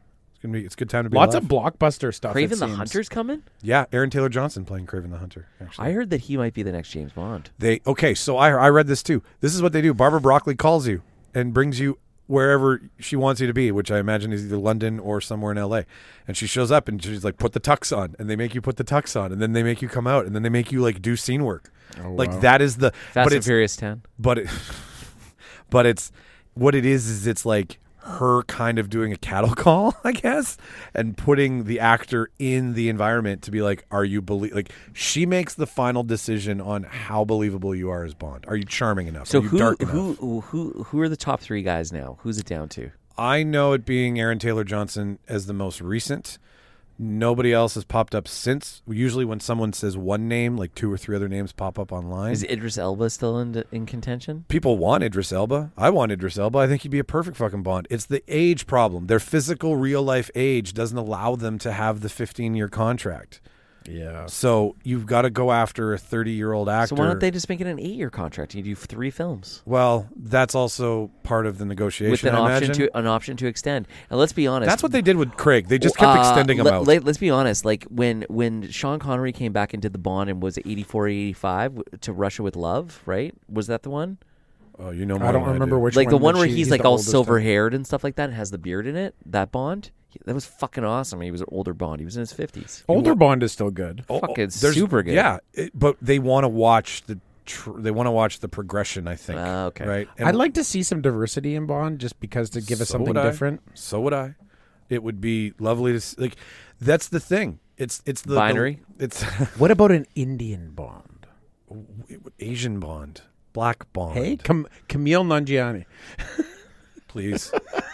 S1: It's a good time to be
S5: Lots
S1: alive.
S5: of blockbuster stuff.
S4: Craven
S5: it
S4: the
S5: seems.
S4: Hunter's coming.
S1: Yeah, Aaron Taylor Johnson playing Craven the Hunter. Actually,
S4: I heard that he might be the next James Bond.
S1: So I read this too. This is what they do. Barbara Broccoli calls you and brings you wherever she wants you to be, which I imagine is either London or somewhere in LA. And she shows up and she's like, put the tux on, and they make you put the tux on, and then they make you come out, and then they make you like do scene work. Like
S5: wow.
S1: that is the
S4: Fast
S1: but
S4: and
S1: it's
S4: Furious 10.
S1: but it, but it's what it is it's like her kind of doing a cattle call, I guess, and putting the actor in the environment to be like, are you like she makes the final decision on how believable you are as Bond. Are you charming enough?
S4: So
S1: are you dark enough?
S4: who are the top 3 guys now? Who's it down to?
S1: I know it being Aaron Taylor Johnson as the most recent. Nobody else has popped up since. Usually when someone says one name, like 2 or 3 other names pop up online.
S4: Is Idris Elba still in contention?
S1: People want Idris Elba. I want Idris Elba. I think he'd be a perfect fucking Bond. It's the age problem. Their physical, real-life age doesn't allow them to have the 15-year contract.
S5: Yeah.
S1: So you've got to go after a 30-year-old actor.
S4: So why don't they just make it an 8-year contract? You do 3 films
S1: Well, that's also part of the negotiation,
S4: with an
S1: I
S4: option
S1: imagine.
S4: an option to extend. And let's be honest,
S1: That's what they did with Craig. They just kept extending him out.
S4: Let's be honest. Like when Sean Connery came back and did the Bond and was it 84, 85 to Russia with Love, right? Was that the one?
S1: Oh, you know more
S5: I don't
S1: than
S5: remember
S1: do.
S5: which
S4: Like
S5: one.
S4: the one
S5: but
S4: where
S5: she-
S4: he's
S5: the
S4: like all
S5: oldest
S4: silver
S5: one.
S4: haired and stuff like that and has the beard in it. That Bond, that was fucking awesome. He was an older Bond. He was in his 50s.
S5: Older Bond is still good.
S4: Fucking
S1: There's-
S4: super good.
S1: Yeah, but they want to watch they want to watch the progression, I think.
S4: Okay.
S1: Right?
S5: I'd like to see some diversity in Bond just because to give us
S1: So
S5: something
S1: would I.
S5: different.
S1: So would I. It would be lovely to see. Like, that's the thing. It's the
S4: Binary?
S1: It's
S5: What about an Indian Bond?
S1: Asian Bond, Black Bond.
S5: Hey, Camille Nanjiani.
S1: please.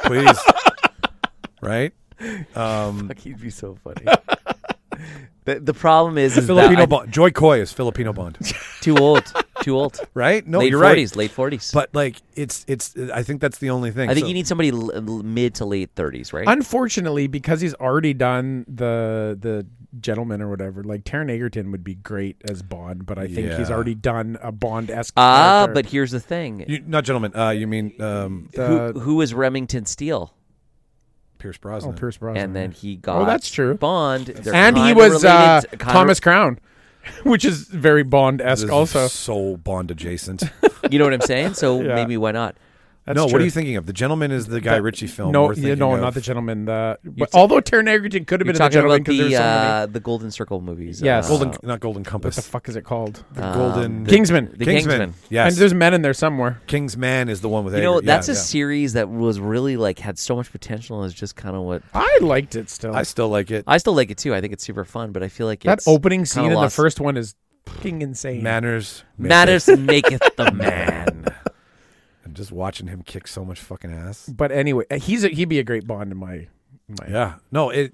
S1: Right?
S4: Fuck, he'd be so funny. The problem is
S1: Filipino
S4: that
S1: Bond. Joy Coy is Filipino Bond.
S4: too old.
S1: Right? No,
S4: late
S1: you're
S4: 40s,
S1: right.
S4: late 40s.
S1: But like, it's. I think that's the only thing.
S4: I think
S1: So-
S4: you need somebody mid to late 30s, right?
S5: Unfortunately, because he's already done the Gentleman or whatever, like Taron Egerton would be great as Bond, but I think he's
S1: Yeah.
S5: already done a Bond-esque
S4: Ah,
S5: character.
S4: but here's the thing.
S1: not gentlemen. You mean
S4: Who was Remington Steele?
S1: Pierce Brosnan?
S5: Pierce Brosnan.
S4: And then he got
S5: that's true.
S4: Bond. They're
S5: And he
S4: kinda
S5: was
S4: related, kinda-
S5: Thomas Crown, which is very Bond-esque
S1: This is
S5: also.
S1: so Bond adjacent.
S4: You know what I'm saying? So
S5: Yeah.
S4: maybe why not?
S5: That's
S1: no,
S5: true.
S1: what are you thinking of? The Gentleman is the Guy Ritchie film.
S5: No,
S1: we're thinking
S5: no,
S1: of.
S5: not the Gentleman. But although Taron Egerton could have
S4: You're
S5: been in the
S4: talking
S5: Gentleman
S4: about
S5: because there's so many.
S4: the Golden Circle movies.
S5: Yes.
S1: Not Golden
S5: What
S1: Compass.
S5: the fuck is it called?
S1: The Golden
S5: Kingsman.
S4: The
S1: Kingsman. Yes.
S5: And there's men in there somewhere.
S1: Kingsman is the one with
S4: You know,
S1: Eggert.
S4: that's
S1: yeah,
S4: a series that was really like had so much potential. Is just kind of what
S5: I liked it still.
S1: I still like it.
S4: I still like it too. I think it's super fun, but I feel like
S5: That
S4: it's
S5: opening
S4: kinda
S5: scene in the
S4: lost.
S5: first one is fucking insane.
S1: Manners.
S4: Matters maketh the man.
S1: And just watching him kick so much fucking ass.
S5: But anyway, he'd be a great Bond in my.
S1: Yeah. No, it's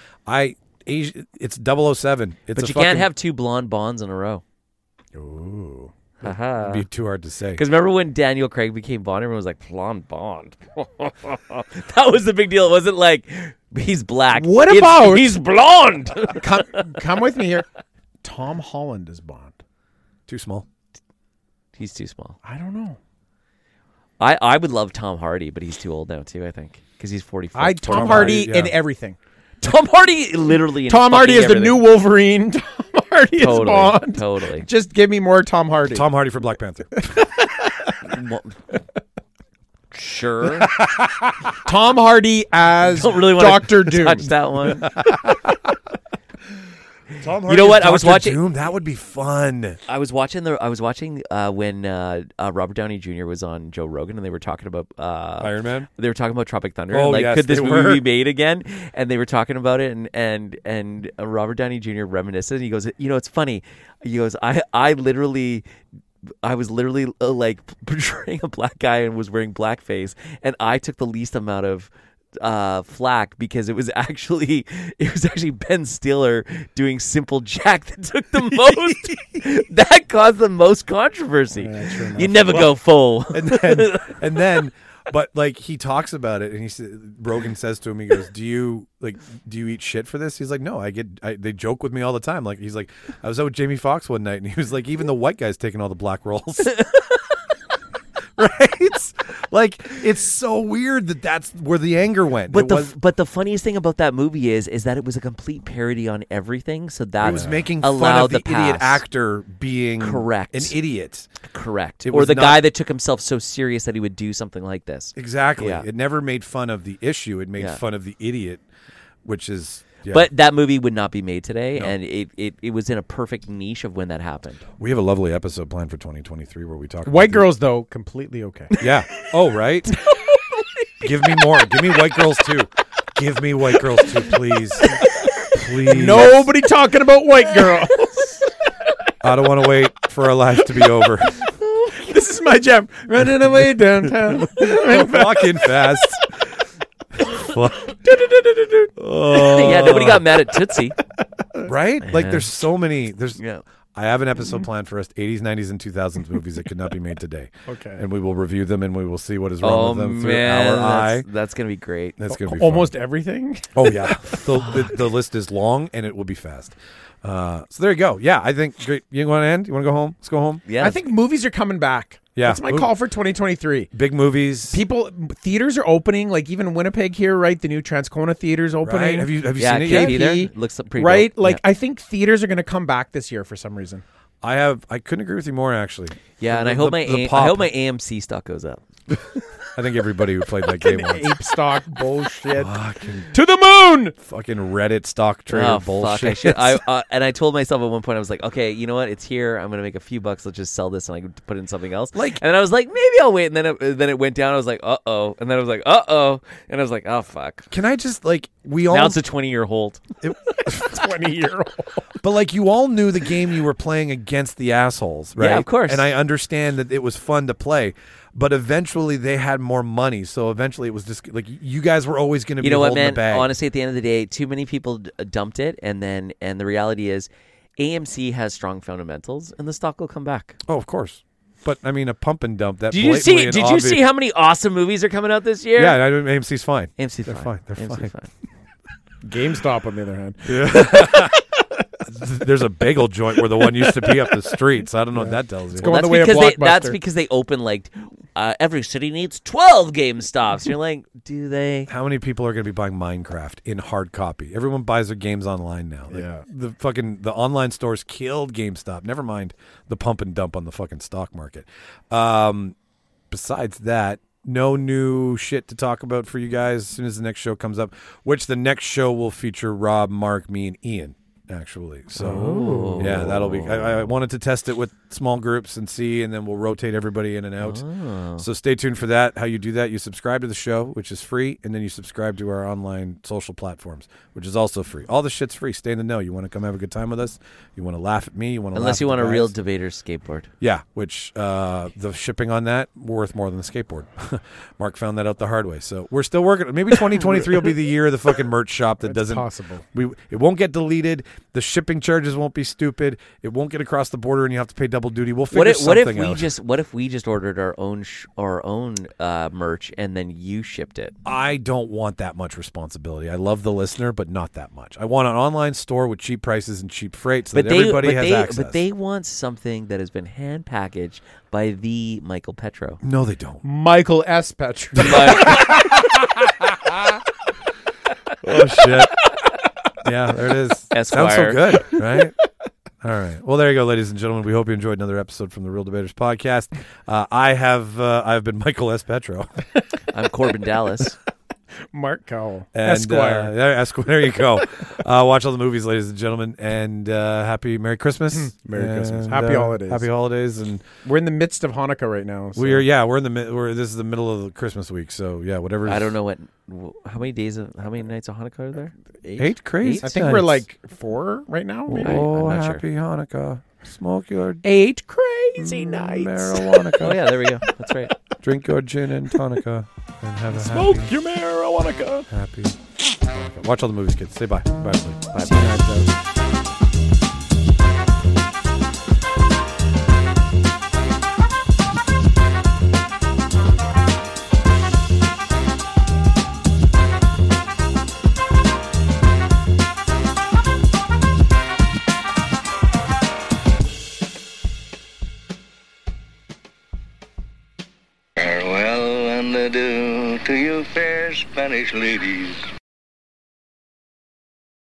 S1: 007. It's
S4: But you can't have 2 blonde Bonds in a row.
S1: Ooh.
S4: Haha.
S1: It'd be too hard to say.
S4: Because remember when Daniel Craig became Bond, everyone was like, blonde Bond. That was the big deal. It wasn't like, he's black.
S5: What
S4: It's,
S5: about-
S4: he's blonde?
S5: Come with me here. Tom Holland is Bond.
S1: Too small.
S4: He's too small.
S5: I don't know.
S4: I would love Tom Hardy, but he's too old now too, I think. Because he's 44.
S5: Tom Hardy
S1: Hardy,
S5: in
S1: yeah.
S5: everything.
S4: Tom Hardy literally in
S5: Tom Hardy
S4: fucking
S5: is the
S4: everything.
S5: new Wolverine. Tom Hardy is
S4: Totally.
S5: Bond.
S4: Totally.
S5: Just give me more Tom Hardy.
S1: Tom Hardy for Black Panther.
S4: Sure.
S5: Tom Hardy as
S4: Don't really want
S5: Doctor
S4: to
S5: Doom.
S4: touch that one.
S1: Tom
S4: You know what? I was
S1: Dr.
S4: watching-
S1: Doom. That would be fun.
S4: I was watching when Robert Downey Jr. was on Joe Rogan and they were talking about
S1: Iron Man.
S4: They were talking about Tropic Thunder.
S1: Oh,
S4: and like,
S1: yes,
S4: could this
S1: they
S4: movie
S1: were.
S4: be made again? And they were talking about it, and Robert Downey Jr. reminisced. And he goes, you know, it's funny. He goes, I was literally like portraying a black guy and was wearing blackface, and I took the least amount of flack because it was actually Ben Stiller doing Simple Jack that took the most that caused the most controversy. You never go full.
S1: and then but like he talks about it and Rogan says to him, he goes, do you eat shit for this? He's like, no, they joke with me all the time. Like, he's like, I was out with Jamie Foxx one night and he was like, even the white guy's taking all the black roles. Right? Like, it's so weird that that's where the anger went.
S4: But
S1: It
S4: the funniest thing about that movie is that it was a complete parody on everything. So that
S1: was making fun
S4: allowed
S1: of the idiot
S4: pass.
S1: actor being
S4: Correct.
S1: an idiot.
S4: Correct.
S1: It
S4: Or
S1: was
S4: the
S1: not-
S4: guy that took himself so serious that he would do something like this.
S1: Exactly.
S4: Yeah.
S1: It never made fun of the issue. It made
S4: Yeah.
S1: fun of the idiot, which is. Yeah.
S4: But that movie would not be made today,
S1: No.
S4: and it was in a perfect niche of when that happened.
S1: we have a lovely episode planned for 2023 where we talk about
S5: White
S1: these-
S5: girls, though, completely okay.
S1: Yeah. Oh, right. Give me more. Give me White Girls 2. Give me White Girls 2, please. Please.
S5: Nobody talking about white girls.
S1: I don't want to wait for our life to be over.
S5: This is my jam. Running away downtown.
S1: Fucking fast. Fuck.
S4: Yeah, nobody got mad at Tootsie.
S1: Right? Like, there's so many.
S4: Yeah.
S1: I have an episode planned for us, 80s, 90s, and 2000s movies that could not be made today.
S5: Okay.
S1: And we will review them, and we will see what is wrong
S4: Oh
S1: with them through
S4: man,
S1: our eye.
S4: that's gonna be great.
S1: That's going to be
S5: Almost
S1: fun.
S5: everything.
S1: Oh, yeah. The list is long, and it will be fast. So there you go. Yeah, I think great. You want to end? You want to go home? Let's go home.
S4: Yeah,
S5: I think movies are coming back.
S1: Yeah.
S5: That's my call for 2023.
S1: Big movies.
S5: Theaters are opening, like even Winnipeg here, right? The new Transcona Theater's opening.
S1: Right? Have you
S4: yeah,
S1: seen it
S4: KP
S1: yet?
S4: there
S5: KP,
S4: looks pretty
S5: right?
S4: dope.
S5: Like I think theaters are going to come back this year for some reason.
S1: I couldn't agree with you more, actually.
S4: yeah, and
S1: The-
S4: I hope
S1: the
S4: I
S1: pop.
S4: hope my AMC stock goes up.
S1: I think everybody who played that game once.
S5: Ape stock bullshit.
S1: Fucking,
S5: To the moon.
S1: fucking Reddit stock trader
S4: Oh
S1: bullshit.
S4: fuck! I should. And I told myself at one point, I was like, okay, you know what? It's here. I'm gonna make a few bucks. Let's just sell this and I can put in something else.
S1: Like-
S4: and then I was like, maybe I'll wait. And then it went down. I was like, uh oh. And then I was like, uh oh. And I was like, oh fuck.
S1: Can I just, like, we all...
S4: Now it's a 20-year hold.
S5: 20-year-old.
S1: But, like, you all knew the game you were playing against the assholes, right?
S4: Yeah, of course.
S1: And I understand that it was fun to play. But eventually they had more money. So eventually it was just, like, you guys were always going to be
S4: You know what,
S1: holding
S4: man?
S1: the bag.
S4: Honestly, at the end of the day, too many people dumped it, and the reality is, AMC has strong fundamentals, and the stock will come back.
S1: Oh, of course. But, I mean, a pump and dump. That
S4: Did you
S1: blatantly
S4: see?
S1: and
S4: Did you
S1: obvious-
S4: see how many awesome movies are coming out this year?
S1: Yeah, AMC's fine.
S4: AMC's
S1: They're fine. They're
S4: AMC's
S1: fine.
S5: GameStop, on the other hand.
S1: There's a bagel joint where the one used to be up the street. So I don't know what that tells you.
S5: going
S4: Well,
S5: the way of
S4: that's
S5: Blockbuster.
S4: because they open like every city needs 12 GameStops. You're like, do they?
S1: How many people are going to be buying Minecraft in hard copy? Everyone buys their games online now. Like,
S5: Yeah.
S1: the online stores killed GameStop. Never mind the pump and dump on the fucking stock market. Besides that, no new shit to talk about for you guys as soon as the next show comes up, which the next show will feature Rob, Mark, me, and Ian. Actually, so yeah, that'll be. I wanted to test it with small groups and see, and then we'll rotate everybody in and out. So stay tuned for that. How you do that? You subscribe to the show, which is free, and then you subscribe to our online social platforms, which is also free. All the shit's free. Stay in the know. You want to come have a good time with us? You want to laugh at me? You want to
S4: Unless
S1: laugh
S4: you
S1: at
S4: want
S1: the
S4: a real
S1: guys?
S4: debater skateboard.
S1: Yeah, which the shipping on that worth more than the skateboard. Mark found that out the hard way. So we're still working. Maybe 2023 will be the year of the fucking merch shop that
S5: It's
S1: doesn't.
S5: possible.
S1: It won't get deleted. The shipping charges won't be stupid. It won't get across the border, and you have to pay double duty. We'll figure
S4: What if
S1: something out.
S4: what if we just ordered our own merch and then you shipped it?
S1: I don't want that much responsibility. I love the listener, but not that much. I want an online store with cheap prices and cheap freight, so that everybody has access.
S4: But they want something that has been hand packaged by the Michael Petro.
S1: No, they don't.
S5: Michael S. Petri.
S1: Oh shit! Yeah, there it is. Sounds so
S4: Esquire.
S1: good, right? All right. Well, there you go, ladies and gentlemen. We hope you enjoyed another episode from the Real Debaters podcast. I've been Michael S. Petro.
S4: I'm Corbin Dallas.
S5: Mark Cowell.
S1: And,
S5: Esquire.
S1: Esquire. There you go. Watch all the movies, ladies and gentlemen, and happy Merry Christmas.
S5: Merry Christmas.
S1: And,
S5: Happy holidays.
S1: Happy holidays, and
S5: We're in the midst of Hanukkah right now. So.
S1: we're in the this is the middle of the Christmas week, so yeah, whatever.
S4: I don't know how many nights of Hanukkah are there?
S1: Eight crazy.
S5: I think we're like 4 right now. Maybe.
S1: Oh,
S4: I'm not sure.
S1: happy Hanukkah! Smoke your
S5: 8 crazy nights.
S1: marijuana.
S4: Oh yeah, there we go. That's right.
S1: Drink your gin and tonica, and have a
S5: Smoke your marijuana.
S1: happy Hanukkah. Watch all the movies, kids. Say bye. Bye, everybody.
S4: Bye.
S5: See you guys, though.
S6: Farewell fair Spanish ladies.